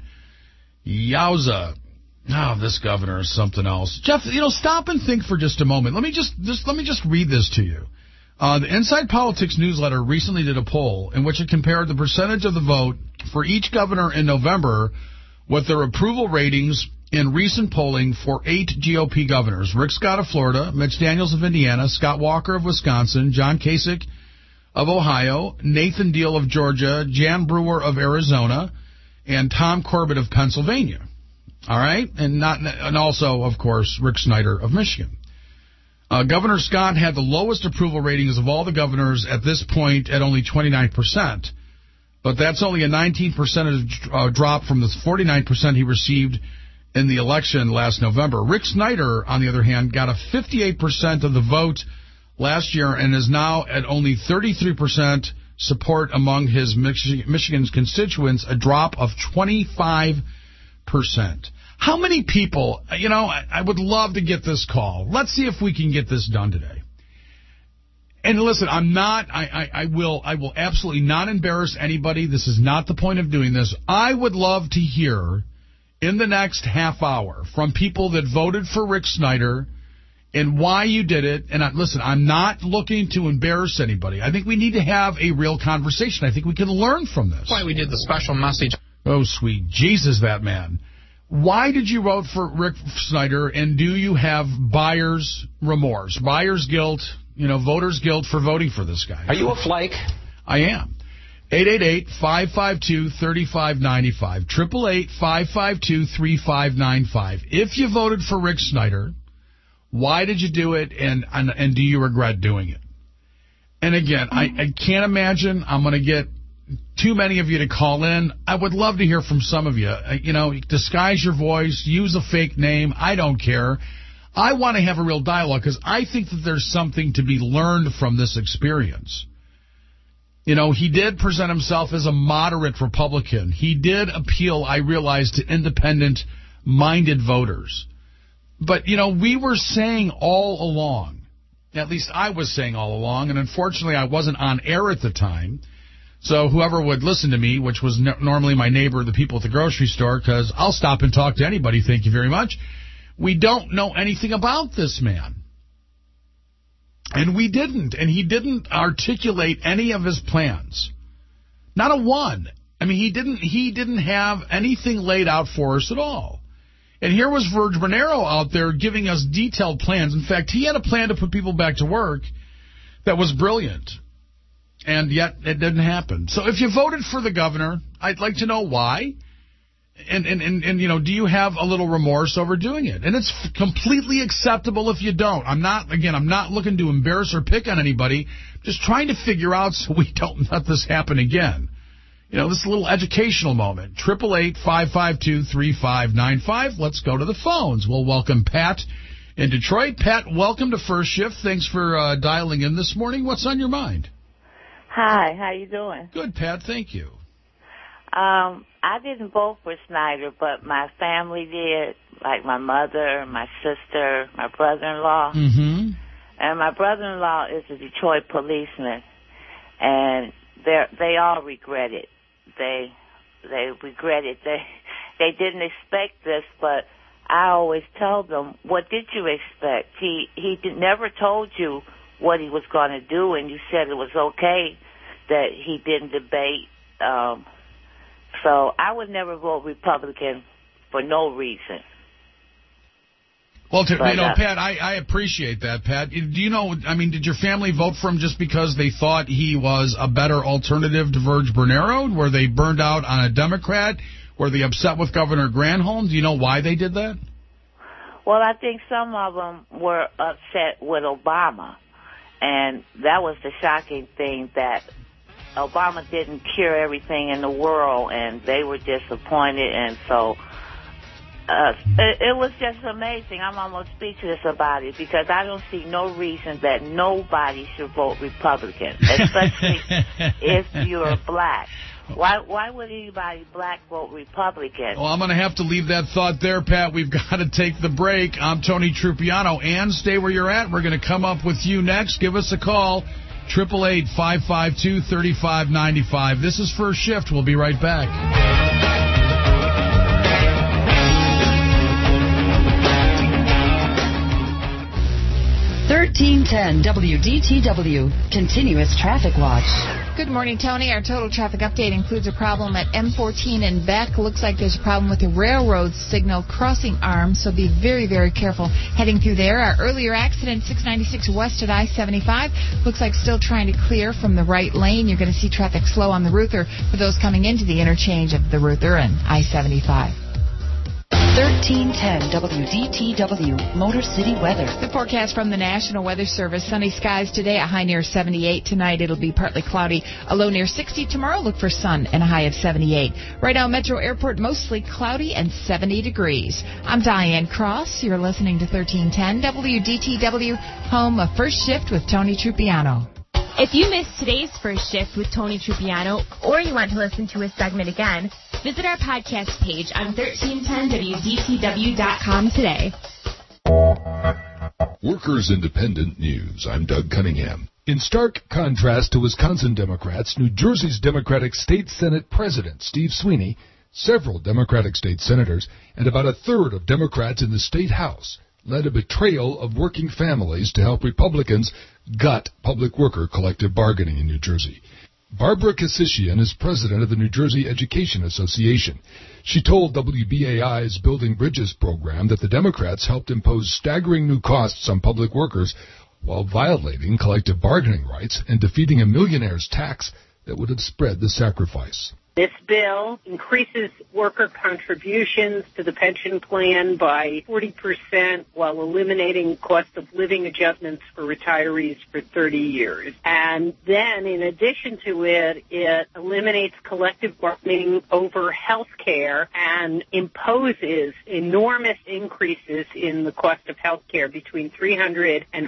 Yowza. Oh, this governor is something else. Jeff, you know, stop and think for just a moment. Let me just read this to you. The Inside Politics newsletter recently did a poll in which it compared the percentage of the vote for each governor in November with their approval ratings in recent polling for 8 GOP governors. Rick Scott of Florida, Mitch Daniels of Indiana, Scott Walker of Wisconsin, John Kasich of Ohio, Nathan Deal of Georgia, Jan Brewer of Arizona, and Tom Corbett of Pennsylvania. All right? And also, of course, Rick Snyder of Michigan. Governor Scott had the lowest approval ratings of all the governors at this point at only 29%. But that's only a 19% drop from the 49% he received in the election last November. Rick Snyder, on the other hand, got a 58% of the vote last year and is now at only 33% support among his Michigan's constituents, a drop of 25%. How many people, you know, I would love to get this call. Let's see if we can get this done today. And listen, I will absolutely not embarrass anybody. This is not the point of doing this. I would love to hear in the next half hour from people that voted for Rick Snyder and why you did it. And listen, I'm not looking to embarrass anybody. I think we need to have a real conversation. I think we can learn from this. That's why we did the special message. Oh, sweet Jesus, that man. Why did you vote for Rick Snyder, and do you have buyer's remorse, buyer's guilt, you know, voter's guilt for voting for this guy? Are you a flake? I am. 888-552-3595. 888-552-3595. If you voted for Rick Snyder, why did you do it, and do you regret doing it? And again, I can't imagine I'm going to get too many of you to call in. I would love to hear from some of you. You know, disguise your voice, use a fake name. I don't care. I want to have a real dialogue because I think that there's something to be learned from this experience. You know, he did present himself as a moderate Republican. He did appeal, I realize, to independent-minded voters. But, you know, we were saying all along, at least I was saying all along, and unfortunately I wasn't on air at the time, so whoever would listen to me, which was normally my neighbor, the people at the grocery store, because I'll stop and talk to anybody, thank you very much. We don't know anything about this man. And we didn't. And he didn't articulate any of his plans. Not a one. I mean, he didn't have anything laid out for us at all. And here was Verge Monero out there giving us detailed plans. In fact, he had a plan to put people back to work that was brilliant. And yet it didn't happen. So if you voted for the governor, I'd like to know why. And you know, do you have a little remorse over doing it? And it's completely acceptable if you don't. I'm not looking to embarrass or pick on anybody. Just trying to figure out so we don't let this happen again. You know, this is a little educational moment. 888-552-3595. Let's go to the phones. We'll welcome Pat in Detroit. Pat, welcome to First Shift. Thanks for dialing in this morning. What's on your mind? Hi, how you doing? Good, Pat. Thank you. I didn't vote for Snyder, but my family did, like my mother, my sister, my brother-in-law. Mm-hmm. And my brother-in-law is a Detroit policeman, and they all regret it. They regret it. They didn't expect this, but I always tell them, what did you expect? He never told you what he was going to do, and you said it was okay that he didn't debate. So I would never vote Republican for no reason. Well, Pat, I appreciate that, Pat. Do you know, I mean, did your family vote for him just because they thought he was a better alternative to Virg Bernero? Were they burned out on a Democrat? Were they upset with Governor Granholm? Do you know why they did that? Well, I think some of them were upset with Obama. And that was the shocking thing, that Obama didn't cure everything in the world, and they were disappointed. And so it was just amazing. I'm almost speechless about it, because I don't see no reason that nobody should vote Republican, especially if you're black. Why would anybody black vote Republican? Well, I'm going to have to leave that thought there, Pat. We've got to take the break. I'm Tony Trupiano. And stay where you're at. We're going to come up with you next. Give us a call, 888-552-3595. This is First Shift. We'll be right back. 1310 WDTW, Continuous Traffic Watch. Good morning, Tony. Our total traffic update includes a problem at M14 and Beck. Looks like there's a problem with the railroad signal crossing arm, so be very, very careful heading through there. Our earlier accident, 696 west at I-75, looks like still trying to clear from the right lane. You're going to see traffic slow on the Ruther for those coming into the interchange of the Ruther and I-75. 1310 WDTW, Motor City weather. The forecast from the National Weather Service. Sunny skies today, a high near 78. Tonight it'll be partly cloudy, a low near 60. Tomorrow look for sun and a high of 78. Right now, Metro Airport, mostly cloudy and 70 degrees. I'm Diane Cross. You're listening to 1310 WDTW, home of First Shift with Tony Trupiano. If you missed today's First Shift with Tony Trupiano, or you want to listen to a segment again, visit our podcast page on 1310WDTW.com today. Workers Independent News. I'm Doug Cunningham. In stark contrast to Wisconsin Democrats, New Jersey's Democratic State Senate President Steve Sweeney, several Democratic state senators, and about a third of Democrats in the state House led a betrayal of working families to help Republicans gut public worker collective bargaining in New Jersey. Barbara Kassishian is president of the New Jersey Education Association. She told WBAI's Building Bridges program that the Democrats helped impose staggering new costs on public workers while violating collective bargaining rights and defeating a millionaire's tax that would have spread the sacrifice. This bill increases worker contributions to the pension plan by 40% while eliminating cost of living adjustments for retirees for 30 years. And then, in addition to it, it eliminates collective bargaining over health care and imposes enormous increases in the cost of health care, between 300 and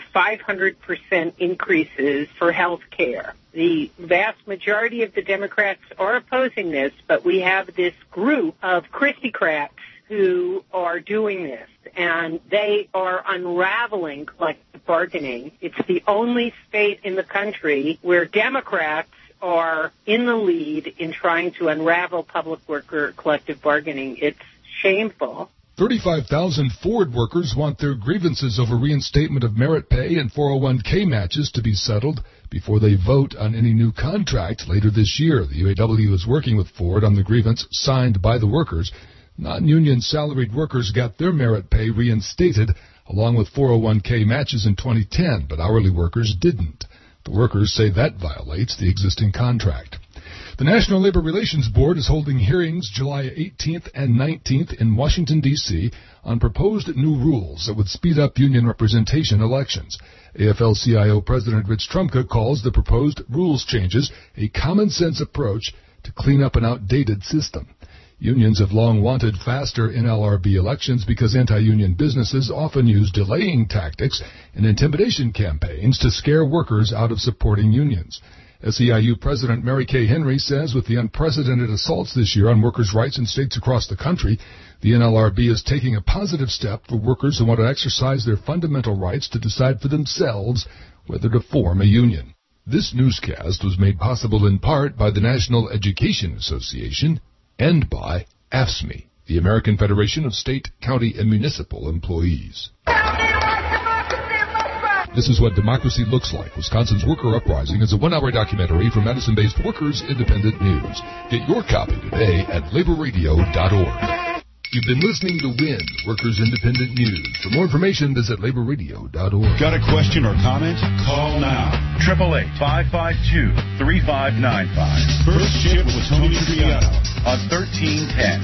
500% increases for health care. The vast majority of the Democrats are opposing this, but we have this group of Christiocrats who are doing this, and they are unraveling collective bargaining. It's the only state in the country where Democrats are in the lead in trying to unravel public worker collective bargaining. It's shameful. 35,000 Ford workers want their grievances over reinstatement of merit pay and 401k matches to be settled before they vote on any new contract later this year. The UAW is working with Ford on the grievance signed by the workers. Non-union salaried workers got their merit pay reinstated along with 401k matches in 2010, but hourly workers didn't. The workers say that violates the existing contract. The National Labor Relations Board is holding hearings July 18th and 19th in Washington, D.C. on proposed new rules that would speed up union representation elections. AFL-CIO President Rich Trumka calls the proposed rules changes a common-sense approach to clean up an outdated system. Unions have long wanted faster NLRB elections because anti-union businesses often use delaying tactics and intimidation campaigns to scare workers out of supporting unions. SEIU President Mary Kay Henry says with the unprecedented assaults this year on workers' rights in states across the country, the NLRB is taking a positive step for workers who want to exercise their fundamental rights to decide for themselves whether to form a union. This newscast was made possible in part by the National Education Association and by AFSCME, the American Federation of State, County, and Municipal Employees. This is what democracy looks like. Wisconsin's Worker Uprising is a one-hour documentary from Madison-based Workers Independent News. Get your copy today at laborradio.org. You've been listening to WIN, Workers Independent News. For more information, visit laborradio.org. Got a question or comment? Call now. 888-552-3595. First Shift with Tony Triano on 1310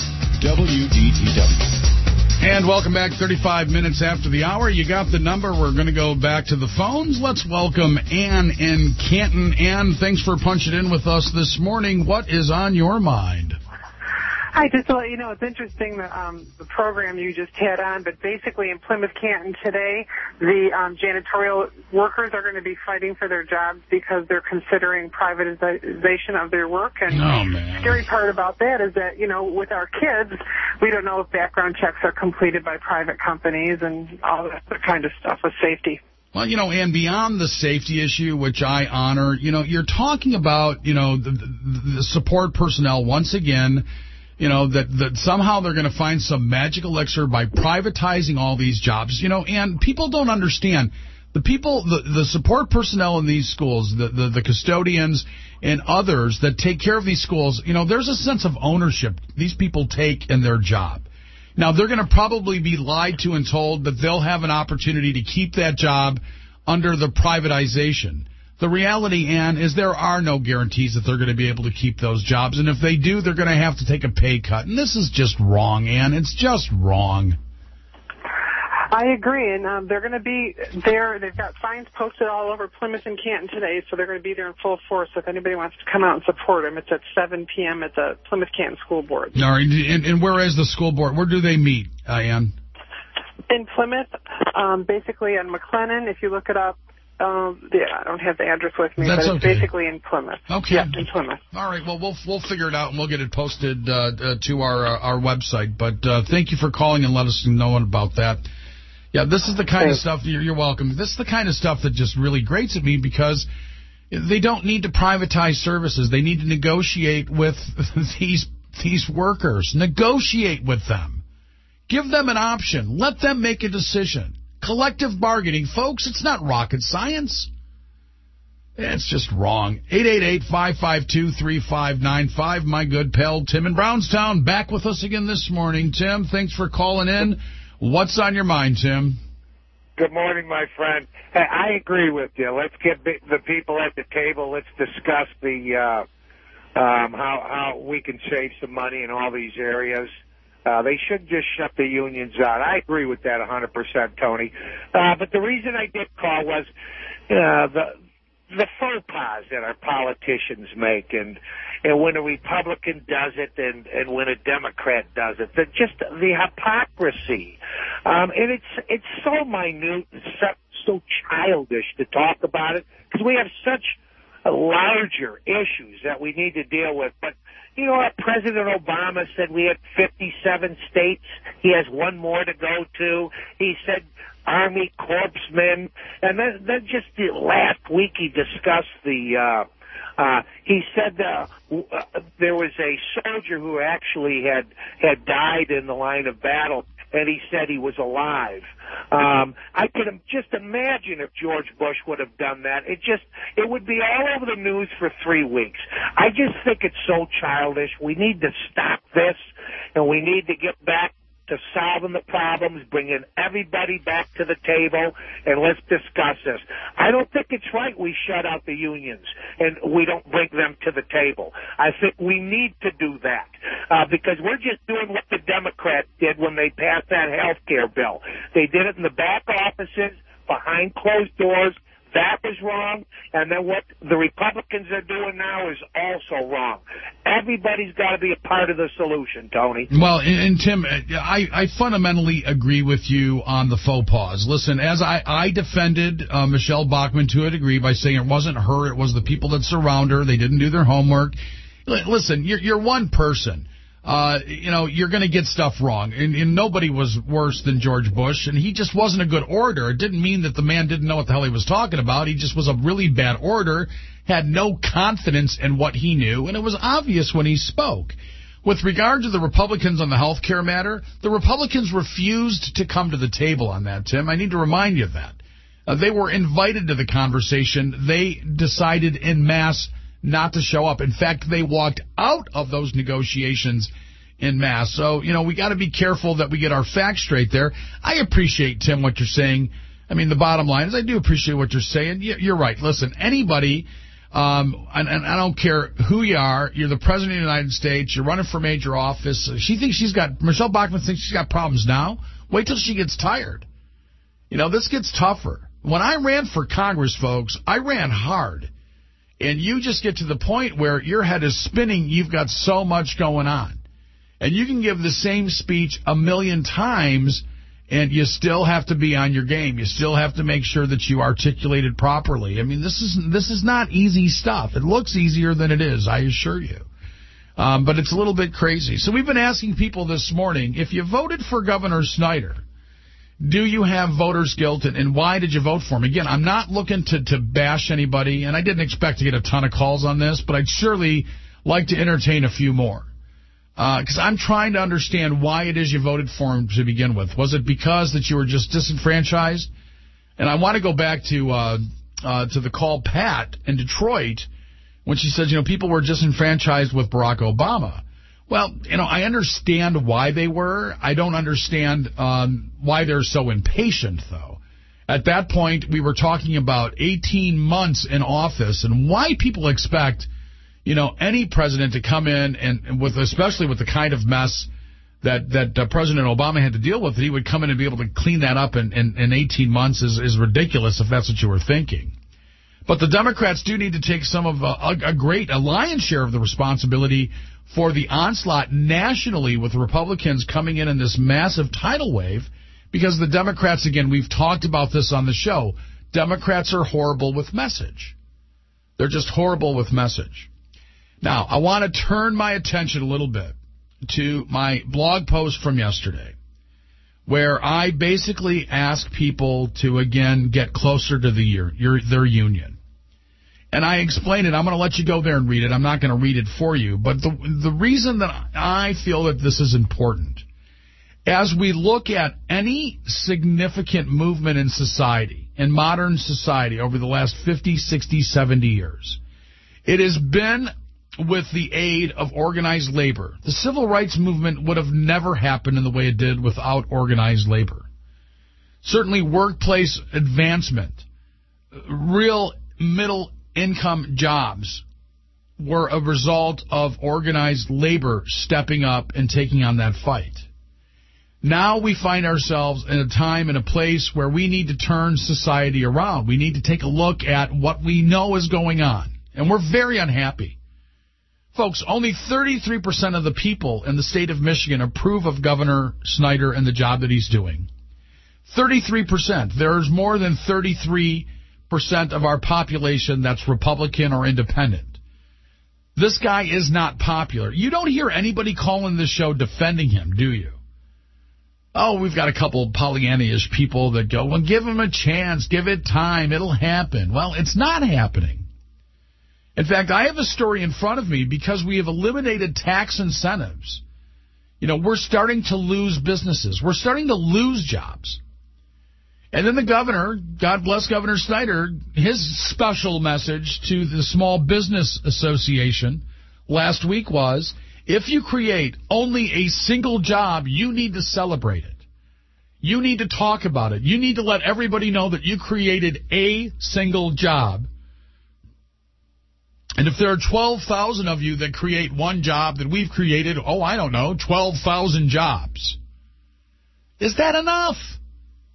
WDTW. And welcome back, 35 minutes after the hour. You got the number. We're going to go back to the phones. Let's welcome Ann in Canton. Ann, thanks for punching in with us this morning. What is on your mind? Hi, just to let you know, it's interesting the program you just had on, but basically in Plymouth Canton today, the janitorial workers are going to be fighting for their jobs because they're considering privatization of their work. And the scary part about that is that, you know, with our kids, we don't know if background checks are completed by private companies and all that kind of stuff with safety. Well, you know, and beyond the safety issue, which I honor, you know, you're talking about, you know, the support personnel once again. You know, that somehow they're going to find some magic elixir by privatizing all these jobs. You know, and people don't understand. The people, the support personnel in these schools, the custodians and others that take care of these schools, you know, there's a sense of ownership these people take in their job. Now, they're going to probably be lied to and told that they'll have an opportunity to keep that job under the privatization. The reality, Ann, is there are no guarantees that they're going to be able to keep those jobs. And if they do, they're going to have to take a pay cut. And this is just wrong, Ann. It's just wrong. I agree. And they're going to be there. They've got signs posted all over Plymouth and Canton today, so they're going to be there in full force. So if anybody wants to come out and support them, it's at 7 p.m. at the Plymouth Canton School Board. All right. And where is the school board? Where do they meet, Ann? In Plymouth, basically on McLennan. If you look it up. Yeah, I don't have the address with me, but it's basically in Plymouth. Okay. Yeah, in Plymouth. All right. Well, we'll figure it out, and we'll get it posted to our website. But thank you for calling and let us know about that. Yeah, this is the kind of stuff, you're welcome. This is the kind of stuff that just really grates at me because they don't need to privatize services. They need to negotiate with these workers. Negotiate with them. Give them an option. Let them make a decision. Collective bargaining, folks, it's not rocket science. It's just wrong. 888-552-3595. My good pal Tim in Brownstown back with us again this morning. Tim, thanks for calling in. What's on your mind, Tim? Good morning, my friend. Hey, I agree with you. Let's get the people at the table. Let's discuss the how we can save some money in all these areas. They should just shut the unions out. I agree with that 100%, Tony. But the reason I did call was the faux pas that our politicians make, and when a Republican does it, and when a Democrat does it, just the hypocrisy. And it's so minute, so childish to talk about it, because we have such larger issues that we need to deal with. But you know what? President Obama said we had 57 states. He has one more to go to. He said Army corpsmen. And then just last week he discussed the, he said there was a soldier who actually had died in the line of battle, and he said he was alive. I can just imagine if George Bush would have done that. It would be all over the news for 3 weeks. I just think it's so childish. We need to stop this, and we need to get back to solving the problems, bringing everybody back to the table, and let's discuss this. I don't think it's right we shut out the unions and we don't bring them to the table. I think we need to do that because we're just doing what the Democrats did when they passed that health care bill. They did it in the back offices, behind closed doors. That was wrong, and then what the Republicans are doing now is also wrong. Everybody's got to be a part of the solution, Tony. Well, and Tim, I fundamentally agree with you on the faux pas. Listen, as I defended Michelle Bachmann to a degree by saying it wasn't her, it was the people that surround her. They didn't do their homework. Listen, you're one person. You're going to get stuff wrong. And nobody was worse than George Bush, and he just wasn't a good orator. It didn't mean that the man didn't know what the hell he was talking about. He just was a really bad orator, had no confidence in what he knew, and it was obvious when he spoke. With regard to the Republicans on the health care matter, the Republicans refused to come to the table on that, Tim. I need to remind you of that. They were invited to the conversation. They decided en masse not to show up. In fact, they walked out of those negotiations en masse. So, we got to be careful that we get our facts straight there. I appreciate, Tim, what you're saying. I mean, the bottom line is I do appreciate what you're saying. You're right. Listen, anybody, and I don't care who you are, you're the President of the United States, you're running for major office. Michelle Bachmann thinks she's got problems now. Wait till she gets tired. This gets tougher. When I ran for Congress, folks, I ran hard. And you just get to the point where your head is spinning. You've got so much going on. And you can give the same speech a million times, and you still have to be on your game. You still have to make sure that you articulate it properly. I mean, this is not easy stuff. It looks easier than it is, I assure you. But it's a little bit crazy. So we've been asking people this morning, if you voted for Governor Snyder, do you have voter's guilt, and why did you vote for him? Again, I'm not looking to bash anybody, and I didn't expect to get a ton of calls on this, but I'd surely like to entertain a few more. Because I'm trying to understand why it is you voted for him to begin with. Was it because that you were just disenfranchised? And I want to go back to the call Pat in Detroit when she said, people were disenfranchised with Barack Obama. Well, I understand why they were. I don't understand why they're so impatient, though. At that point, we were talking about 18 months in office, and why people expect, any president to come in and especially with the kind of mess that President Obama had to deal with, that he would come in and be able to clean that up in 18 months is ridiculous if that's what you were thinking. But the Democrats do need to take some of a lion's share of the responsibility for the onslaught nationally with Republicans coming in this massive tidal wave, because the Democrats, again, we've talked about this on the show, Democrats are horrible with message. They're just horrible with message. Now, I want to turn my attention a little bit to my blog post from yesterday, where I basically ask people to, again, get closer to their union. And I explain it. I'm going to let you go there and read it. I'm not going to read it for you. But the reason that I feel that this is important, as we look at any significant movement in society, in modern society over the last 50, 60, 70 years, it has been with the aid of organized labor. The civil rights movement would have never happened in the way it did without organized labor. Certainly workplace advancement, real middle-income jobs were a result of organized labor stepping up and taking on that fight. Now we find ourselves in a time and a place where we need to turn society around. We need to take a look at what we know is going on. And we're very unhappy. Folks, only 33% of the people in the state of Michigan approve of Governor Snyder and the job that he's doing. 33%. There's more than 33% of our population that's Republican or independent. This guy is not popular. You don't hear anybody calling this show defending him, do you? Oh, we've got a couple of Pollyanna-ish people that go, well, give him a chance, give it time, it'll happen. Well, it's not happening. In fact, I have a story in front of me because we have eliminated tax incentives. We're starting to lose businesses. We're starting to lose jobs. And then the governor, God bless Governor Snyder, his special message to the Small Business Association last week was, if you create only a single job, you need to celebrate it. You need to talk about it. You need to let everybody know that you created a single job. And if there are 12,000 of you that create one job, then we've created, 12,000 jobs. Is that enough?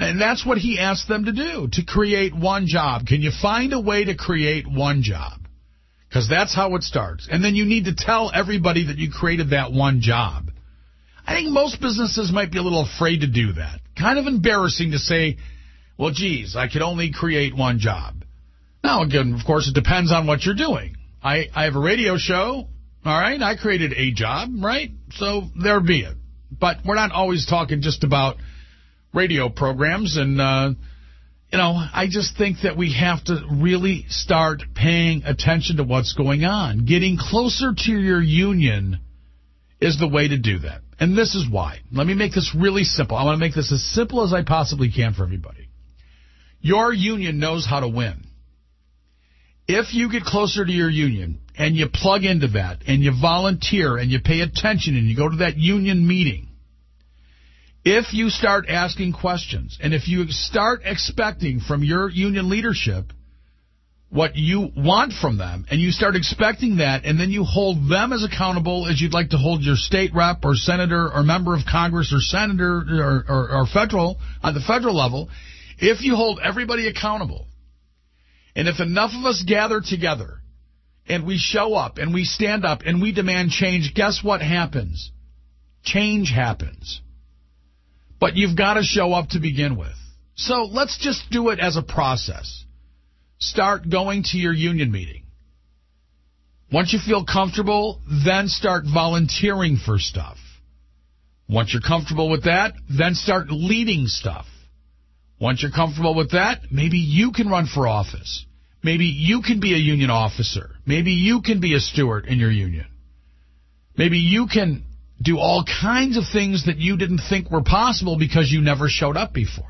And that's what he asked them to do, to create one job. Can you find a way to create one job? Because that's how it starts. And then you need to tell everybody that you created that one job. I think most businesses might be a little afraid to do that. Kind of embarrassing to say, well, geez, I could only create one job. Now, again, of course, it depends on what you're doing. I have a radio show, all right? I created a job, right? So there be it. But we're not always talking just about radio programs. And, I just think that we have to really start paying attention to what's going on. Getting closer to your union is the way to do that. And this is why. Let me make this really simple. I want to make this as simple as I possibly can for everybody. Your union knows how to win. If you get closer to your union and you plug into that and you volunteer and you pay attention and you go to that union meeting, if you start asking questions and if you start expecting from your union leadership what you want from them, and you start expecting that, and then you hold them as accountable as you'd like to hold your state rep or senator or member of Congress or senator or federal, on the federal level, if you hold everybody accountable, and if enough of us gather together and we show up and we stand up and we demand change, guess what happens? Change happens. But you've got to show up to begin with. So let's just do it as a process. Start going to your union meeting. Once you feel comfortable, then start volunteering for stuff. Once you're comfortable with that, then start leading stuff. Once you're comfortable with that, maybe you can run for office. Maybe you can be a union officer. Maybe you can be a steward in your union. Maybe you can do all kinds of things that you didn't think were possible because you never showed up before.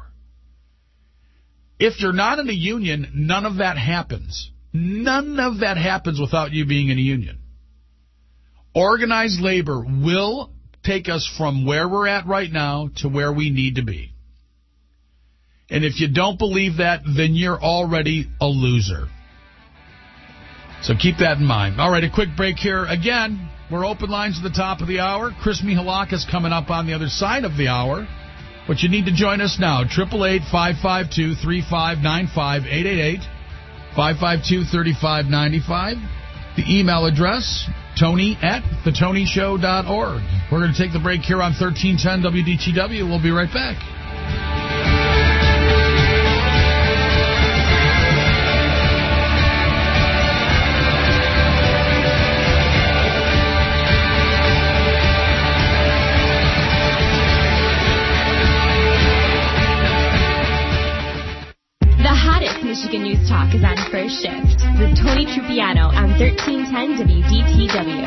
If you're not in a union, none of that happens. None of that happens without you being in a union. Organized labor will take us from where we're at right now to where we need to be. And if you don't believe that, then you're already a loser. So keep that in mind. All right, a quick break here. Again, we're open lines at the top of the hour. Chris Michalak is coming up on the other side of the hour. But you need to join us now. 888-552-3595, 888-552-3595. The email address, tony@thetonyshow.org. We're going to take the break here on 1310 WDTW. We'll be right back. Michigan News Talk is on First Shift with Tony Trupiano on 1310 WDTW.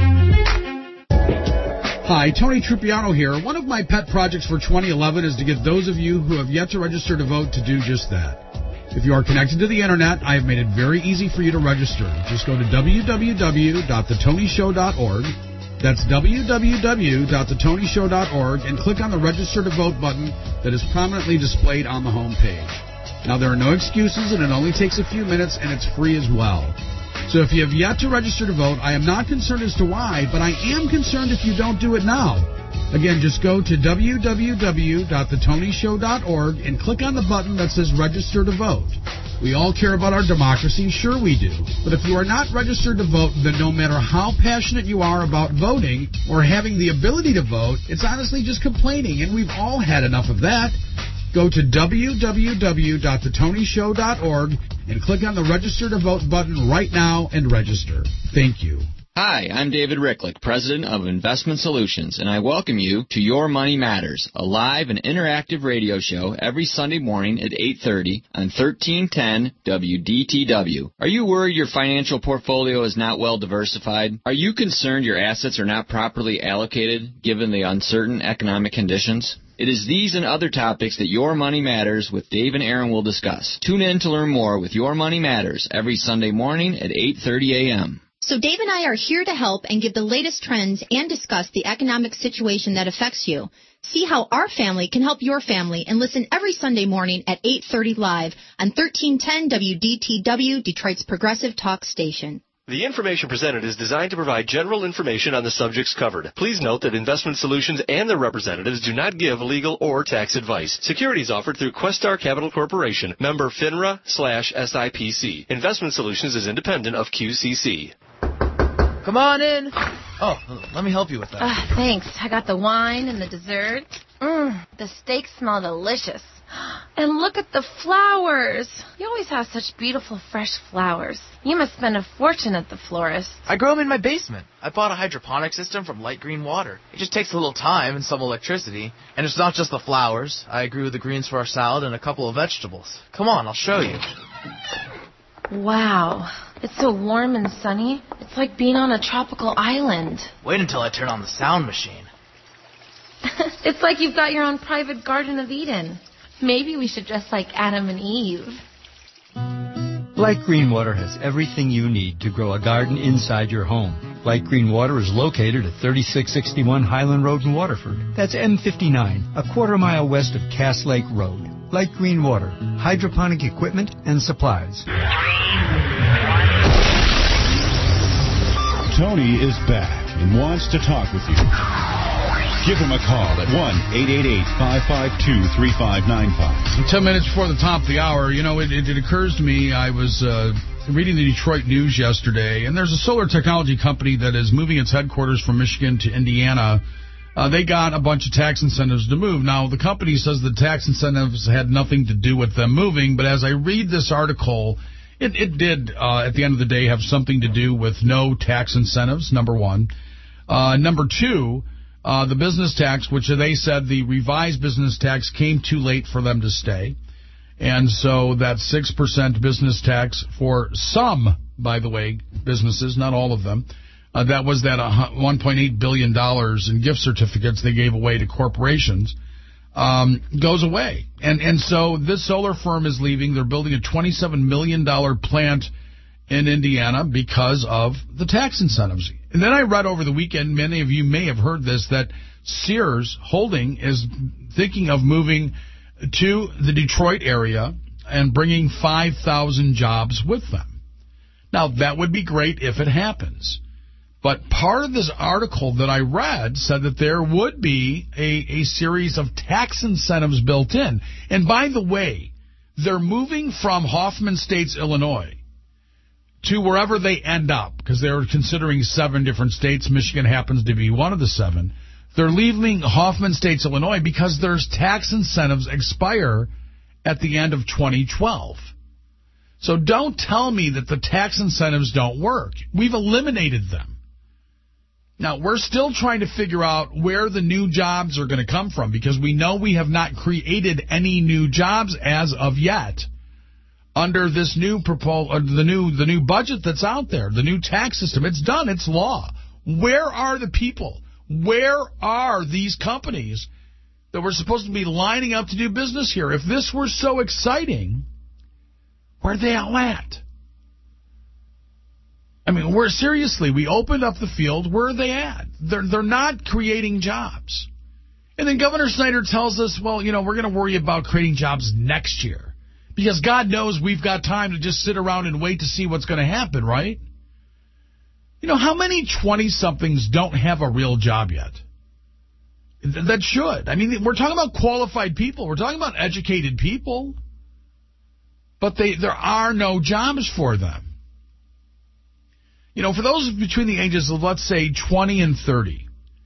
Hi, Tony Trupiano here. One of my pet projects for 2011 is to get those of you who have yet to register to vote to do just that. If you are connected to the Internet, I have made it very easy for you to register. Just go to www.thetonyshow.org. That's www.thetonyshow.org and click on the Register to Vote button that is prominently displayed on the home page. Now, there are no excuses, and it only takes a few minutes, and it's free as well. So if you have yet to register to vote, I am not concerned as to why, but I am concerned if you don't do it now. Again, just go to www.thetonyshow.org and click on the button that says Register to Vote. We all care about our democracy, sure we do. But if you are not registered to vote, then no matter how passionate you are about voting or having the ability to vote, it's honestly just complaining, and we've all had enough of that. Go to www.thetonyshow.org and click on the Register to Vote button right now and register. Thank you. Hi, I'm David Ricklick, President of Investment Solutions, and I welcome you to Your Money Matters, a live and interactive radio show every Sunday morning at 8:30 on 1310 WDTW. Are you worried your financial portfolio is not well diversified? Are you concerned your assets are not properly allocated given the uncertain economic conditions? It is these and other topics that Your Money Matters with Dave and Aaron will discuss. Tune in to learn more with Your Money Matters every Sunday morning at 8:30 a.m. So Dave and I are here to help and give the latest trends and discuss the economic situation that affects you. See how our family can help your family and listen every Sunday morning at 8:30 live on 1310 WDTW, Detroit's Progressive Talk Station. The information presented is designed to provide general information on the subjects covered. Please note that Investment Solutions and their representatives do not give legal or tax advice. Securities offered through Questar Capital Corporation, member FINRA/SIPC. Investment Solutions is independent of QCC. Come on in. Oh, let me help you with that. Thanks. I got the wine and the dessert. The steaks smell delicious. And look at the flowers. You always have such beautiful, fresh flowers. You must spend a fortune at the florist. I grow them in my basement. I bought a hydroponic system from Light Green Water. It just takes a little time and some electricity. And it's not just the flowers. I grew the greens for our salad and a couple of vegetables. Come on, I'll show you. Wow. It's so warm and sunny. It's like being on a tropical island. Wait until I turn on the sound machine. It's like you've got your own private Garden of Eden. Maybe we should dress like Adam and Eve. Light Green Water has everything you need to grow a garden inside your home. Light Green Water is located at 3661 Highland Road in Waterford. That's M59, a quarter-mile west of Cass Lake Road. Light Green Water, hydroponic equipment and supplies. Tony is back and wants to talk with you. Give him a call at 1-888-552-3595. 10 minutes before the top of the hour, you know, it occurs to me, I was reading the Detroit News yesterday, and there's a solar technology company that is moving its headquarters from Michigan to Indiana. They got a bunch of tax incentives to move. Now, the company says the tax incentives had nothing to do with them moving, but as I read this article, it did, at the end of the day, have something to do with no tax incentives, number one. Number two, the business tax, which they said the revised business tax came too late for them to stay. And so that 6% business tax for some, by the way, businesses, not all of them, that was that $1.8 billion in gift certificates they gave away to corporations, goes away. And so this solar firm is leaving. They're building a $27 million plant in Indiana because of the tax incentives. And then I read over the weekend, many of you may have heard this, that Sears Holding is thinking of moving to the Detroit area and bringing 5,000 jobs with them. Now, that would be great if it happens. But part of this article that I read said that there would be a series of tax incentives built in. And by the way, they're moving from Hoffman Estates, Illinois, to wherever they end up, because they're considering 7 different states. Michigan happens to be one of the 7. They're leaving Hoffman Estates, Illinois, because their tax incentives expire at the end of 2012. So don't tell me that the tax incentives don't work. We've eliminated them. Now, we're still trying to figure out where the new jobs are going to come from, because we know we have not created any new jobs as of yet under this new proposal, the new budget that's out there, the new tax system. It's done. It's law. Where are the people? Where are these companies that were supposed to be lining up to do business here? If this were so exciting, where are they all at? I mean, we opened up the field. Where are they at? They're not creating jobs. And then Governor Snyder tells us, well, you know, we're going to worry about creating jobs next year. Because God knows we've got time to just sit around and wait to see what's going to happen, right? You know, how many 20-somethings don't have a real job yet? That should. I mean, we're talking about qualified people. We're talking about educated people. But there are no jobs for them. You know, for those between the ages of, let's say, 20 and 30,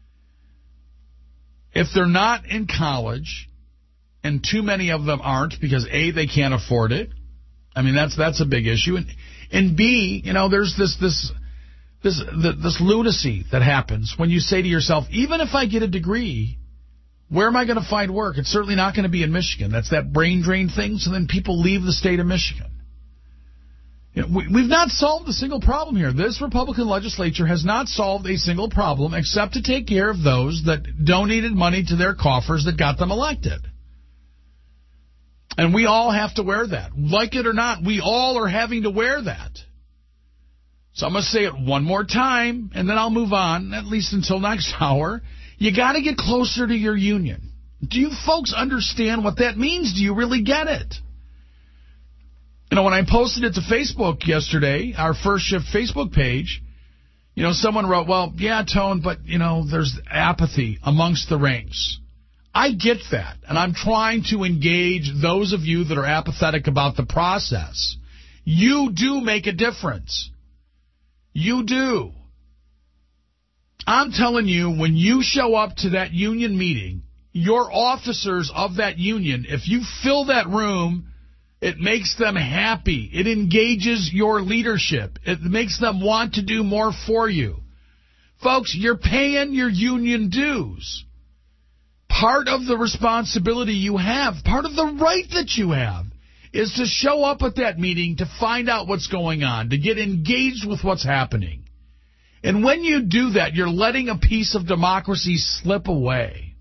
if they're not in college, and too many of them aren't because, A, they can't afford it. I mean, that's a big issue. And B, you know, there's this lunacy that happens when you say to yourself, even if I get a degree, where am I going to find work? It's certainly not going to be in Michigan. That's that brain drain thing. So then people leave the state of Michigan. You know, we've not solved a single problem here. This Republican legislature has not solved a single problem except to take care of those that donated money to their coffers that got them elected. And we all have to wear that. Like it or not, we all are having to wear that. So I'm going to say it one more time, and then I'll move on, at least until next hour. You got to get closer to your union. Do you folks understand what that means? Do you really get it? You know, when I posted it to Facebook yesterday, our First Shift Facebook page, you know, someone wrote, well, yeah, Tone, but, you know, there's apathy amongst the ranks. I get that, and I'm trying to engage those of you that are apathetic about the process. You do make a difference. You do. I'm telling you, when you show up to that union meeting, your officers of that union, if you fill that room, it makes them happy. It engages your leadership. It makes them want to do more for you. Folks, you're paying your union dues. Part of the responsibility you have, part of the right that you have, is to show up at that meeting to find out what's going on, to get engaged with what's happening. And when you do that, you're letting a piece of democracy slip away.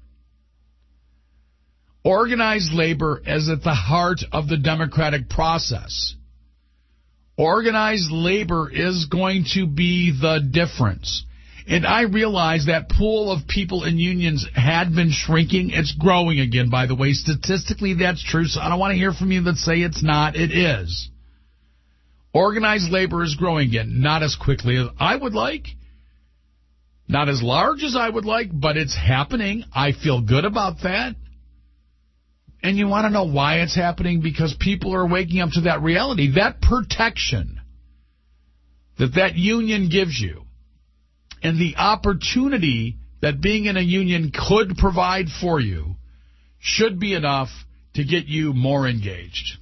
Organized labor is at the heart of the democratic process. Organized labor is going to be the difference. And I realize that pool of people in unions had been shrinking. It's growing again, by the way. Statistically, that's true, so I don't want to hear from you that say it's not. It is. Organized labor is growing again, not as quickly as I would like, not as large as I would like, but it's happening. I feel good about that. And you want to know why it's happening? Because people are waking up to that reality. That protection that union gives you, and the opportunity that being in a union could provide for you, should be enough to get you more engaged.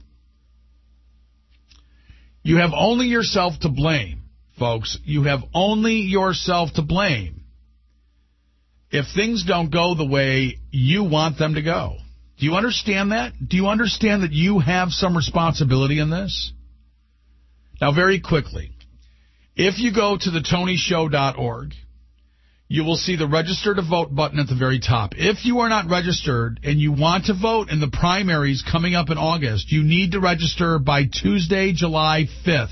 You have only yourself to blame, folks. You have only yourself to blame if things don't go the way you want them to go. Do you understand that? Do you understand that you have some responsibility in this? Now, very quickly, if you go to the TonyShow.org, you will see the register to vote button at the very top. If you are not registered and you want to vote in the primaries coming up in August, you need to register by Tuesday, July 5th.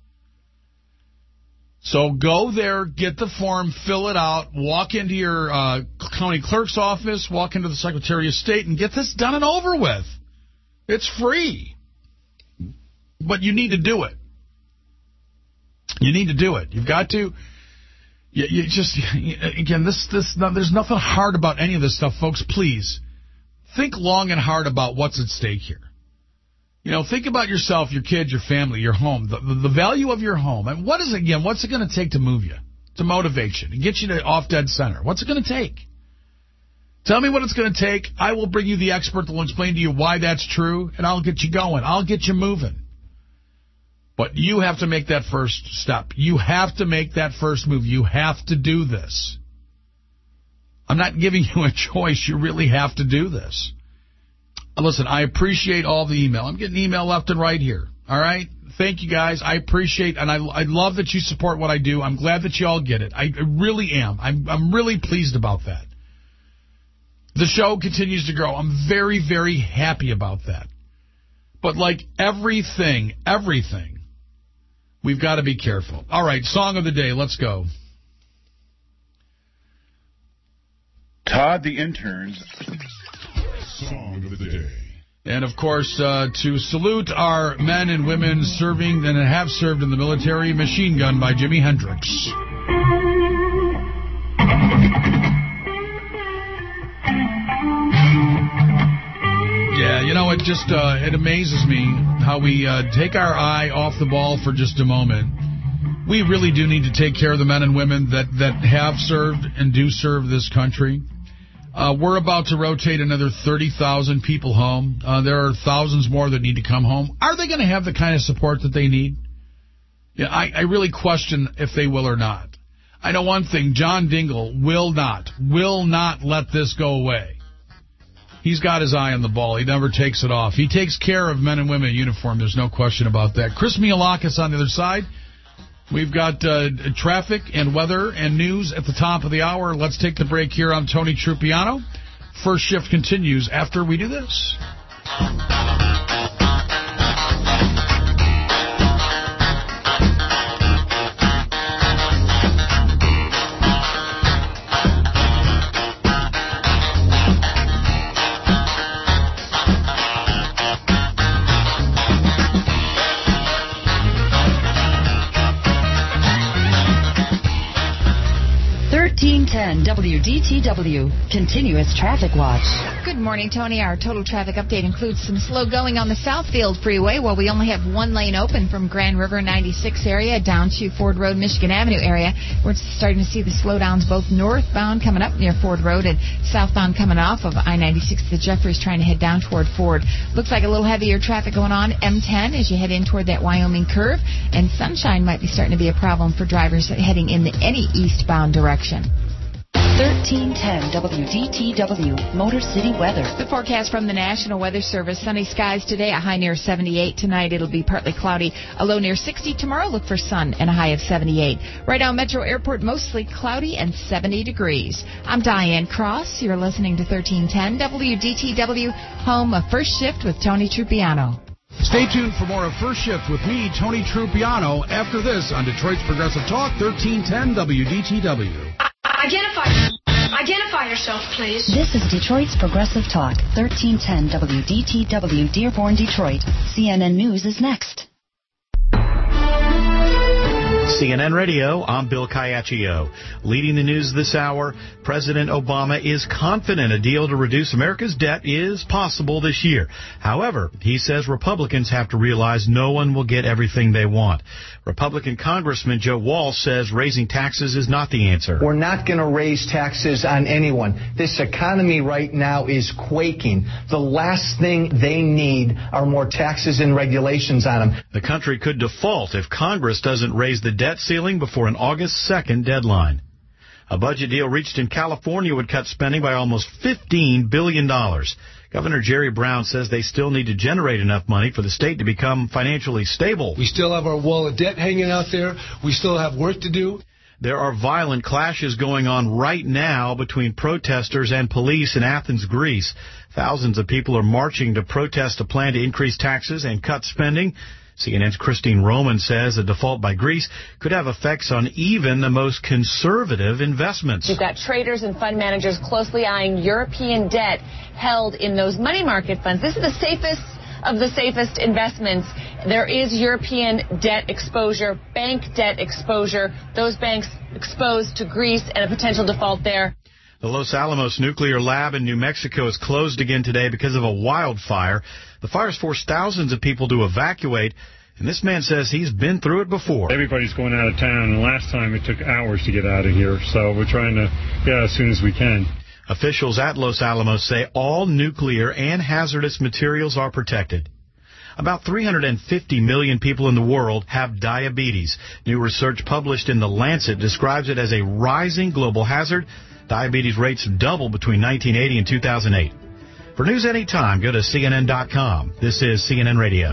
So go there, get the form, fill it out, walk into your county clerk's office, walk into the Secretary of State, and get this done and over with. It's free. But you need to do it. You need to do it. You've got to. You just, again, there's nothing hard about any of this stuff, folks. Please think long and hard about what's at stake here. You know, think about yourself, your kids, your family, your home, the value of your home. And what's it going to take to move you, to motivate you, to get you to off dead center? What's it going to take? Tell me what it's going to take. I will bring you the expert that will explain to you why that's true, and I'll get you going. I'll get you moving. But you have to make that first step. You have to make that first move. You have to do this. I'm not giving you a choice. You really have to do this. Listen, I appreciate all the email. I'm getting email left and right here. All right? Thank you, guys. I appreciate, and I love that you support what I do. I'm glad that you all get it. I really am. I'm really pleased about that. The show continues to grow. I'm very, very happy about that. But like everything, we've got to be careful. All right, song of the day. Let's go. Todd the Intern's Song of the Day. And, of course, to salute our men and women serving and have served in the military, Machine Gun by Jimi Hendrix. Yeah, you know, it just it amazes me how we take our eye off the ball for just a moment. We really do need to take care of the men and women that have served and do serve this country. We're about to rotate another 30,000 people home. There are thousands more that need to come home. Are they going to have the kind of support that they need? Yeah, I really question if they will or not. I know one thing. John Dingell will not let this go away. He's got his eye on the ball. He never takes it off. He takes care of men and women in uniform. There's no question about that. Chris Mialakis on the other side. We've got traffic and weather and news at the top of the hour. Let's take the break here. I'm Tony Trupiano. First Shift continues after we do this. 1310 WDTW, Continuous Traffic Watch. Good morning, Tony. Our total traffic update includes some slow going on the Southfield Freeway, while we only have one lane open from Grand River 96 area down to Ford Road, Michigan Avenue area. We're starting to see the slowdowns both northbound coming up near Ford Road and southbound coming off of I-96 to Jeffries trying to head down toward Ford. Looks like a little heavier traffic going on M10 as you head in toward that Wyoming curve, and sunshine might be starting to be a problem for drivers heading in any eastbound direction. 1310 WDTW, Motor City weather. The forecast from the National Weather Service: sunny skies today, a high near 78. Tonight it'll be partly cloudy, a low near 60. Tomorrow look for sun and a high of 78. Right now Metro Airport, mostly cloudy and 70 degrees. I'm Diane Cross. You're listening to 1310 WDTW, home of First Shift with Tony Trupiano. Stay tuned for more of First Shift with me, Tony Trupiano, after this on Detroit's Progressive Talk, 1310 WDTW. Identify yourself, please. This is Detroit's Progressive Talk, 1310 WDTW, Dearborn, Detroit. CNN News is next. CNN Radio, I'm Bill Caiaccio. Leading the news this hour, President Obama is confident a deal to reduce America's debt is possible this year. However, he says Republicans have to realize no one will get everything they want. Republican Congressman Joe Walsh says raising taxes is not the answer. We're not going to raise taxes on anyone. This economy right now is quaking. The last thing they need are more taxes and regulations on them. The country could default if Congress doesn't raise the debt ceiling before an August 2nd deadline. A budget deal reached in California would cut spending by almost $15 billion. Governor Jerry Brown says they still need to generate enough money for the state to become financially stable. We still have our wall of debt hanging out there. We still have work to do. There are violent clashes going on right now between protesters and police in Athens, Greece. Thousands of people are marching to protest a plan to increase taxes and cut spending. CNN's Christine Roman says a default by Greece could have effects on even the most conservative investments. You've got traders and fund managers closely eyeing European debt held in those money market funds. This is the safest of the safest investments. There is European debt exposure, bank debt exposure, those banks exposed to Greece and a potential default there. The Los Alamos nuclear lab in New Mexico is closed again today because of a wildfire. The fire's forced thousands of people to evacuate, and this man says he's been through it before. Everybody's going out of town, and last time it took hours to get out of here, so we're trying to get out as soon as we can. Officials at Los Alamos say all nuclear and hazardous materials are protected. About 350 million people in the world have diabetes. New research published in The Lancet describes it as a rising global hazard. Diabetes rates doubled between 1980 and 2008. For news anytime, go to CNN.com. This is CNN Radio.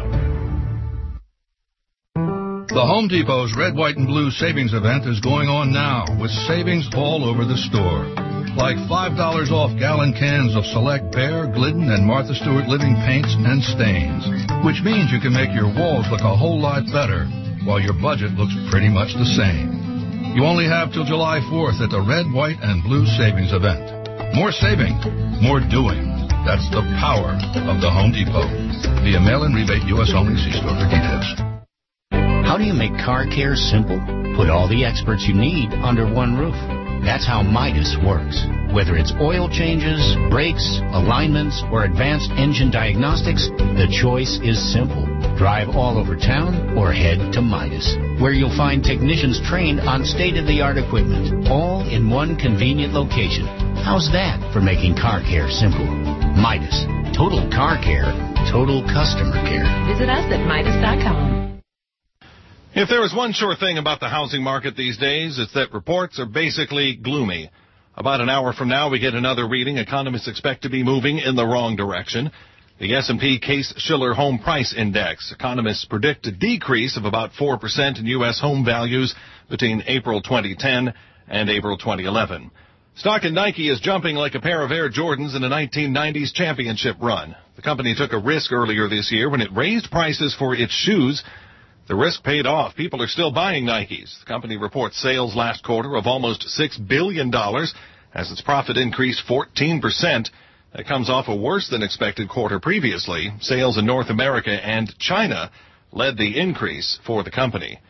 The Home Depot's Red, White, and Blue Savings Event is going on now with savings all over the store. Like $5 off gallon cans of select Behr, Glidden, and Martha Stewart living paints and stains, which means you can make your walls look a whole lot better while your budget looks pretty much the same. You only have till July 4th at the Red, White, and Blue Savings Event. More saving, more doing. That's the power of the Home Depot. Via mail-in rebate, U.S. only. See store for details. How do you make car care simple? Put all the experts you need under one roof. That's how Midas works. Whether it's oil changes, brakes, alignments, or advanced engine diagnostics, the choice is simple. Drive all over town or head to Midas, where you'll find technicians trained on state-of-the-art equipment, all in one convenient location. How's that for making car care simple? Midas. Total car care. Total customer care. Visit us at Midas.com. If there is one sure thing about the housing market these days, it's that reports are basically gloomy. About an hour from now, we get another reading economists expect to be moving in the wrong direction. The S&P Case-Shiller Home Price Index. Economists predict a decrease of about 4% in U.S. home values between April 2010 and April 2011. Stock in Nike is jumping like a pair of Air Jordans in a 1990s championship run. The company took a risk earlier this year when it raised prices for its shoes. The risk paid off. People are still buying Nikes. The company reports sales last quarter of almost $6 billion as its profit increased 14%. That comes off a worse than expected quarter previously. Sales in North America and China led the increase for the company.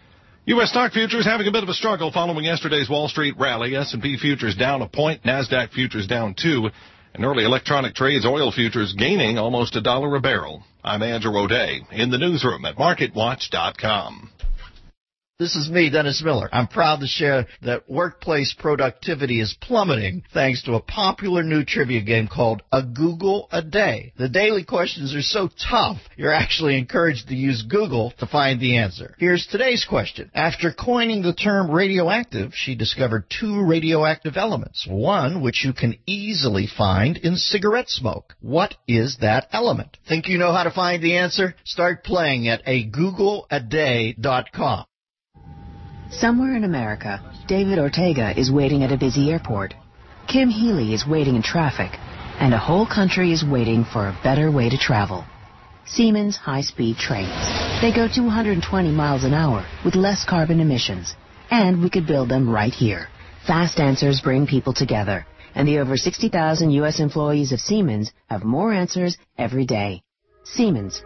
U.S. stock futures having a bit of a struggle following yesterday's Wall Street rally. S&P futures down a point, NASDAQ futures down 2. In early electronic trades, oil futures gaining almost $1 a barrel. I'm Andrew O'Day in the newsroom at MarketWatch.com. This is me, Dennis Miller. I'm proud to share that workplace productivity is plummeting thanks to a popular new trivia game called A Google a Day. The daily questions are so tough, you're actually encouraged to use Google to find the answer. Here's today's question. After coining the term radioactive, she discovered 2 radioactive elements, one which you can easily find in cigarette smoke. What is that element? Think you know how to find the answer? Start playing at agoogleaday.com. Somewhere in America, David Ortega is waiting at a busy airport. Kim Healy is waiting in traffic. And a whole country is waiting for a better way to travel. Siemens high-speed trains. They go 220 miles an hour with less carbon emissions. And we could build them right here. Fast answers bring people together. And the over 60,000 U.S. employees of Siemens have more answers every day. Siemens.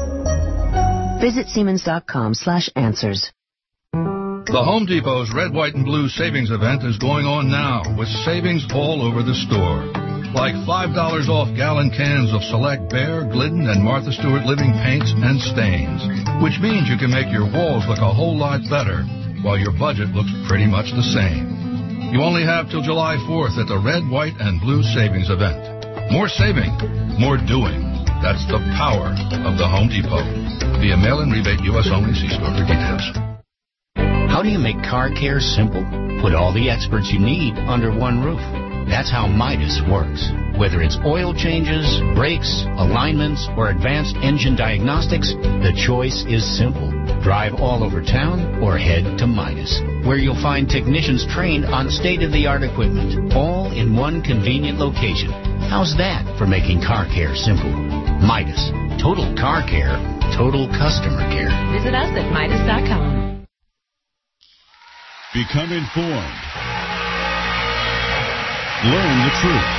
Visit Siemens.com/answers. The Home Depot's Red, White, and Blue Savings Event is going on now with savings all over the store. Like $5 off gallon cans of select Behr, Glidden, and Martha Stewart living paints and stains, which means you can make your walls look a whole lot better while your budget looks pretty much the same. You only have till July 4th at the Red, White, and Blue Savings Event. More saving, more doing. That's the power of the Home Depot. Via mail-in rebate, U.S. only. See store for details. How do you make car care simple? Put all the experts you need under one roof. That's how Midas works. Whether it's oil changes, brakes, alignments, or advanced engine diagnostics, the choice is simple. Drive all over town or head to Midas, where you'll find technicians trained on state-of-the-art equipment, all in one convenient location. How's that for making car care simple? Midas. Total car care. Total customer care. Visit us at Midas.com. Become informed. Learn the truth.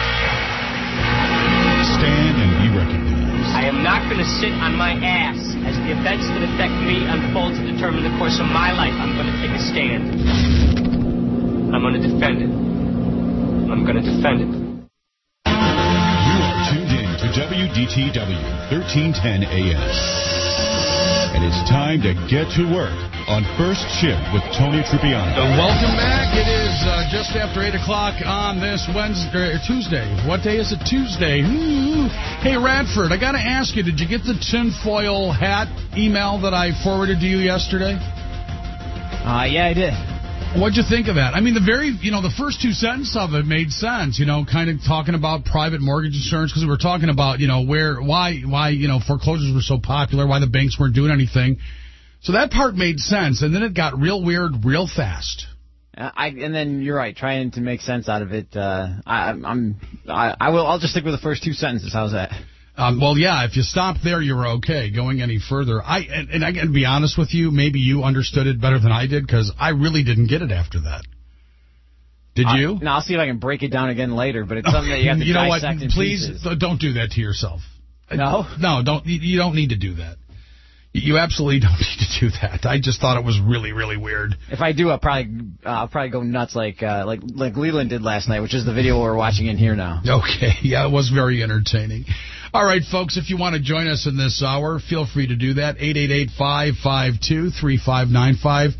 Stand and be recognized. I am not going to sit on my ass as the events that affect me unfold to determine the course of my life. I'm going to take a stand. I'm going to defend it. I'm going to defend it. You are tuned in to WDTW 1310 AM. And it's time to get to work on First Shift with Tony Trupiano. Welcome back. It is just after 8 o'clock on this Tuesday. What day is it? Tuesday. Hey, Radford, I got to ask you, did you get the tinfoil hat email that I forwarded to you yesterday? Yeah, I did. What'd you think of that? I mean, the first 2 sentences of it made sense, kind of talking about private mortgage insurance, because we were talking about, why foreclosures were so popular, why the banks weren't doing anything. So that part made sense, and then it got real weird real fast. And then you're right, trying to make sense out of it. I'll just stick with the first 2 sentences. How's that? Well, yeah, if you stop there, you're okay. Going any further, I got to be honest with you, maybe you understood it better than I did, because I really didn't get it after that. Did you? No, I'll see if I can break it down again later, but it's something that you have to dissect in Please pieces. Don't do that to yourself. No? No, don't. You don't need to do that. You absolutely don't need to do that. I just thought it was really, really weird. If I do, I'll probably go nuts like Leland did last night, which is the video we're watching in here now. Okay, yeah, it was very entertaining. All right, folks, if you want to join us in this hour, feel free to do that. 888-552-3595,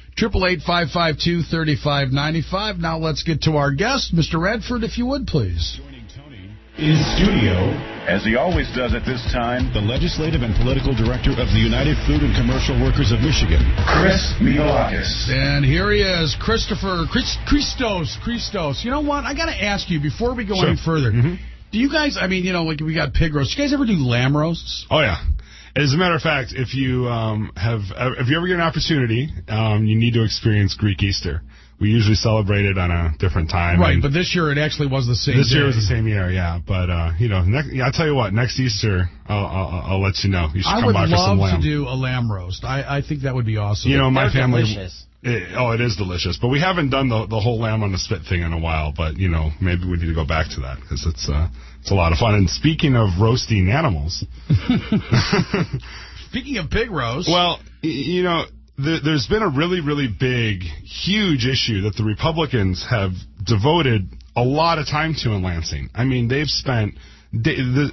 888-552-3595. Now let's get to our guest, Mr. Radford, if you would, please. In studio, as he always does at this time, the Legislative and Political Director of the United Food and Commercial Workers of Michigan, Chris Miolakis. And here he is, Christopher Christos. You know what? I got to ask you, before we go any further, do you guys, we got pig roast. Do you guys ever do lamb roasts? Oh, yeah. As a matter of fact, if you if you ever get an opportunity, you need to experience Greek Easter. We usually celebrate it on a different time. Right, but this year it actually was the same This year was the same year, yeah. But, I'll tell you what, next Easter, I'll let you know. You should come by for some lamb. I would love to do a lamb roast. I think that would be awesome. My family... Delicious. It is delicious. But we haven't done the whole lamb on the spit thing in a while. But, maybe we need to go back to that because it's a lot of fun. And speaking of roasting animals... Speaking of pig roast... Well, there's been a really, really big, huge issue that the Republicans have devoted a lot of time to in Lansing. I mean, they've spent, in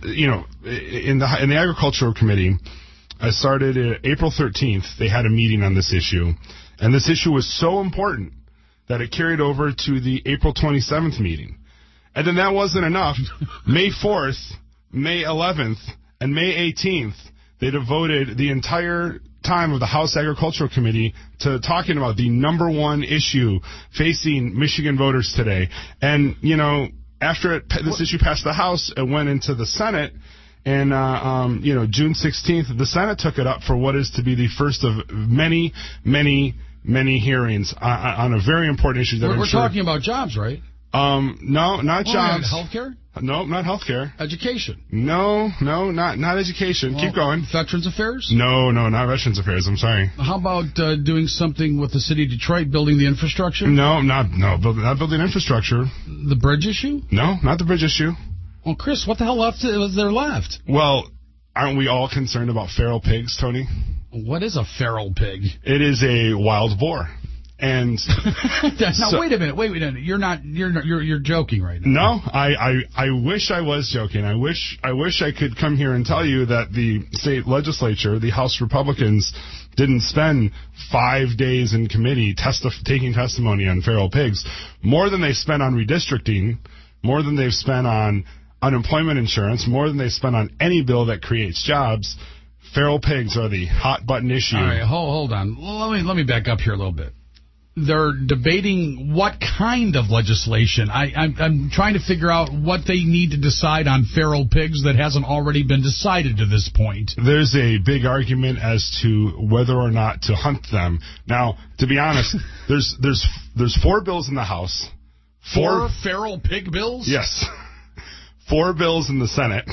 the Agricultural Committee, I started April 13th. They had a meeting on this issue, and this issue was so important that it carried over to the April 27th meeting. And then that wasn't enough. May 4th, May 11th, and May 18th, they devoted the entire time of the House Agricultural Committee to talking about the number one issue facing Michigan voters today. And, after this issue passed the House, it went into the Senate. And, June 16th, the Senate took it up for what is to be the first of many, many, many hearings on a very important issue. We're talking about jobs, right? No, not jobs. Healthcare? No, not healthcare. Education? No, not education. Keep going. Veterans Affairs? No, not Veterans Affairs. I'm sorry. How about doing something with the city of Detroit, building the infrastructure? No, not building infrastructure. The bridge issue? No, not the bridge issue. Well, Chris, what the hell was there left? Well, aren't we all concerned about feral pigs, Tony? What is a feral pig? It is a wild boar. And now wait a minute. You're joking right now. No, I wish I was joking. I wish I could come here and tell you that the state legislature, the House Republicans, didn't spend 5 days in committee taking testimony on feral pigs, more than they spent on redistricting, more than they've spent on unemployment insurance, more than they spent on any bill that creates jobs. Feral pigs are the hot button issue. All right, hold on. Let me back up here a little bit. They're debating what kind of legislation. I'm trying to figure out what they need to decide on feral pigs that hasn't already been decided to this point. There's a big argument as to whether or not to hunt them. Now, to be honest, there's 4 bills in the House. 4 feral pig bills? Yes. 4 bills in the Senate.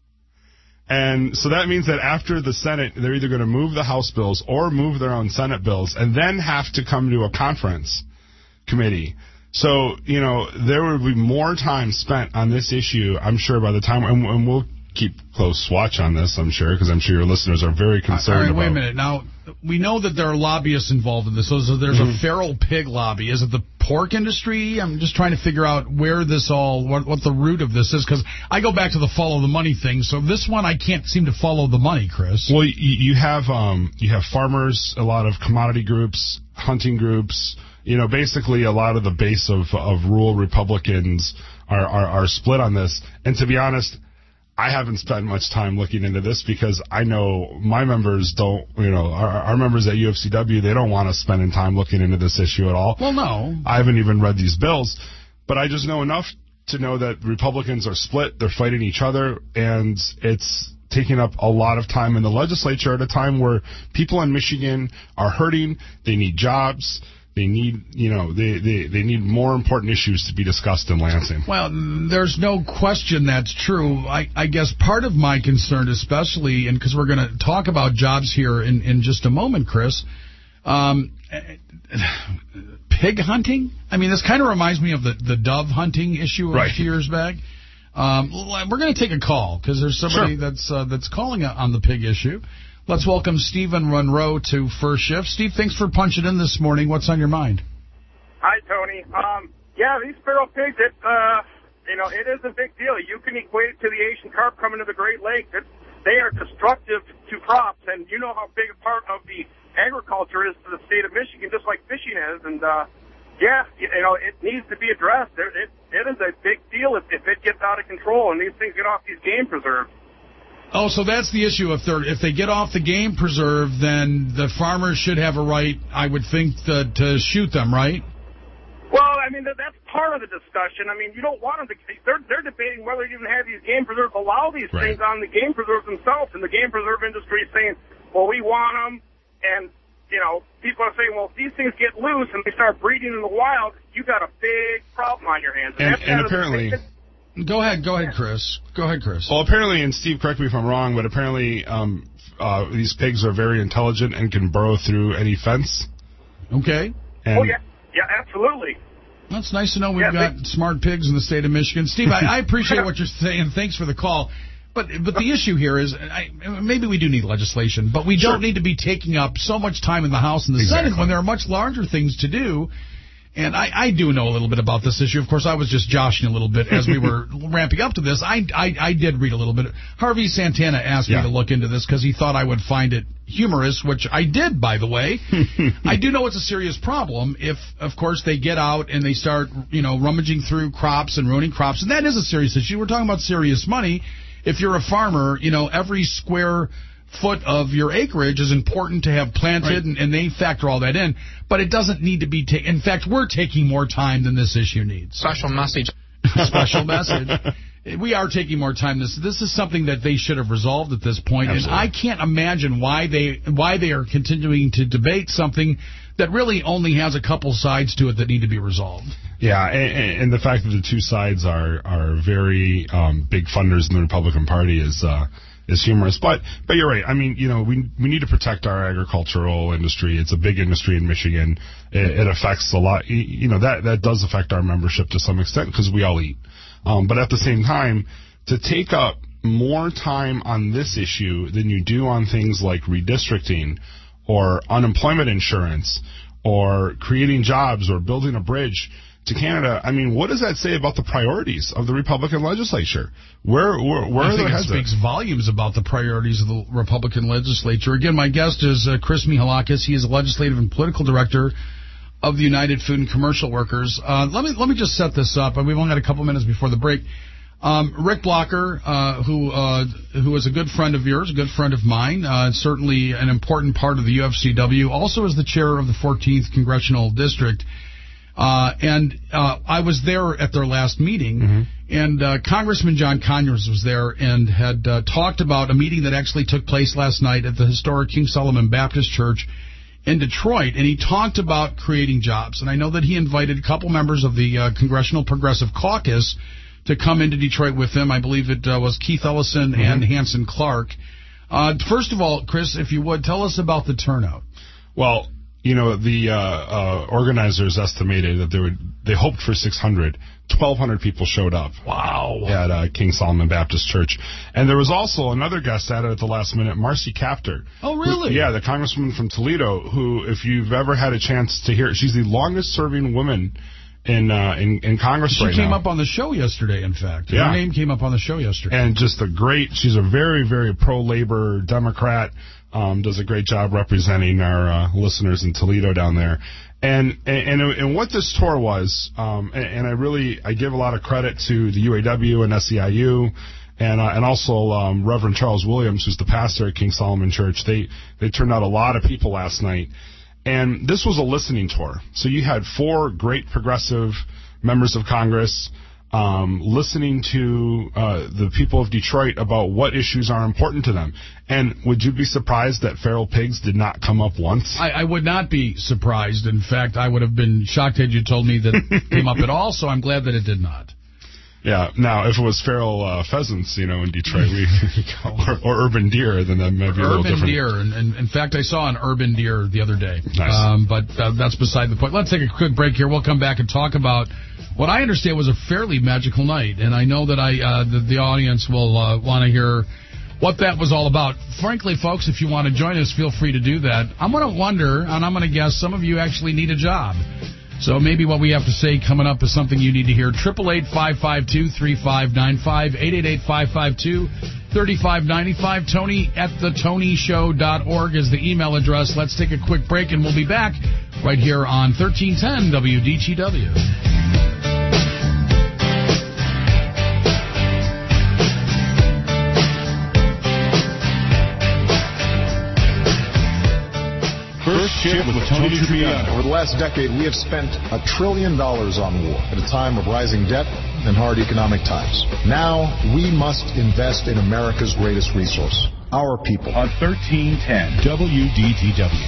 And so that means that after the Senate, they're either going to move the House bills or move their own Senate bills and then have to come to a conference committee. So, there will be more time spent on this issue, I'm sure, by the time, and we'll keep close watch on this, I'm sure, because I'm sure your listeners are very concerned about. Wait a minute. Now, we know that there are lobbyists involved in this. So there's a feral pig lobby. Is it the pork industry? I'm just trying to figure out where this what the root of this is, because I go back to the follow the money thing. So this one, I can't seem to follow the money, Chris. Well, you have farmers, a lot of commodity groups, hunting groups. Basically a lot of the base of rural Republicans are split on this. And to be honest, I haven't spent much time looking into this because I know my members don't, our members at UFCW, they don't want us spending time looking into this issue at all. Well, no. I haven't even read these bills, but I just know enough to know that Republicans are split, they're fighting each other, and it's taking up a lot of time in the legislature at a time where people in Michigan are hurting, they need jobs. They need, they need more important issues to be discussed in Lansing. Well, there's no question that's true. I guess part of my concern, especially, and because we're going to talk about jobs here in just a moment, Chris, pig hunting? I mean, this kind of reminds me of the dove hunting issue a few years back. We're going to take a call because there's somebody that's calling on the pig issue. Let's welcome Stephen Monroe to First Shift. Steve, thanks for punching in this morning. What's on your mind? Hi, Tony. These feral pigs, it is a big deal. You can equate it to the Asian carp coming to the Great Lakes. They are destructive to crops, and you know how big a part of the agriculture is to the state of Michigan, just like fishing is. And, it needs to be addressed. It is a big deal if it gets out of control and these things get off these game preserves. Oh, so that's the issue. If they get off the game preserve, then the farmers should have a right, I would think, to shoot them, right? Well, I mean, that's part of the discussion. I mean, you don't want them to. They're debating whether you even have these game preserves allow these things on the game preserves themselves. And the game preserve industry is saying, well, we want them. And, people are saying, well, if these things get loose and they start breeding in the wild, you got a big problem on your hands. And apparently... Go ahead, Chris. Well, apparently, and Steve, correct me if I'm wrong, but apparently these pigs are very intelligent and can burrow through any fence. Okay. Yeah, absolutely. That's nice to know we've got smart pigs in the state of Michigan. Steve, I appreciate what you're saying. Thanks for the call. But the issue here is, maybe we do need legislation, but we don't need to be taking up so much time in the House and the Senate when there are much larger things to do. And I do know a little bit about this issue. Of course, I was just joshing a little bit as we were ramping up to this. I did read a little bit. Harvey Santana asked me to look into this because he thought I would find it humorous, which I did, by the way. I do know it's a serious problem if, of course, they get out and they start, rummaging through crops and ruining crops. And that is a serious issue. We're talking about serious money. If you're a farmer, every square foot of your acreage is important to have planted, and they factor all that in. But it doesn't need to be taken. In fact, we're taking more time than this issue needs. Special message. Special message. We are taking more time. This is something that they should have resolved at this point. Absolutely. And I can't imagine why they are continuing to debate something that really only has a couple sides to it that need to be resolved. Yeah, and the fact that the two sides are very big funders in the Republican Party is humorous, but you're right. I mean, we need to protect our agricultural industry. It's a big industry in Michigan. It affects a lot. That does affect our membership to some extent because we all eat. But at the same time, to take up more time on this issue than you do on things like redistricting or unemployment insurance or creating jobs or building a bridge to Canada, I mean, what does that say about the priorities of the Republican legislature? Where I think it speaks volumes about the priorities of the Republican legislature. Again, my guest is Chris Mihalakis. He is a legislative and political director of the United Food and Commercial Workers. Let me just set this up. We've only got a couple minutes before the break. Rick Blocker, who is a good friend of yours, a good friend of mine, certainly an important part of the UFCW, also is the chair of the 14th Congressional District. I was there at their last meeting, and Congressman John Conyers was there and had talked about a meeting that actually took place last night at the historic King Solomon Baptist Church in Detroit, and he talked about creating jobs. And I know that he invited a couple members of the Congressional Progressive Caucus to come into Detroit with him. I believe it was Keith Ellison and Hanson Clark. First of all, Chris, if you would, tell us about the turnout. Well, the organizers estimated that they hoped for 600. 1,200 people showed up. Wow. At King Solomon Baptist Church. And there was also another guest added at the last minute, Marcy Kaptur. Oh, really? The congresswoman from Toledo, who, if you've ever had a chance to hear it, she's the longest-serving woman in Congress right now. She came up on the show yesterday, in fact. Her name came up on the show yesterday. And just she's a very, very pro-labor Democrat, does a great job representing our listeners in Toledo down there. And what this tour was, and I give a lot of credit to the UAW and SEIU, and also Reverend Charles Williams, who's the pastor at King Solomon Church. They turned out a lot of people last night. And this was a listening tour. So you had 4 great progressive members of Congress listening to the people of Detroit about what issues are important to them. And would you be surprised that feral pigs did not come up once? I would not be surprised. In fact, I would have been shocked had you told me that it came up at all, so I'm glad that it did not. Yeah. Now, if it was feral pheasants, in Detroit, or urban deer, then that might be a little different. Urban deer, and in fact, I saw an urban deer the other day. Nice. But that's beside the point. Let's take a quick break here. We'll come back and talk about what I understand was a fairly magical night, and I know that the audience will want to hear what that was all about. Frankly, folks, if you want to join us, feel free to do that. I'm going to wonder, and I'm going to guess some of you actually need a job. So maybe what we have to say coming up is something you need to hear. 888-552-3595, 888-552-3595. Tony@thetonyshow.org is the email address. Let's take a quick break, and we'll be back right here on 1310 WDTW. First Shift with Tony Tripiano. Over the last decade, we have spent $1 trillion on war at a time of rising debt and hard economic times. Now, we must invest in America's greatest resource, our people. On 1310 WDTW.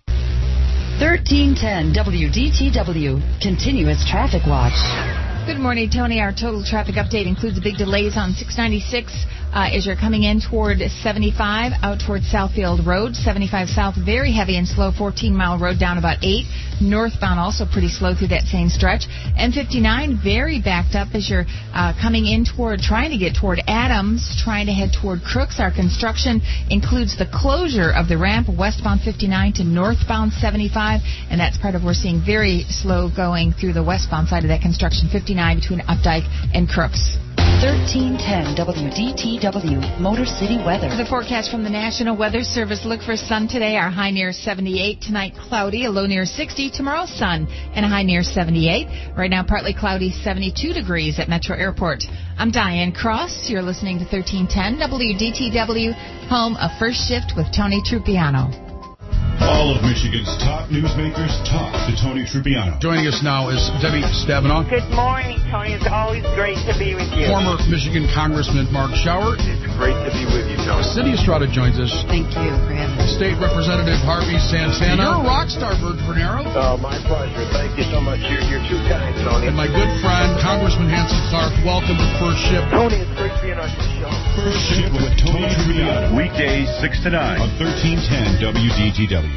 1310 WDTW. Continuous Traffic Watch. Good morning, Tony. Our total traffic update includes big delays on 696 as you're coming in toward 75 out toward Southfield Road. 75 South, very heavy and slow. 14-mile road down about 8. Northbound also pretty slow through that same stretch. M59 very backed up as you're coming in trying to get toward Adams, trying to head toward Crooks. Our construction includes the closure of the ramp westbound 59 to northbound 75, and that's part of we're seeing very slow going through the westbound side of that construction, 59 between Updike and Crooks. 1310 WDTW Motor City weather. The forecast from the National Weather Service. Look for sun today. Our high near 78. Tonight, cloudy. A low near 60. Tomorrow, sun and a high near 78. Right now, partly cloudy, 72 degrees at Metro Airport. I'm Diane Cross. You're listening to 1310 WDTW, home of First Shift with Tony Trupiano. All of Michigan's top newsmakers talk to Tony Trupiano. Joining us now is Debbie Stabenow. Good morning, Tony. It's always great to be with you. Former Michigan Congressman Mark Schauer. It's great to be with you, Tony. Cindy Estrada joins us. Thank you for having me. State Representative Harvey Santana. You're a rock star, Bert Vernero. Oh, my pleasure. Thank you so much. You're too kind, Tony. And my good friend, Congressman Hanson Clark. Welcome to First Shift. Tony, it's great being on your show. First Shift with Tony Trupiano. Weekdays 6 to 9 on 1310 WDTW.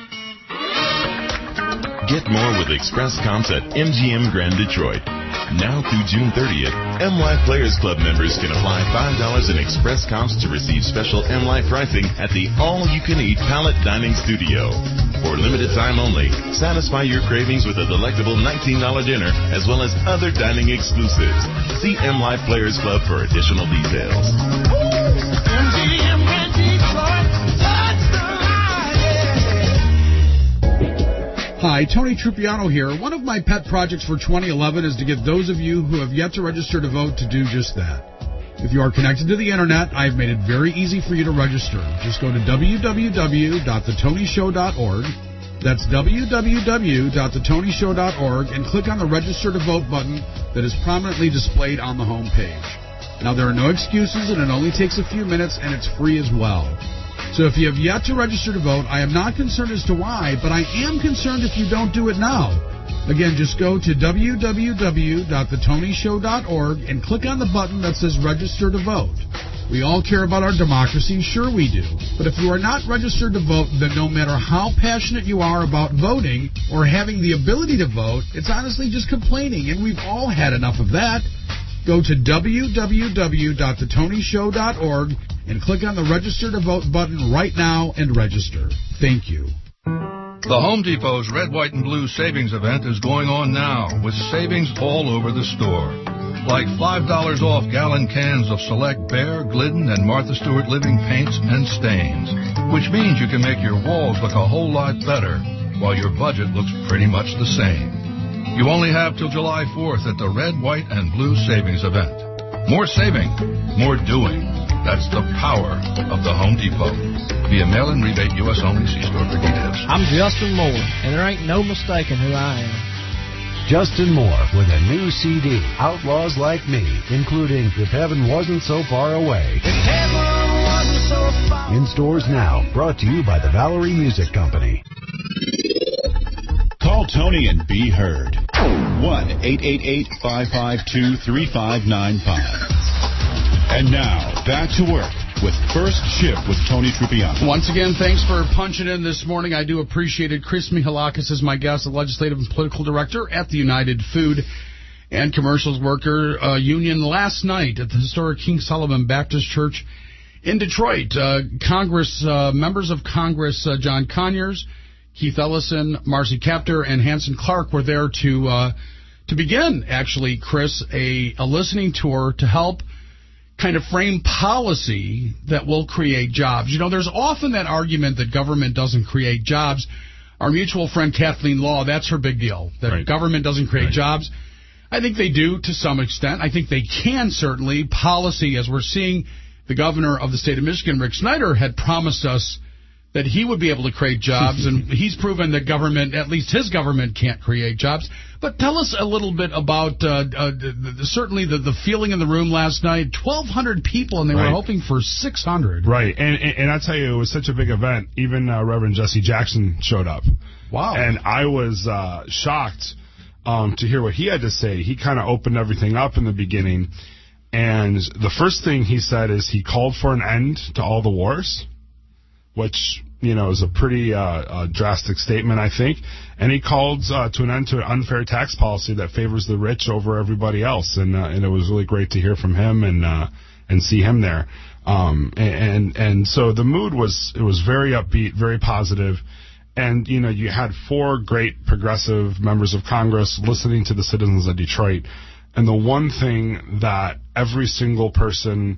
Get more with Express Comps at MGM Grand Detroit. Now through June 30th, M Life Players Club members can apply $5 in Express Comps to receive special M Life pricing at the all-you-can-eat Pallet Dining Studio. For limited time only, satisfy your cravings with a delectable $19 dinner as well as other dining exclusives. See M Life Players Club for additional details. MGM Grand Detroit, touch the light, yeah. Hi, Tony Trupiano here. One of my pet projects for 2011 is to get those of you who have yet to register to vote to do just that. If you are connected to the Internet, I've made it very easy for you to register. Just go to www.thetonyshow.org. That's www.thetonyshow.org and click on the Register to Vote button that is prominently displayed on the home page. Now, there are no excuses, and it only takes a few minutes, and it's free as well. So if you have yet to register to vote, I am not concerned as to why, but I am concerned if you don't do it now. Again, just go to www.thetonyshow.org and click on the button that says Register to Vote. We all care about our democracy, sure we do. But if you are not registered to vote, then no matter how passionate you are about voting or having the ability to vote, it's honestly just complaining, and we've all had enough of that. Go to www.thetonyshow.org and click on the Register to Vote button right now and register. Thank you. The Home Depot's Red, White, and Blue Savings Event is going on now with savings all over the store. Like $5 off gallon cans of select Behr, Glidden, and Martha Stewart Living paints and stains, which means you can make your walls look a whole lot better while your budget looks pretty much the same. You only have till July 4th at the Red, White, and Blue Savings Event. More saving, more doing. That's the power of the Home Depot. Via mail-in rebate, U.S. only. See store for details. I'm Justin Moore, and there ain't no mistaking who I am. Justin Moore with a new CD, Outlaws Like Me, including If Heaven Wasn't So Far Away. If heaven wasn't so far. In stores now, brought to you by the Valerie Music Company. Call Tony and be heard. 1-888-552-3595. And now, back to work with First Shift with Tony Trupiano. Once again, thanks for punching in this morning. I do appreciate it. Chris Mihalakis is my guest, the Legislative and Political Director at the United Food and Commercials Worker Union last night at the historic King Solomon Baptist Church in Detroit. Members of Congress John Conyers, Keith Ellison, Marcy Kaptur, and Hanson Clark were there to begin, actually, Chris, a listening tour to help kind of frame policy that will create jobs. You know, there's often that argument that government doesn't create jobs. Our mutual friend Kathleen Law, that's her big deal, that government doesn't create jobs. I think they do to some extent. I think they can certainly. Policy, as we're seeing, the governor of the state of Michigan, Rick Snyder, had promised us that he would be able to create jobs, and he's proven that government, at least his government, can't create jobs. But tell us a little bit about certainly the feeling in the room last night. 1,200 people, and they were hoping for 600. Right, and I tell you, it was such a big event. Even Reverend Jesse Jackson showed up. Wow. And I was shocked to hear what he had to say. He kind of opened everything up in the beginning. And the first thing he said is he called for an end to all the wars, which, is a pretty drastic statement, I think. And he called to an end to an unfair tax policy that favors the rich over everybody else. And it was really great to hear from him and see him there. And so the mood was very upbeat, very positive. And, you had 4 great progressive members of Congress listening to the citizens of Detroit. And the one thing that every single person,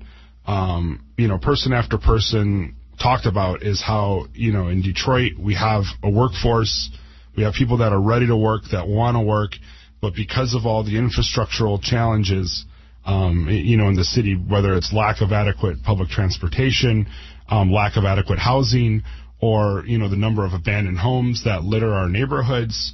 person after person talked about is how, in Detroit we have a workforce, we have people that are ready to work, that want to work, but because of all the infrastructural challenges, in the city, whether it's lack of adequate public transportation, lack of adequate housing, or, the number of abandoned homes that litter our neighborhoods,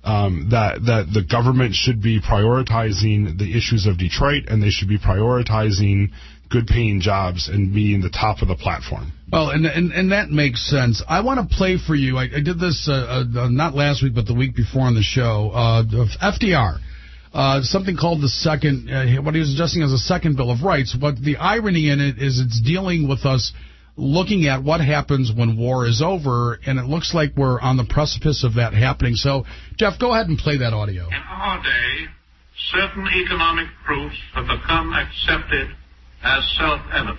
that the government should be prioritizing the issues of Detroit, and they should be prioritizing good-paying jobs and being the top of the platform. Well, and that makes sense. I want to play for you. I did this not last week, but the week before on the show, of FDR. Something called the second, what he was suggesting as a second Bill of Rights. But the irony in it is it's dealing with us looking at what happens when war is over, and it looks like we're on the precipice of that happening. So, Jeff, go ahead and play that audio. In our day, certain economic proofs have become accepted as self-evident.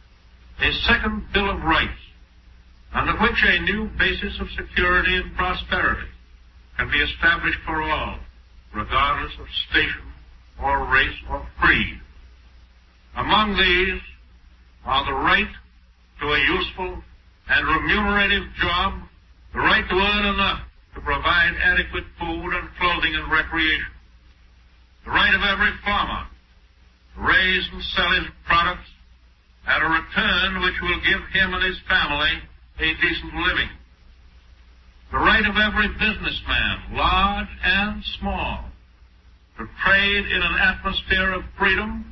A second Bill of Rights, under which a new basis of security and prosperity can be established for all, regardless of station or race or creed. Among these are the right to a useful and remunerative job, the right to earn enough to provide adequate food and clothing and recreation, the right of every farmer to raise and sell his products at a return which will give him and his family a decent living, the right of every businessman, large and small, to trade in an atmosphere of freedom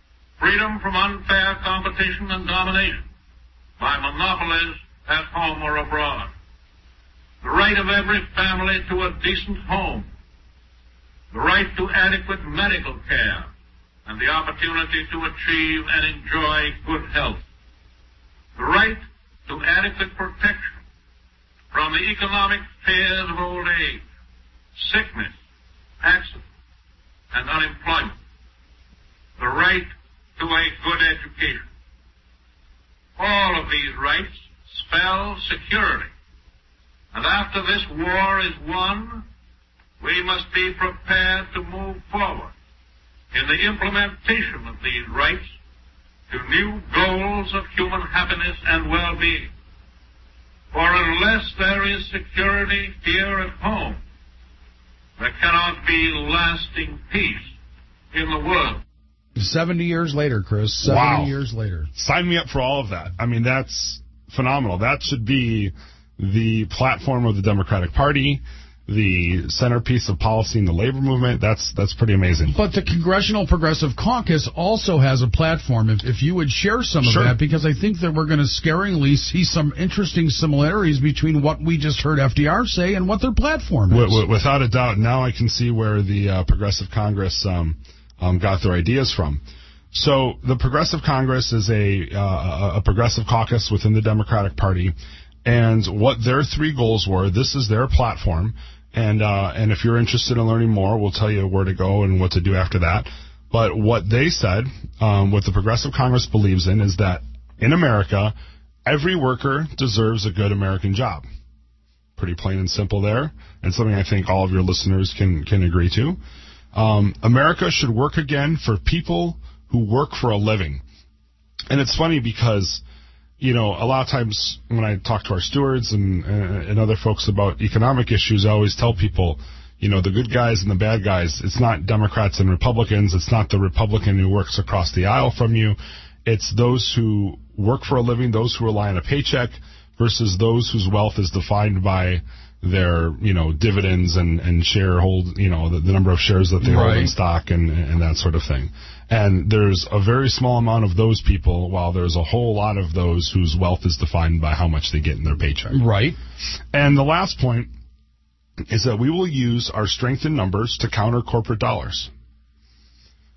from unfair competition and domination by monopolies at home or abroad, the right of every family to a decent home, the right to adequate medical care, and the opportunity to achieve and enjoy good health, the right to adequate protection from the economic fears of old age, sickness, accident, and unemployment, the right to a good education. All of these rights spell security. And after this war is won, we must be prepared to move forward in the implementation of these rights to new goals of human happiness and well-being. For unless there is security here at home, there cannot be lasting peace in the world. 70 years later, Chris. 70 years later. Sign me up for all of that. I mean, that's phenomenal. That should be the platform of the Democratic Party, the centerpiece of policy in the labor movement. That's pretty amazing. But the Congressional Progressive Caucus also has a platform. If you would share some of that, because I think that we're going to scaringly see some interesting similarities between what we just heard FDR say and what their platform is. Without a doubt. Now I can see where the Progressive Congress got their ideas from. So the Progressive Congress is a progressive caucus within the Democratic Party, and what their 3 goals were. This is their platform, and if you're interested in learning more, we'll tell you where to go and what to do after that. But what they said, what the Progressive Congress believes in, is that in America, every worker deserves a good American job. Pretty plain and simple there, and something I think all of your listeners can agree to. America should work again for people who work for a living. And it's funny because, a lot of times when I talk to our stewards and other folks about economic issues, I always tell people, the good guys and the bad guys, it's not Democrats and Republicans. It's not the Republican who works across the aisle from you. It's those who work for a living, those who rely on a paycheck, versus those whose wealth is defined by their, dividends and sharehold, the number of shares that they hold in stock and that sort of thing. And there's a very small amount of those people, while there's a whole lot of those whose wealth is defined by how much they get in their paycheck. Right. And the last point is that we will use our strength in numbers to counter corporate dollars.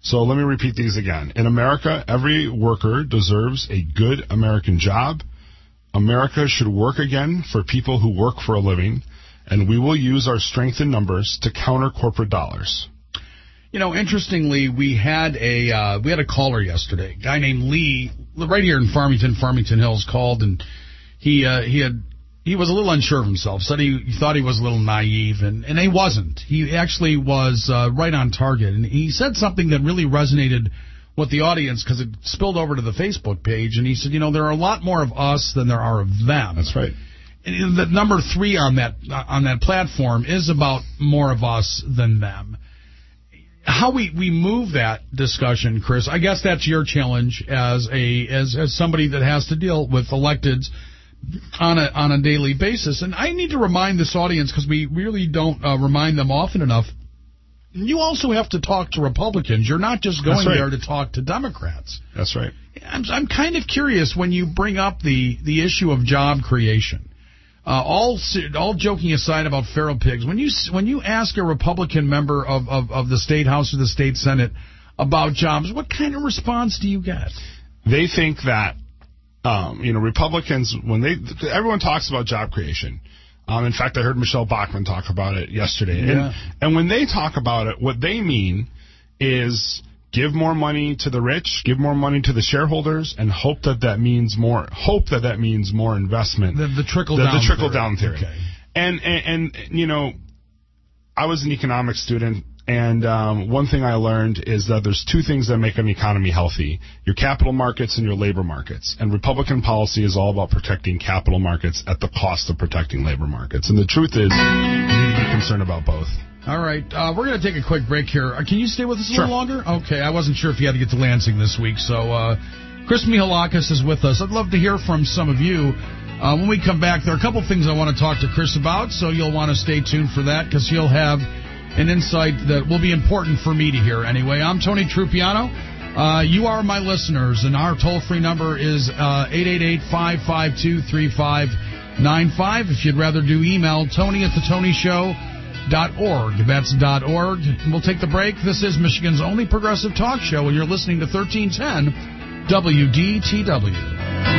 So let me repeat these again. In America, every worker deserves a good American job. America should work again for people who work for a living, and we will use our strength in numbers to counter corporate dollars. You know, interestingly, we had a caller yesterday, a guy named Lee, right here in Farmington Hills, called, and he was a little unsure of himself. Said he thought he was a little naive, and he wasn't. He actually was right on target, and he said something that really resonated with the audience because it spilled over to the Facebook page. And he said, you know, there are a lot more of us than there are of them. That's right. And the number 3 on that platform is about more of us than them. How we move that discussion, Chris, I guess that's your challenge as somebody that has to deal with electeds on a daily basis. And I need to remind this audience, because we really don't remind them often enough, you also have to talk to Republicans. You're not just going there to talk to Democrats. That's right. I'm kind of curious when you bring up the issue of job creation. All joking aside about feral pigs, when you ask a Republican member of the State House or the State Senate about jobs, what kind of response do you get? They think that, Republicans, everyone talks about job creation. In fact, I heard Michelle Bachmann talk about it yesterday. Yeah. And when they talk about it, what they mean is give more money to the rich, give more money to the shareholders, and hope that means more investment. The trickle-down theory. Okay. And I was an economics student, and one thing I learned is that there's 2 things that make an economy healthy: your capital markets and your labor markets. And Republican policy is all about protecting capital markets at the cost of protecting labor markets. And the truth is, we need to be concerned about both. All right, we're going to take a quick break here. Can you stay with us a Sure. little longer? Okay, I wasn't sure if you had to get to Lansing this week. So Chris Mihalakis is with us. I'd love to hear from some of you. When we come back, there are a couple things I want to talk to Chris about, so you'll want to stay tuned for that, because he'll have an insight that will be important for me to hear anyway. I'm Tony Trupiano. You are my listeners, and our toll-free number is 888-552-3595. If you'd rather do email, Tony@thetonyshow.org. That's .org. We'll take the break. This is Michigan's only progressive talk show, and you're listening to 1310 WDTW.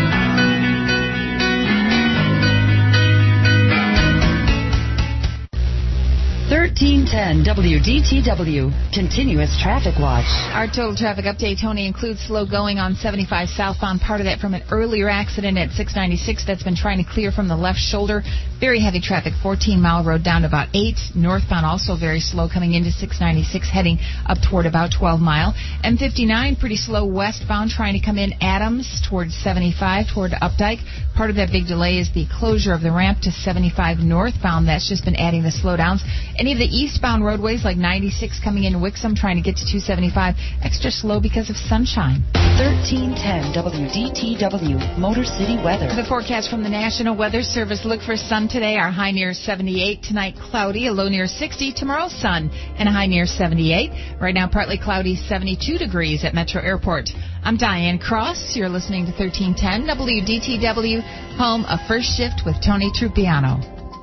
1310 WDTW, continuous traffic watch. Our total traffic update, Tony, includes slow going on 75 southbound, part of that from an earlier accident at 696 that's been trying to clear from the left shoulder. Very heavy traffic, 14 Mile Road down to about 8. Northbound also very slow coming into 696, heading up toward about 12 Mile. M59 pretty slow westbound, trying to come in Adams towards 75 toward Updike. Part of that big delay is the closure of the ramp to 75 northbound. That's just been adding the slowdowns. Any of the eastbound roadways like 96 coming into Wixom, trying to get to 275, extra slow because of sunshine. 1310 WDTW, Motor City weather. The forecast from the National Weather Service: look for sun today, our high near 78. Tonight, cloudy, a low near 60. Tomorrow, sun and a high near 78. Right now, partly cloudy, 72 degrees at Metro Airport. I'm Diane Cross. You're listening to 1310 WDTW, home of First Shift with Tony Trupiano.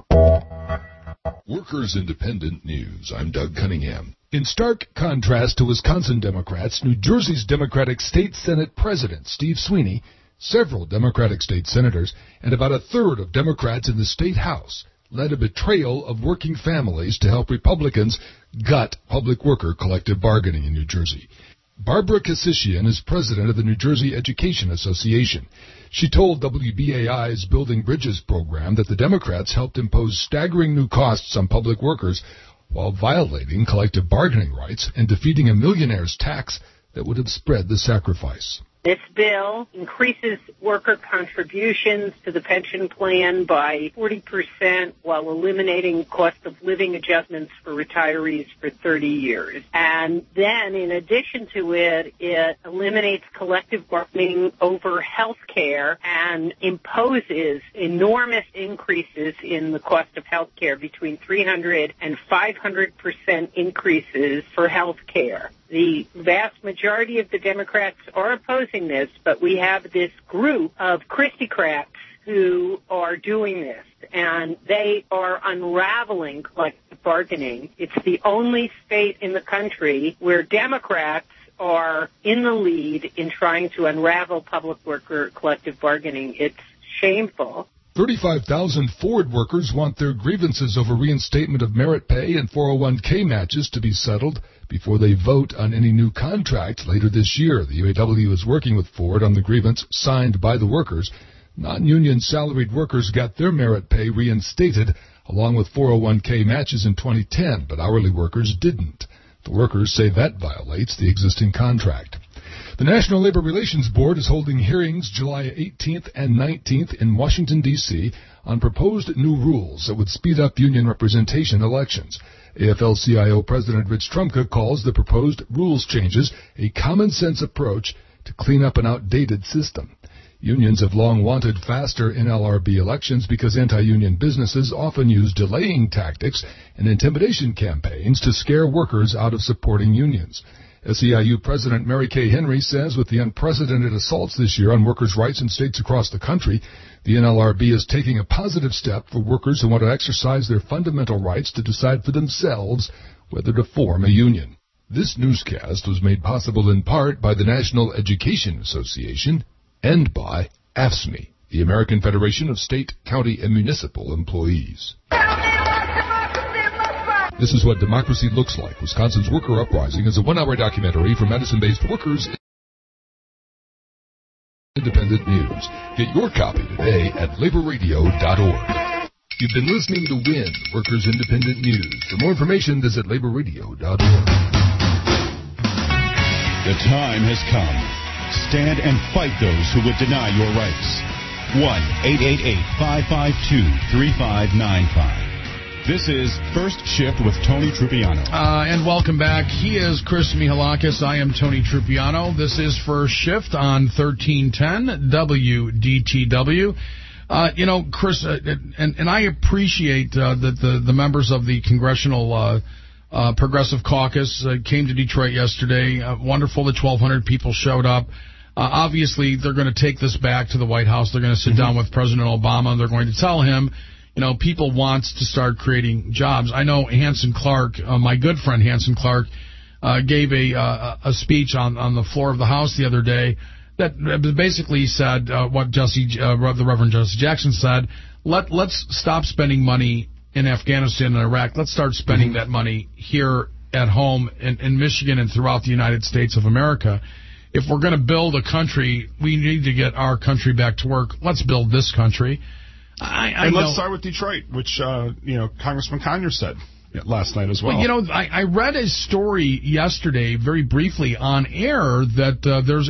Workers Independent News. I'm Doug Cunningham. In stark contrast to Wisconsin Democrats, New Jersey's Democratic State Senate President Steve Sweeney, several Democratic state senators, and about a third of Democrats in the state House led a betrayal of working families to help Republicans gut public worker collective bargaining in New Jersey. Barbara Kassisian is president of the New Jersey Education Association. She told WBAI's Building Bridges program that the Democrats helped impose staggering new costs on public workers while violating collective bargaining rights and defeating a millionaire's tax that would have spread the sacrifice. This bill increases worker contributions to the pension plan by 40% while eliminating cost of living adjustments for retirees for 30 years. And then, in addition to it, it eliminates collective bargaining over health care and imposes enormous increases in the cost of health care, between 300 and 500% increases for health care. The vast majority of the Democrats are opposing this, but we have this group of Christocrats who are doing this, and they are unraveling collective bargaining. It's the only state in the country where Democrats are in the lead in trying to unravel public worker collective bargaining. It's shameful. 35,000 Ford workers want their grievances over reinstatement of merit pay and 401k matches to be settled before they vote on any new contract later this year. The UAW is working with Ford on the grievance signed by the workers. Non-union salaried workers got their merit pay reinstated along with 401k matches in 2010, but hourly workers didn't. The workers say that violates the existing contract. The National Labor Relations Board is holding hearings July 18th and 19th in Washington, D.C. on proposed new rules that would speed up union representation elections. AFL-CIO President Rich Trumka calls the proposed rules changes a common-sense approach to clean up an outdated system. Unions have long wanted faster NLRB elections because anti-union businesses often use delaying tactics and intimidation campaigns to scare workers out of supporting unions. SEIU President Mary Kay Henry says with the unprecedented assaults this year on workers' rights in states across the country, the NLRB is taking a positive step for workers who want to exercise their fundamental rights to decide for themselves whether to form a union. This newscast was made possible in part by the National Education Association and by AFSCME, the American Federation of State, County, and Municipal Employees. This is what democracy looks like. Wisconsin's Worker Uprising is a one-hour documentary from Madison-based workers. Independent News. Get your copy today at laborradio.org. You've been listening to WIN, Workers Independent News. For more information, visit laborradio.org. The time has come. Stand and fight those who would deny your rights. 1-888-552-3595. This is First Shift with Tony Trupiano. And welcome back. He is Chris Mihalakis. I am Tony Trupiano. This is First Shift on 1310 WDTW. Chris, and I appreciate that the members of the Congressional Progressive Caucus came to Detroit yesterday. Wonderful that 1,200 people showed up. Obviously, they're going to take this back to the White House. They're going to sit down with President Obama, and they're going to tell him, people want to start creating jobs. I know Hanson Clark, my good friend Hanson Clark, gave a speech on the floor of the House the other day that basically said what the Reverend Jesse Jackson said. Let's stop spending money in Afghanistan and Iraq. Let's start spending that money here at home in Michigan and throughout the United States of America. If we're going to build a country, we need to get our country back to work. Let's build this country. Let's start with Detroit, which Congressman Conyers said last night as well. But, I read a story yesterday, very briefly, on air that there's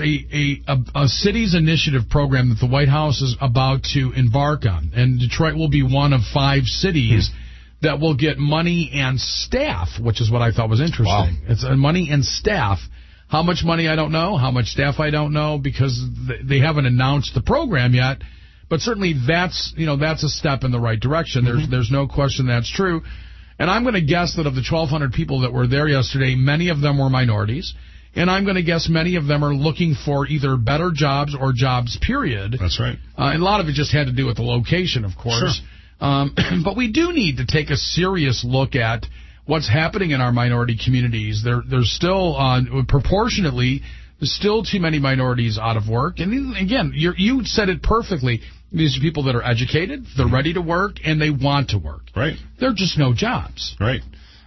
a cities initiative program that the White House is about to embark on, and Detroit will be one of 5 cities that will get money and staff, which is what I thought was interesting. Wow. It's money and staff. How much money, I don't know. How much staff, I don't know, because they haven't announced the program yet. But certainly that's a step in the right direction. There's no question that's true. And I'm going to guess that of the 1,200 people that were there yesterday, many of them were minorities. And I'm going to guess many of them are looking for either better jobs or jobs, period. That's right. And a lot of it just had to do with the location, of course. Sure. But we do need to take a serious look at what's happening in our minority communities. There's still, proportionately, there's still too many minorities out of work. And again, you said it perfectly. These are people that are educated, they're ready to work, and they want to work. Right. There are just no jobs. Right.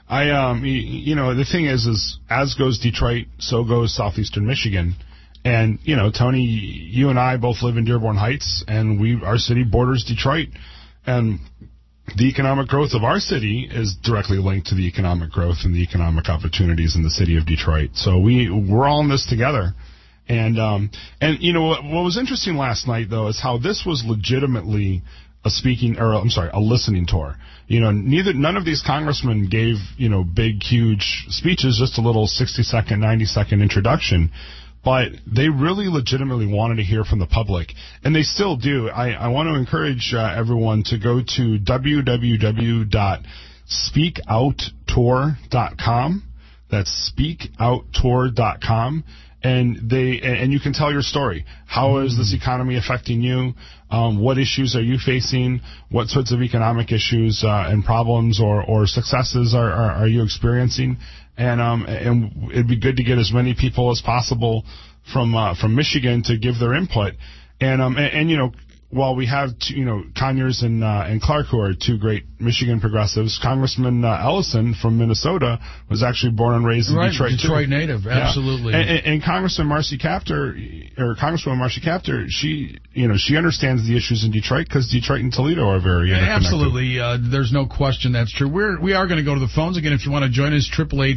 The thing is as goes Detroit, so goes southeastern Michigan. And, Tony, you and I both live in Dearborn Heights, and our city borders Detroit. And the economic growth of our city is directly linked to the economic growth and the economic opportunities in the city of Detroit. So we're all in this together. And what was interesting last night, though, is how this was legitimately a listening tour. None of these congressmen gave, big, huge speeches, just a little 60-second, 90-second introduction. But they really legitimately wanted to hear from the public, and they still do. I want to encourage everyone to go to www.speakouttour.com. That's speakouttour.com. and you can tell your story. How is this economy affecting you? What issues are you facing? What sorts of economic issues and problems or successes are you experiencing? And it'd be good to get as many people as possible from Michigan to give their input. And you know, while we have Conyers and Clark, who are two great Michigan progressives, Congressman Ellison from Minnesota was actually born and raised in Detroit. Detroit native, absolutely. And Congresswoman Marcy Kaptur, she understands the issues in Detroit because Detroit and Toledo are very interconnected. Absolutely, there's no question that's true. We are going to go to the phones again. If you want to join us,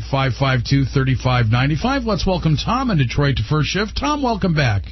888-552-3595. Let's welcome Tom in Detroit to First Shift. Tom, welcome back.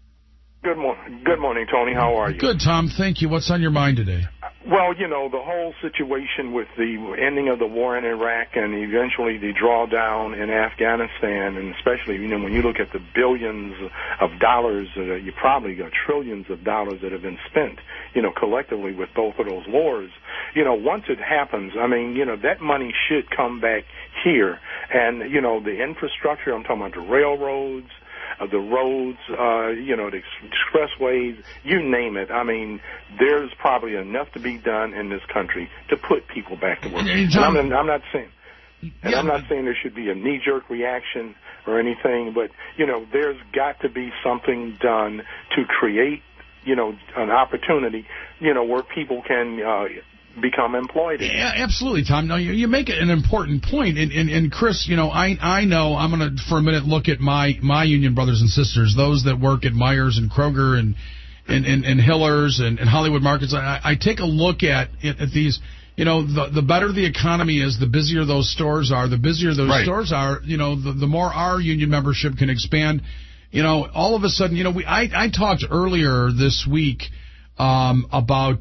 Good morning, Tony. How are you? Good, Tom. Thank you. What's on your mind today? Well, you know, the whole situation with the ending of the war in Iraq and eventually the drawdown in Afghanistan, and especially, when you look at the billions of dollars, you probably got trillions of dollars that have been spent, collectively with both of those wars. Once it happens, that money should come back here. And, the infrastructure, I'm talking about the railroads, the roads, the expressways, you name it. There's probably enough to be done in this country to put people back to work. And I'm not saying there should be a knee-jerk reaction or anything, but, there's got to be something done to create, an opportunity, where people can become employed. Yeah, absolutely, Tom. Now, you make an important point. And Chris, I know I'm going to, for a minute, look at my union brothers and sisters, those that work at Myers and Kroger and Hillers and Hollywood Markets. I take a look at these. The better the economy is, the busier those stores are. The busier those stores are, the more our union membership can expand. All of a sudden, I talked earlier this week about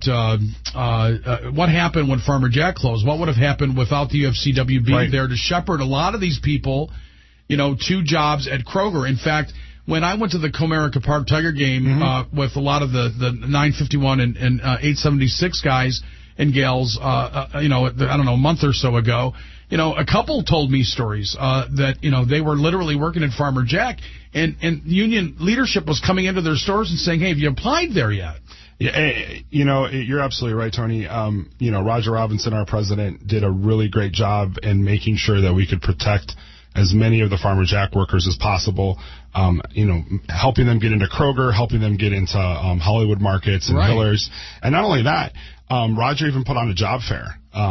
what happened when Farmer Jack closed. What would have happened without the UFCW being there to shepherd a lot of these people, to jobs at Kroger. In fact, when I went to the Comerica Park Tiger game with a lot of the 951 and 876 guys and gals, I don't know, a month or so ago, a couple told me stories that, they were literally working at Farmer Jack, and union leadership was coming into their stores and saying, hey, have you applied there yet? Yeah, you're absolutely right, Tony. Roger Robinson, our president, did a really great job in making sure that we could protect as many of the Farmer Jack workers as possible. Helping them get into Kroger, helping them get into Hollywood Markets and Hillers. And not only that, Roger even put on a job fair.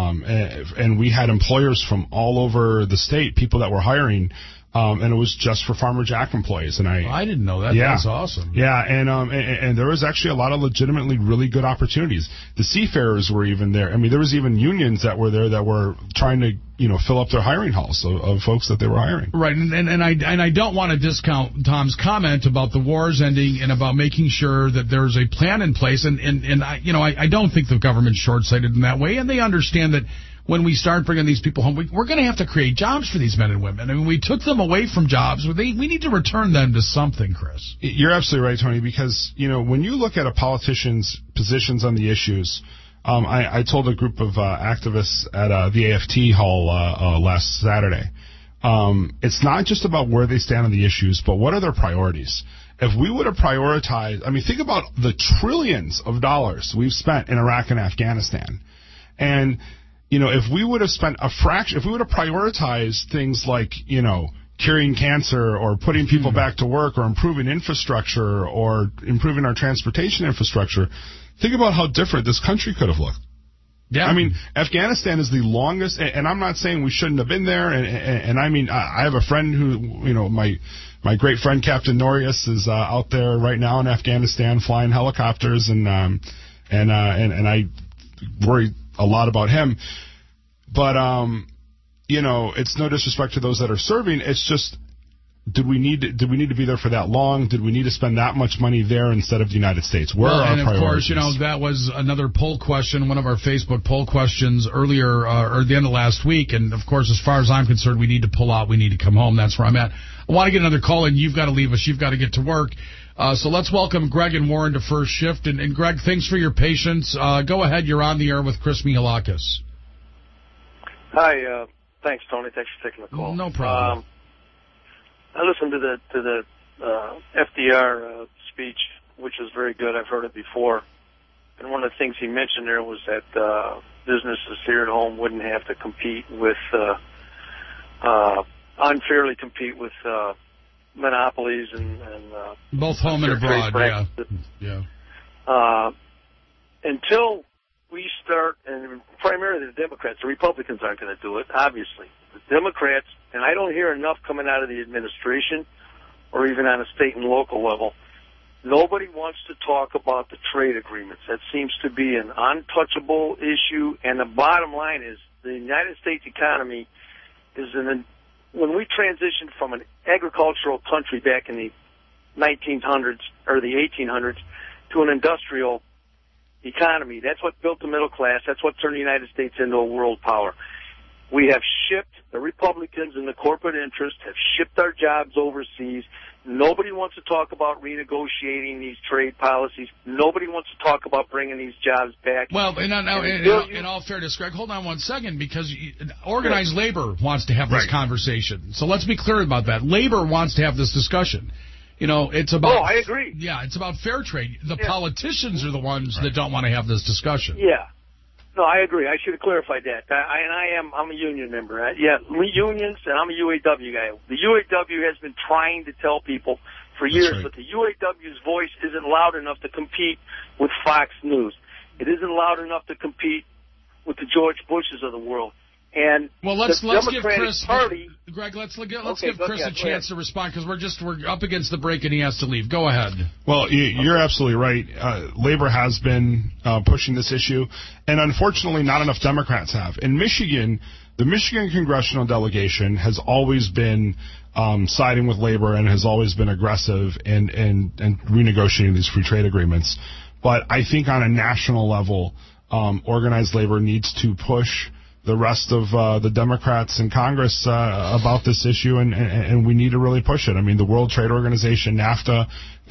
And we had employers from all over the state, people that were hiring. And it was just for Farmer Jack employees, and I didn't know that. Yeah. That's awesome. Yeah, and there was actually a lot of legitimately really good opportunities. The seafarers were even there. There was even unions that were there that were trying to fill up their hiring halls of folks that they were hiring. Right, and I don't want to discount Tom's comment about the wars ending and about making sure that there's a plan in place. And I don't think the government's short-sighted in that way, and they understand that. When we start bringing these people home, we're going to have to create jobs for these men and women. We took them away from jobs. We need to return them to something, Chris. You're absolutely right, Tony, because, when you look at a politician's positions on the issues, I told a group of activists at the AFT hall last Saturday, it's not just about where they stand on the issues, but what are their priorities. If we would have prioritized, think about the trillions of dollars we've spent in Iraq and Afghanistan. And if we would have spent a fraction, if we would have prioritized things like, curing cancer or putting people back to work or improving infrastructure or improving our transportation infrastructure, think about how different this country could have looked. Yeah. Afghanistan is the longest, and I'm not saying we shouldn't have been there, and I have a friend who, my great friend Captain Norius is out there right now in Afghanistan flying helicopters, and I worry a lot about him, but it's no disrespect to those that are serving. It's just, did we need to be there for that long? Did we need to spend that much money there instead of the United States? Where are our priorities? And of course, that was another poll question, one of our Facebook poll questions earlier or at the end of last week. And of course, as far as I'm concerned, we need to pull out. We need to come home. That's where I'm at. I want to get another call in. You've got to leave us. You've got to get to work. So let's welcome Greg and Warren to First Shift. And Greg, thanks for your patience. Go ahead. You're on the air with Chris Mihalakis. Hi. Thanks, Tony. Thanks for taking the call. No problem. I listened to the FDR speech, which was very good. I've heard it before. And one of the things he mentioned there was that businesses here at home wouldn't have to compete with, unfairly compete with monopolies and both home and abroad, yeah. Until we start, and primarily the Democrats, the Republicans aren't going to do it, obviously. The Democrats, and I don't hear enough coming out of the administration or even on a state and local level, nobody wants to talk about the trade agreements. That seems to be an untouchable issue, and the bottom line is the United States economy is when we transitioned from an agricultural country back in the 1900s or the 1800s to an industrial economy, that's what built the middle class. That's what turned the United States into a world power. We have shipped, the Republicans and the corporate interests have shipped our jobs overseas. Nobody wants to talk about renegotiating these trade policies. Nobody wants to talk about bringing these jobs back. Well, in all fairness, Greg, hold on one second, because organized labor wants to have this conversation. So let's be clear about that. Labor wants to have this discussion. You know, it's about... Oh, I agree. Yeah, it's about fair trade. The politicians are the ones that don't want to have this discussion. Yeah. No, I agree. I should have clarified that. I'm a union member. Unions, and I'm a UAW guy. The UAW has been trying to tell people for years, but the UAW's voice isn't loud enough to compete with Fox News. It isn't loud enough to compete with the George Bushes of the world. And let's give Chris Party, Greg. Let's give Chris a chance to respond, because we're up against the break and he has to leave. Go ahead. Well, you're absolutely right. Labor has been pushing this issue, and unfortunately, not enough Democrats have. In Michigan, the Michigan congressional delegation has always been siding with labor and has always been aggressive in renegotiating these free trade agreements. But I think on a national level, organized labor needs to push the rest of the Democrats in Congress about this issue, and we need to really push it. I mean, the World Trade Organization, NAFTA,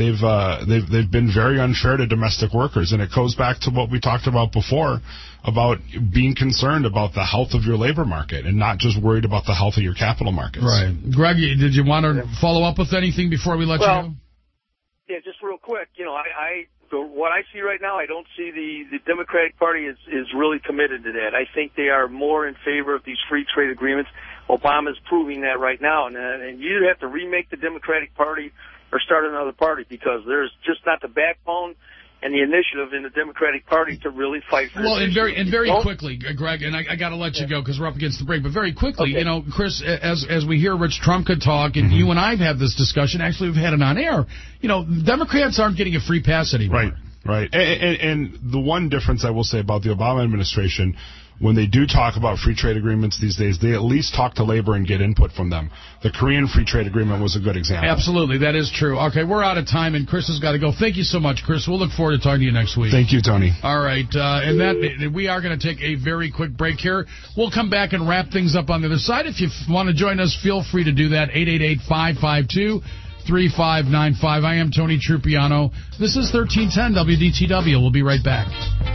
they've been very unfair to domestic workers, and it goes back to what we talked about before about being concerned about the health of your labor market and not just worried about the health of your capital markets. Right. Greg, did you want to follow up with anything before we let you go? Yeah, just real quick. You know, what I see right now, I don't see the Democratic Party is really committed to that. I think they are more in favor of these free trade agreements. Obama's proving that right now. And you have to remake the Democratic Party or start another party, because there's just not the backbone and the initiative in the Democratic Party to really fight for this. Very quickly, Greg, and I got to let you go because we're up against the break, but very quickly, you know, Chris, as we hear Rich Trumka talk, and you and I have had this discussion, actually we've had it on air, you know, Democrats aren't getting a free pass anymore. Right. And the one difference I will say about the Obama administration, when they do talk about free trade agreements these days, they at least talk to labor and get input from them. The Korean free trade agreement was a good example. Absolutely, that is true. Okay, we're out of time, and Chris has got to go. Thank you so much, Chris. We'll look forward to talking to you next week. Thank you, Tony. All right, and we are going to take a very quick break here. We'll come back and wrap things up on the other side. If you want to join us, feel free to do that. 888-552-3595. I am Tony Trupiano. This is 1310 WDTW. We'll be right back.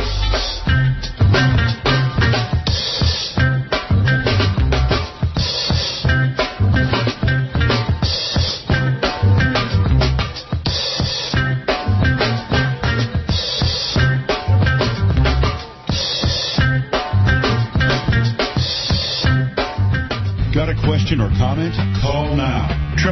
Got a question or comment? Call now.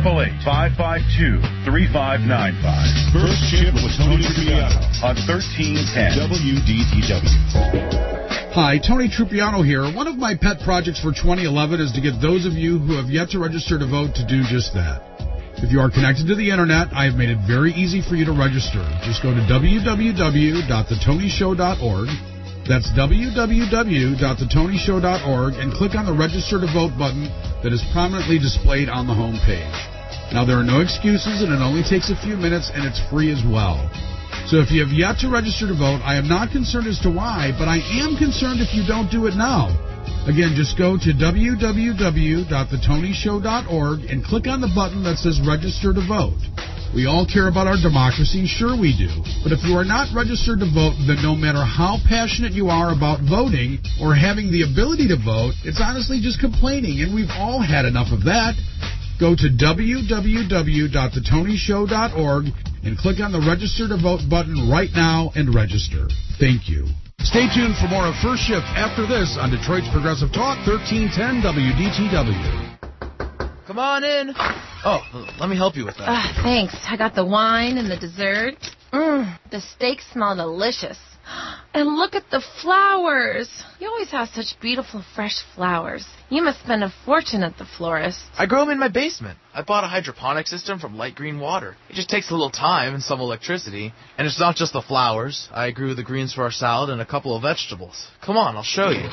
888-552-3595. First Chip with Tony Trupiano on 1310 WDTW. Hi, Tony Trupiano here. One of my pet projects for 2011 is to get those of you who have yet to register to vote to do just that. If you are connected to the Internet, I have made it very easy for you to register. Just go to www.thetonyshow.org. That's www.thetonyshow.org and click on the Register to Vote button that is prominently displayed on the home page. Now, there are no excuses, and it only takes a few minutes, and it's free as well. So if you have yet to register to vote, I am not concerned as to why, but I am concerned if you don't do it now. Again, just go to www.thetonyshow.org and click on the button that says Register to Vote. We all care about our democracy, sure we do. But if you are not registered to vote, then no matter how passionate you are about voting or having the ability to vote, it's honestly just complaining, and we've all had enough of that. Go to www.thetonyshow.org and click on the Register to Vote button right now and register. Thank you. Stay tuned for more of First Shift after this on Detroit's Progressive Talk, 1310 WDTW. Come on in. Oh, let me help you with that. Thanks. I got the wine and the dessert. The steaks smell delicious. And look at the flowers. You always have such beautiful, fresh flowers. You must spend a fortune at the florist. I grow them in my basement. I bought a hydroponic system from Light Green Water. It just takes a little time and some electricity. And it's not just the flowers. I grew the greens for our salad and a couple of vegetables. Come on, I'll show you.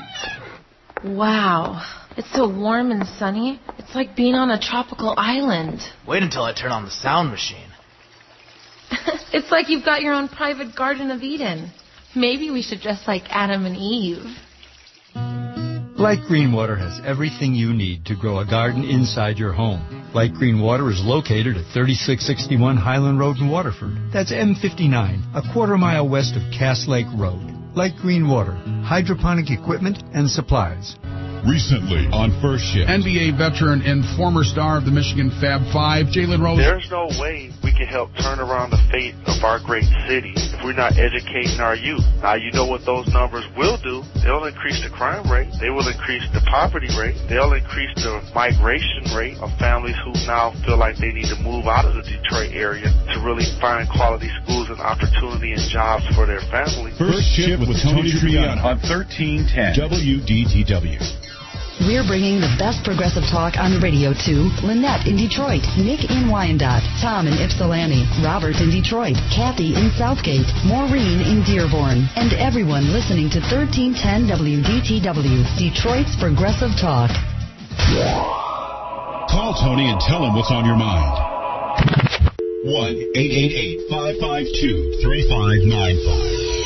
Wow. It's so warm and sunny. It's like being on a tropical island. Wait until I turn on the sound machine. It's like you've got your own private Garden of Eden. Maybe we should dress like Adam and Eve. Light Green Water has everything you need to grow a garden inside your home. Light Green Water is located at 3661 Highland Road in Waterford. That's M59, a quarter-mile west of Cass Lake Road. Light Green Water, hydroponic equipment and supplies. Recently on First Shift. NBA veteran and former star of the Michigan Fab Five, Jalen Rose. There's no way we can help turn around the fate of our great city if we're not educating our youth. Now, you know what those numbers will do. They'll increase the crime rate. They will increase the poverty rate. They'll increase the migration rate of families who now feel like they need to move out of the Detroit area to really find quality schools and opportunity and jobs for their families. First Shift with Tony Triano on 1310 WDTW. We're bringing the best progressive talk on the radio to Lynette in Detroit, Nick in Wyandotte, Tom in Ypsilanti, Robert in Detroit, Kathy in Southgate, Maureen in Dearborn, and everyone listening to 1310 WDTW, Detroit's Progressive Talk. Call Tony and tell him what's on your mind. 1-888-552-3595.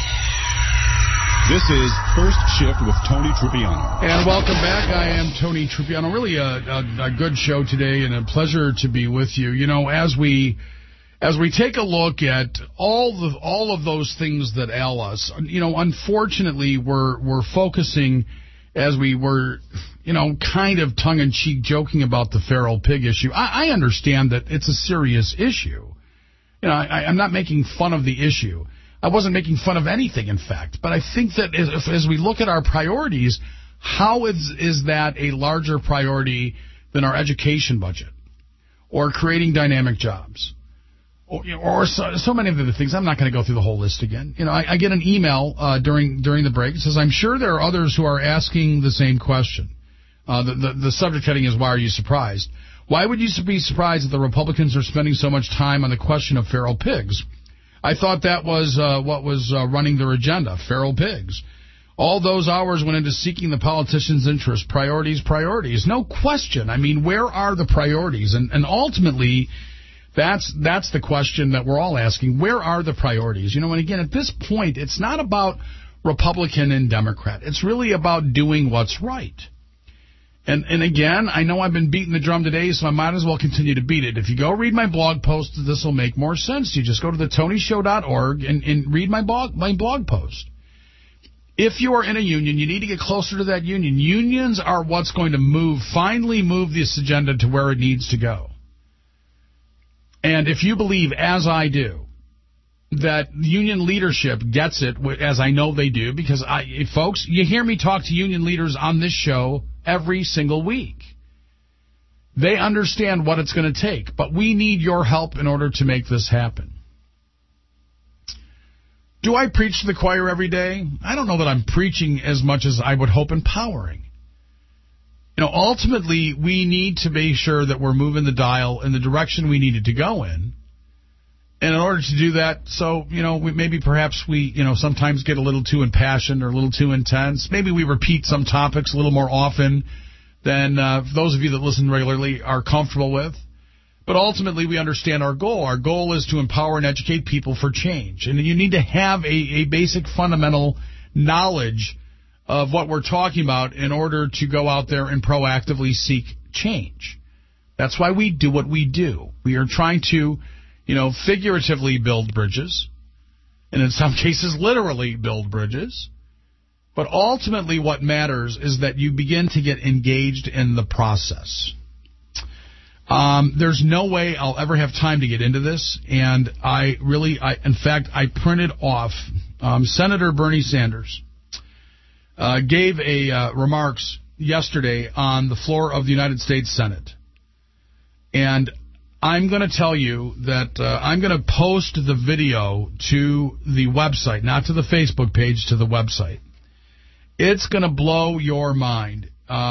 This is First Shift with Tony Tripiano. And welcome back. I am Tony Tripiano. Really a good show today and a pleasure to be with you. You know, as we take a look at all of those things that ail us, you know, unfortunately we're focusing, as we were, you know, kind of tongue-in-cheek joking about the feral pig issue. I understand that it's a serious issue. You know, I'm not making fun of the issue. I wasn't making fun of anything, in fact. But I think that as we look at our priorities, how is that a larger priority than our education budget or creating dynamic jobs or so many of the things? I'm not going to go through the whole list again. You know, I get an email during the break. It says, I'm sure there are others who are asking the same question. The subject heading is, why are you surprised? Why would you be surprised that the Republicans are spending so much time on the question of feral pigs? I thought that was what was running their agenda, feral pigs. All those hours went into seeking the politicians' interest. Priorities. No question. I mean, where are the priorities? And ultimately, that's the question that we're all asking. Where are the priorities? You know, and again, at this point, it's not about Republican and Democrat. It's really about doing what's right. And again, I know I've been beating the drum today, so I might as well continue to beat it. If you go read my blog post, this will make more sense to you. Just go to thetonyshow.org and read my blog post. If you are in a union, you need to get closer to that union. Unions are what's going to finally move this agenda to where it needs to go. And if you believe, as I do, that union leadership gets it, as I know they do, because folks, you hear me talk to union leaders on this show every single week. They understand what it's going to take, but we need your help in order to make this happen. Do I preach to the choir every day? I don't know that I'm preaching as much as I would hope empowering. You know, ultimately, we need to be sure that we're moving the dial in the direction we needed to go in. And in order to do that, so, you know, perhaps we sometimes get a little too impassioned or a little too intense. Maybe we repeat some topics a little more often than those of you that listen regularly are comfortable with. But ultimately, we understand our goal. Our goal is to empower and educate people for change. And you need to have a basic fundamental knowledge of what we're talking about in order to go out there and proactively seek change. That's why we do what we do. We are trying to, figuratively build bridges, and in some cases literally build bridges. But ultimately what matters is that you begin to get engaged in the process. There's no way I'll ever have time to get into this, and in fact, I printed off Senator Bernie Sanders gave remarks yesterday on the floor of the United States Senate, and I'm going to tell you that I'm going to post the video to the website, not to the Facebook page, to the website. It's going to blow your mind.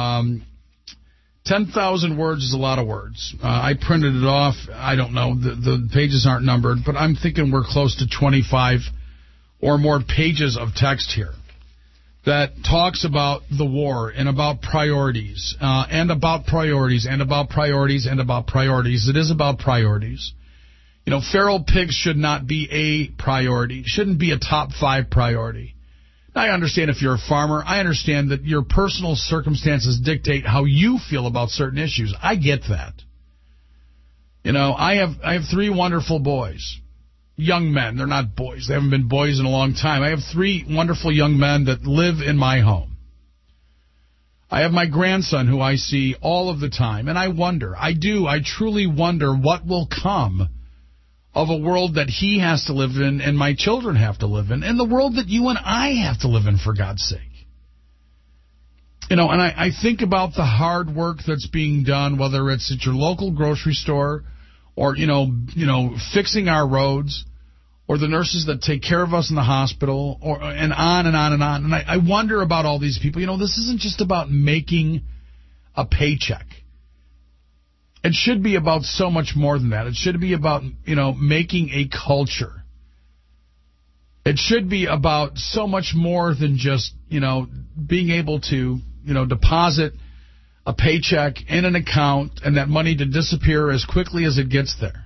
10,000 words is a lot of words. I printed it off. I don't know. The pages aren't numbered, but I'm thinking we're close to 25 or more pages of text here that talks about the war and about priorities, and about priorities, and about priorities, and about priorities. It is about priorities. You know, feral pigs should not be a priority. Shouldn't be a top 5 priority. I understand if you're a farmer. I understand that your personal circumstances dictate how you feel about certain issues. I get that. You know, I have 3 wonderful boys. Young men. They're not boys. They haven't been boys in a long time. I have 3 wonderful young men that live in my home. I have my grandson who I see all of the time, and I wonder, I truly wonder what will come of a world that he has to live in and my children have to live in, and the world that you and I have to live in, for God's sake. You know, and I think about the hard work that's being done, whether it's at your local grocery store or, you know, fixing our roads, or the nurses that take care of us in the hospital, and on and on and on. And I wonder about all these people. You know, this isn't just about making a paycheck. It should be about so much more than that. It should be about, you know, making a culture. It should be about so much more than just, you know, being able to, you know, deposit a paycheck in an account and that money to disappear as quickly as it gets there.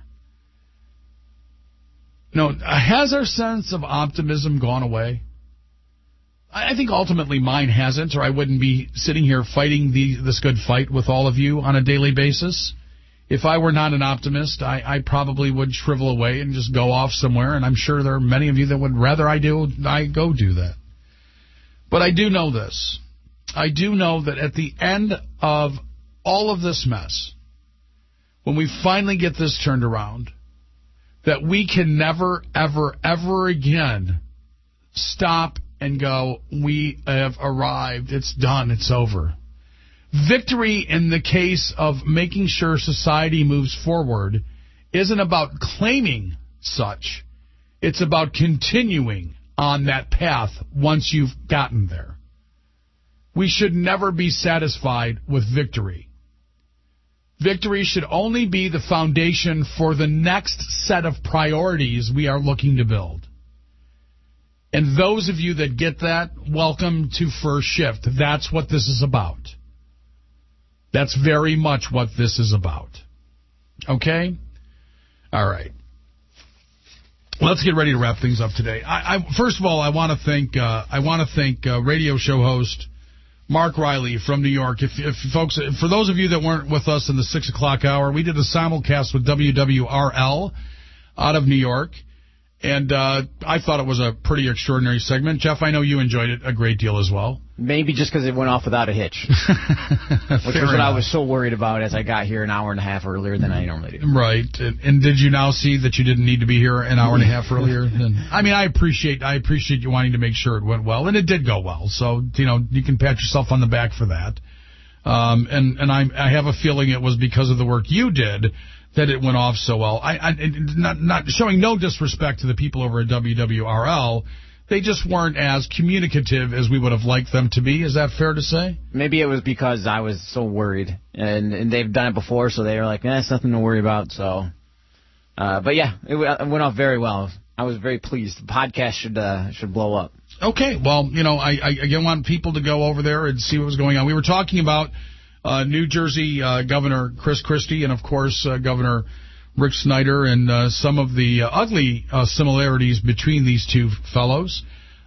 You know, has our sense of optimism gone away? I think ultimately mine hasn't, or I wouldn't be sitting here fighting this good fight with all of you on a daily basis. If I were not an optimist, I probably would shrivel away and just go off somewhere, and I'm sure there are many of you that would rather I go do that. But I do know this. I do know that at the end of all of this mess, when we finally get this turned around, that we can never, ever, ever again stop and go, we have arrived, it's done, it's over. Victory in the case of making sure society moves forward isn't about claiming such. It's about continuing on that path once you've gotten there. We should never be satisfied with victory. Victory should only be the foundation for the next set of priorities we are looking to build. And those of you that get that, welcome to First Shift. That's what this is about. That's very much what this is about. Okay? All right. Let's get ready to wrap things up today. First of all, I want to thank radio show host Mark Riley from New York. If folks, for those of you that weren't with us in the 6 o'clock hour, we did a simulcast with WWRL out of New York, and I thought it was a pretty extraordinary segment. Jeff, I know you enjoyed it a great deal as well. Maybe just because it went off without a hitch, which was what I was so worried about as I got here an hour and a half earlier than I normally do. Right. And did you now see that you didn't need to be here an hour and a half earlier? I mean, I appreciate you wanting to make sure it went well, and it did go well. So, you know, you can pat yourself on the back for that. And I have a feeling it was because of the work you did that it went off so well. Not showing no disrespect to the people over at WWRL. They just weren't as communicative as we would have liked them to be. Is that fair to say? Maybe it was because I was so worried, and they've done it before, so they were like, it's nothing to worry about. So, but yeah, it went off very well. I was very pleased. The podcast should blow up. Okay, well, you know, I again want people to go over there and see what was going on. We were talking about New Jersey Governor Chris Christie and, of course, Governor Rick Snyder, and some of the ugly similarities between these two fellows.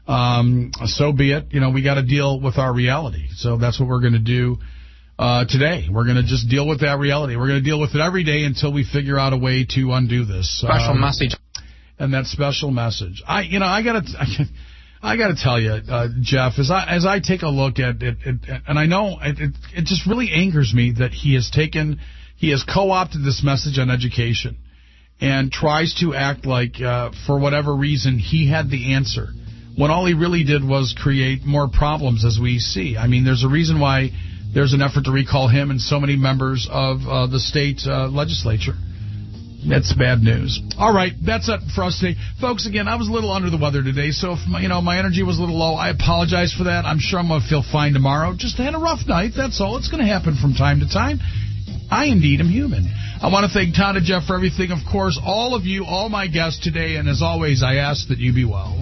So be it. You know, we got to deal with our reality. So that's what we're going to do today. We're going to just deal with that reality. We're going to deal with it every day until we figure out a way to undo this. Special message. And that special message. I got to tell you, Jeff, as I take a look at it, and I know it just really angers me that he has co-opted this message on education and tries to act like, for whatever reason, he had the answer, when all he really did was create more problems, as we see. I mean, there's a reason why there's an effort to recall him and so many members of the state legislature. That's bad news. All right, that's it for us today. Folks, again, I was a little under the weather today, so if my energy was a little low, I apologize for that. I'm sure I'm going to feel fine tomorrow. Just had a rough night, that's all. It's going to happen from time to time. I indeed am human. I want to thank Todd and Jeff for everything. Of course, all of you, all my guests today, and as always, I ask that you be well.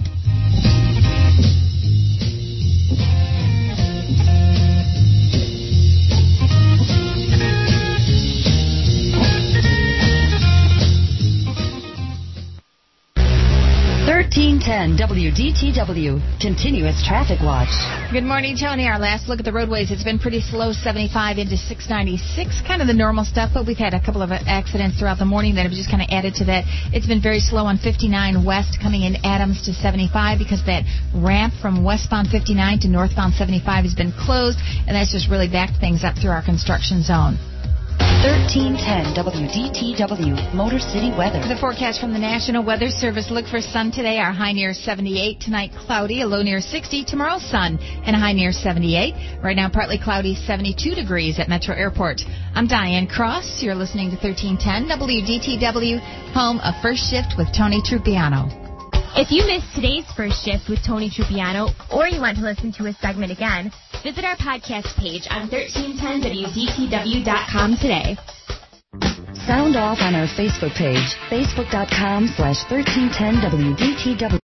1310 WDTW, Continuous Traffic Watch. Good morning, Tony. Our last look at the roadways. It's been pretty slow, 75 into 696, kind of the normal stuff, but we've had a couple of accidents throughout the morning that have just kind of added to that. It's been very slow on 59 west coming in Adams to 75 because that ramp from westbound 59 to northbound 75 has been closed, and that's just really backed things up through our construction zone. 1310 WDTW, Motor City weather. The forecast from the National Weather Service. Look for sun today. Our high near 78. Tonight, cloudy. A low near 60. Tomorrow, sun and a high near 78. Right now, partly cloudy, 72 degrees at Metro Airport. I'm Diane Cross. You're listening to 1310 WDTW, home of First Shift with Tony Trupiano. If you missed today's First Shift with Tony Trupiano, or you want to listen to a segment again, visit our podcast page on 1310WDTW.com today. Sound off on our Facebook page, facebook.com/1310WDTW.